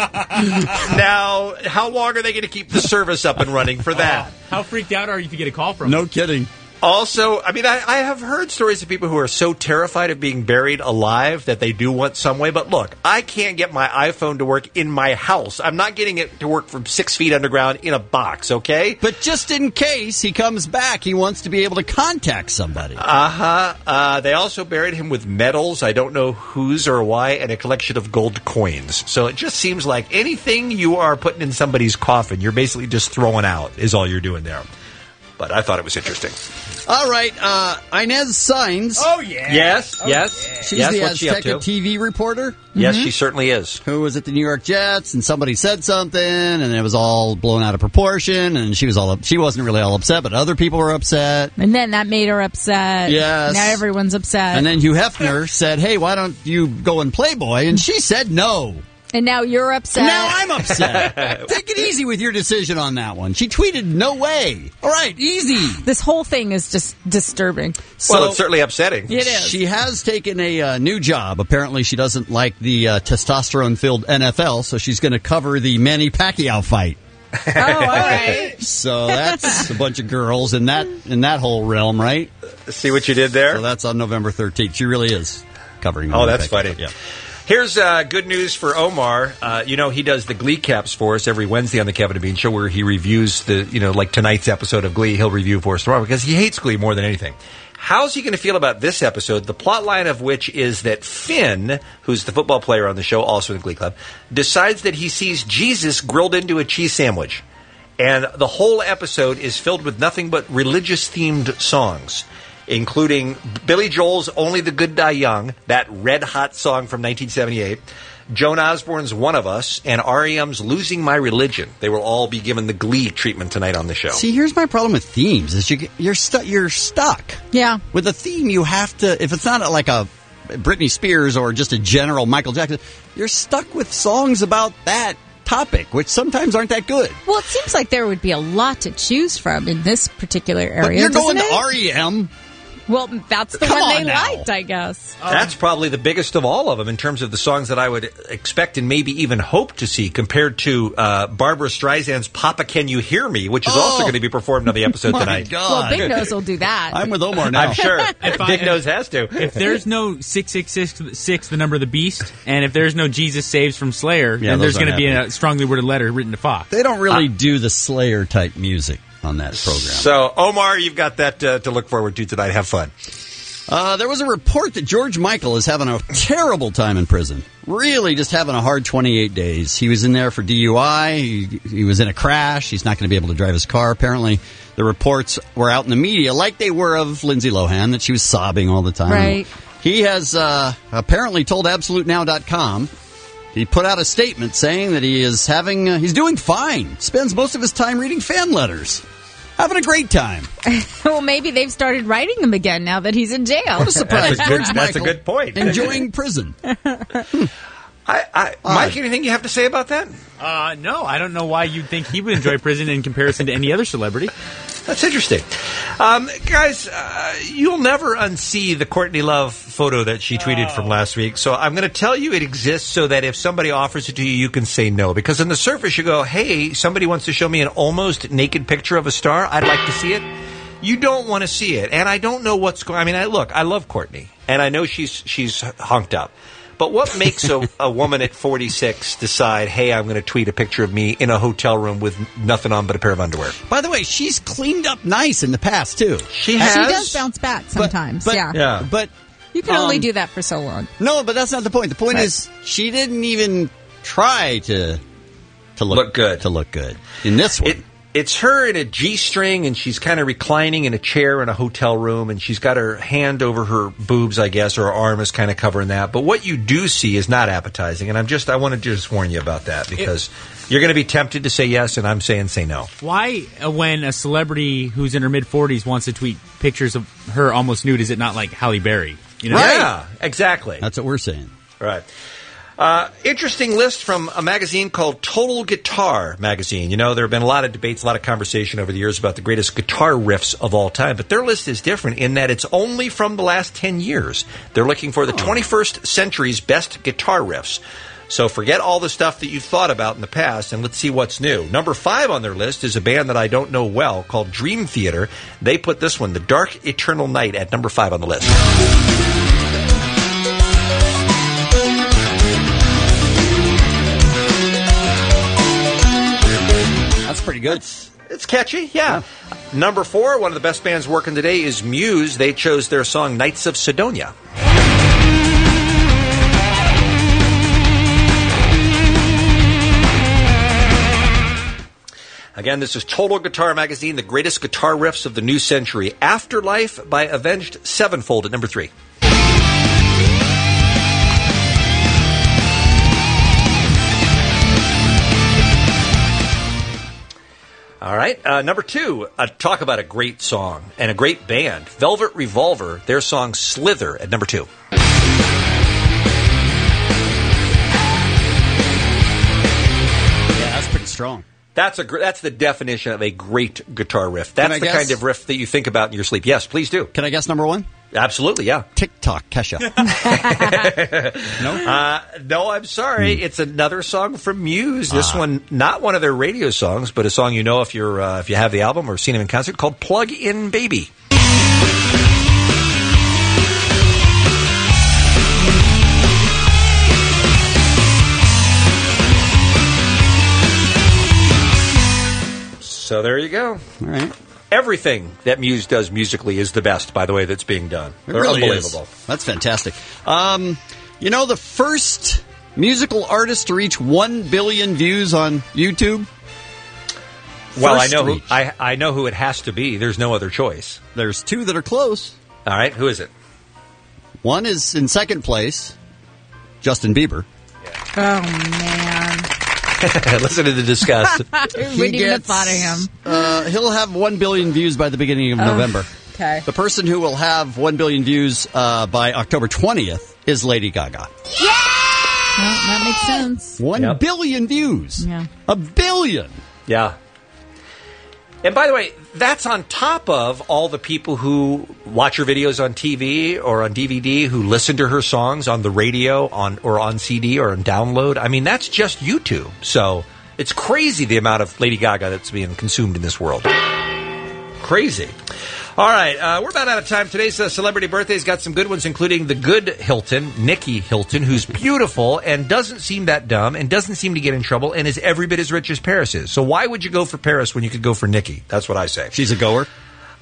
Now, how long are they going to keep the service up and running for that? Oh, how freaked out are you if you get a call from No him? kidding. Also, I mean, I, I have heard stories of people who are so terrified of being buried alive that they do want some way. But look, I can't get my iPhone to work in my house. I'm not getting it to work from six feet underground in a box, okay? But just in case he comes back, he wants to be able to contact somebody. Uh-huh. Uh, they also buried him with medals, I don't know whose or why, and a collection of gold coins. So it just seems like anything you are putting in somebody's coffin, you're basically just throwing out, is all you're doing there. But I thought it was interesting. All right, uh, Inez Sainz. Oh, yeah. Yes, oh, yes. Yeah. She's yes, the what's she up Azteca to? T V reporter. Yes, Mm-hmm. she certainly is. Who was at the New York Jets, and somebody said something, and it was all blown out of proportion, and she was all up, she wasn't really all upset, but other people were upset. And then that made her upset. Yes. Now everyone's upset. And then Hugh Hefner said, "Hey, why don't you go in Playboy?" And she said no. And now you're upset. And now I'm upset. Take it easy with your decision on that one. She tweeted, "No way." All right, easy. This whole thing is just disturbing. Well, it's certainly upsetting. It is. She has taken a uh, new job. Apparently, she doesn't like the uh, testosterone-filled N F L, so she's going to cover the Manny Pacquiao fight. Oh, all right. So that's a bunch of girls in that in that whole realm, right? See what you did there? So that's on November thirteenth. She really is covering. Oh, Manny that's Pacquiao. funny. Yeah. Here's uh, good news for Omar. Uh, you know, he does the Glee caps for us every Wednesday on the Kevin and Bean Show, where he reviews the, you know, like tonight's episode of Glee, he'll review for us tomorrow because he hates Glee more than anything. How's he going to feel about this episode, the plot line of which is that Finn, who's the football player on the show, also in the Glee Club, decides that he sees Jesus grilled into a cheese sandwich. And the whole episode is filled with nothing but religious-themed songs, including Billy Joel's Only the Good Die Young, that red-hot song from nineteen seventy-eight, Joan Osborne's One of Us, and R E M's Losing My Religion. They will all be given the Glee treatment tonight on the show. See, here's my problem with themes: is you get, you're stuck. You're stuck. Yeah. With a theme, you have to. If it's not like a Britney Spears or just a general Michael Jackson, you're stuck with songs about that topic, which sometimes aren't that good. Well, it seems like there would be a lot to choose from in this particular area. But you're going doesn't to it? R E M. Well, that's the Come one on they now. liked, I guess. That's probably the biggest of all of them in terms of the songs that I would expect and maybe even hope to see compared to uh, Barbara Streisand's Papa Can You Hear Me, which is Oh, also going to be performed on the episode my tonight. God. Well, Big Nose will do that. I'm with Omar now. I'm sure. If I- Big Nose has to. If there's no six six six six, the number of the beast, and if there's no Jesus Saves from Slayer, Yeah, then those there's going to aren't be happening. a strongly worded letter written to Fox. They don't really do the Slayer type music on that program. So, Omar, you've got that uh, to look forward to tonight. Have fun. Uh, there was a report that George Michael is having a terrible time in prison. Really just having a hard twenty-eight days. He was in there for D U I. He, he was in a crash. He's not going to be able to drive his car. Apparently, the reports were out in the media, like they were of Lindsay Lohan, that she was sobbing all the time. Right. He has uh, apparently told Absolute Now dot com. He put out a statement saying that he is having, uh, he's doing fine. Spends most of his time reading fan letters. Having a great time. Well, maybe they've started writing them again now that he's in jail. What a surprise. That's a good- George that's a Michael good point. Enjoying prison. I, I, Mike, anything you have to say about that? Uh, no, I don't know why you'd think he would enjoy prison in comparison to any other celebrity. That's interesting. Um, guys, uh, you'll never unsee the Courtney Love photo that she tweeted from last week. So I'm going to tell you it exists so that if somebody offers it to you, you can say no. Because on the surface, you go, hey, somebody wants to show me an almost naked picture of a star. I'd like to see it. You don't want to see it. And I don't know what's going on. I mean, I, look, I love Courtney. And I know she's she's honked up. But what makes a, a woman at forty-six decide, hey, I'm going to tweet a picture of me in a hotel room with nothing on but a pair of underwear? By the way, she's cleaned up nice in the past, too. She has. She does bounce back sometimes. but- yeah. yeah. But you can only um, do that for so long. No, but that's not the point. The point Right. is she didn't even try to to look, Look good. To look good in this one. It, it's her in a G-string, and she's kind of reclining in a chair in a hotel room, and she's got her hand over her boobs, I guess, or her arm is kind of covering that. But what you do see is not appetizing, and I'm just I want to just warn you about that because you're going to be tempted to say yes, and I'm saying say no. Why, uh, when a celebrity who's in her mid forties wants to tweet pictures of her almost nude, is it not like Halle Berry? You know? Yeah, exactly. That's what we're saying. Right. Uh, interesting list from a magazine called Total Guitar Magazine. You know, there have been a lot of debates, a lot of conversation over the years about the greatest guitar riffs of all time, but their list is different in that it's only from the last ten years. They're looking for the twenty-first century's best guitar riffs. So forget all the stuff that you thought about in the past, and let's see what's new. Number five on their list is a band that I don't know well called Dream Theater. They put this one, The Dark Eternal Night, at number five on the list. That's pretty good. It's, it's catchy, yeah. yeah. Number four, one of the best bands working today is Muse. They chose their song Knights of Sidonia. Again, this is Total Guitar Magazine, the greatest guitar riffs of the new century. Afterlife by Avenged Sevenfold at number three. All right, uh, number two, uh, talk about a great song and a great band. Velvet Revolver, their song Slither at number two. Yeah, that's pretty strong. That's a gr- that's the definition of a great guitar riff. That's Can I the guess? kind of riff that you think about in your sleep. Yes, please do. Can I guess number one? Absolutely, yeah. TikTok, Kesha. No, uh, no, I'm sorry. Hmm. It's another song from Muse. This Ah. one, not one of their radio songs, but a song you know if you're uh, if you have the album or seen them in concert, called "Plug In Baby." So there you go. All right. Everything that Muse does musically is the best, by the way, that's being done. It They're really unbelievable. is. That's fantastic. Um, you know, the first musical artist to reach one billion views on YouTube? Well, I First know who reach. I, I know who it has to be. There's no other choice. There's two that are close. All right, who is it? One is in second place, Justin Bieber. Oh, man. Listen to the disgust. I wouldn't even have thought of him. Uh, he'll have one billion views by the beginning of Oh, November. okay. The person who will have one billion views uh, by October twentieth is Lady Gaga. Well, that makes sense. One Yep. billion views. Yeah. A billion. Yeah. And by the way, that's on top of all the people who watch her videos on T V or on D V D, who listen to her songs on the radio, on or on C D or on download. I mean, that's just YouTube. So it's crazy the amount of Lady Gaga that's being consumed in this world. Crazy. All right, uh, we're about out of time. Today's uh, celebrity birthday's got some good ones, including the good Hilton, Nikki Hilton, who's beautiful and doesn't seem that dumb and doesn't seem to get in trouble and is every bit as rich as Paris is. So why would you go for Paris when you could go for Nikki? That's what I say. She's a goer.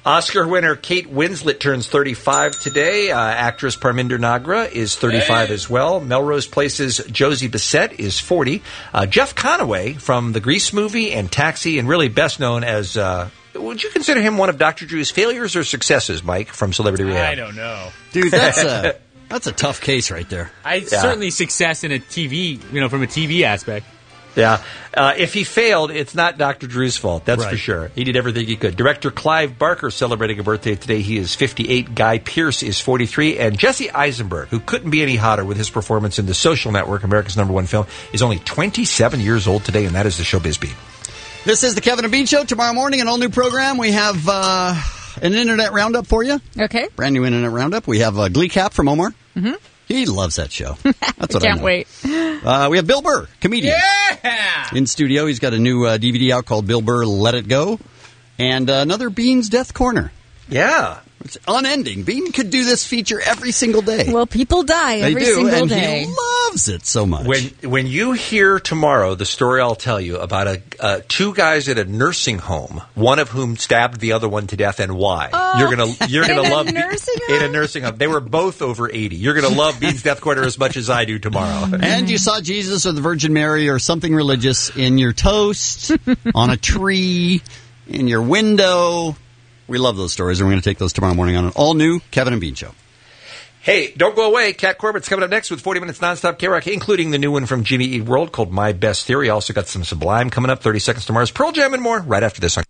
Oscar winner Kate Winslet turns thirty-five today. Uh, actress Parminder Nagra is thirty-five as well. Melrose Place's Josie Bissett is forty. Uh, Jeff Conaway from the Grease movie and Taxi, and really best known as, uh, would you consider him one of Doctor Drew's failures or successes, Mike, from Celebrity Rehab? I don't know. Dude, that's a, that's a tough case right there. I Yeah. certainly success in a T V, you know, from a T V aspect. Yeah. Uh, if he failed, it's not Doctor Drew's fault. That's for Right. sure. He did everything he could. Director Clive Barker celebrating a birthday today. He is fifty-eight. Guy Pearce is forty-three. And Jesse Eisenberg, who couldn't be any hotter with his performance in The Social Network, America's number one film, is only twenty-seven years old today, and that is the Showbiz Beat. This is the Kevin and Bean Show. Tomorrow morning, an all-new program. We have uh, an Internet Roundup for you. Okay. Brand new Internet Roundup. We have uh, Glee Cap from Omar. Mm-hmm. He loves that show. That's what I Can't know. wait. Uh, we have Bill Burr, comedian. Yeah! In studio. He's got a new uh, D V D out called Bill Burr, Let It Go. And uh, another Bean's Death Corner. Yeah. It's unending. Bean could do this feature every single day. Well, people die They every do, single and day. he loves it so much. When when you hear tomorrow the story I'll tell you about a uh, two guys at a nursing home, one of whom stabbed the other one to death, and why Oh, you're gonna you're in gonna a love Be- nursing in a nursing home. They were both over eighty. You're gonna love Bean's Death Corner as much as I do tomorrow. And you saw Jesus or the Virgin Mary or something religious in your toast, on a tree, in your window. We love those stories, and we're going to take those tomorrow morning on an all-new Kevin and Bean Show. Hey, don't go away. Kat Corbett's coming up next with forty minutes nonstop K-Rock, including the new one from Jimmy Eat World called My Best Theory. Also got some Sublime coming up, thirty seconds tomorrow's Pearl Jam and more right after this. On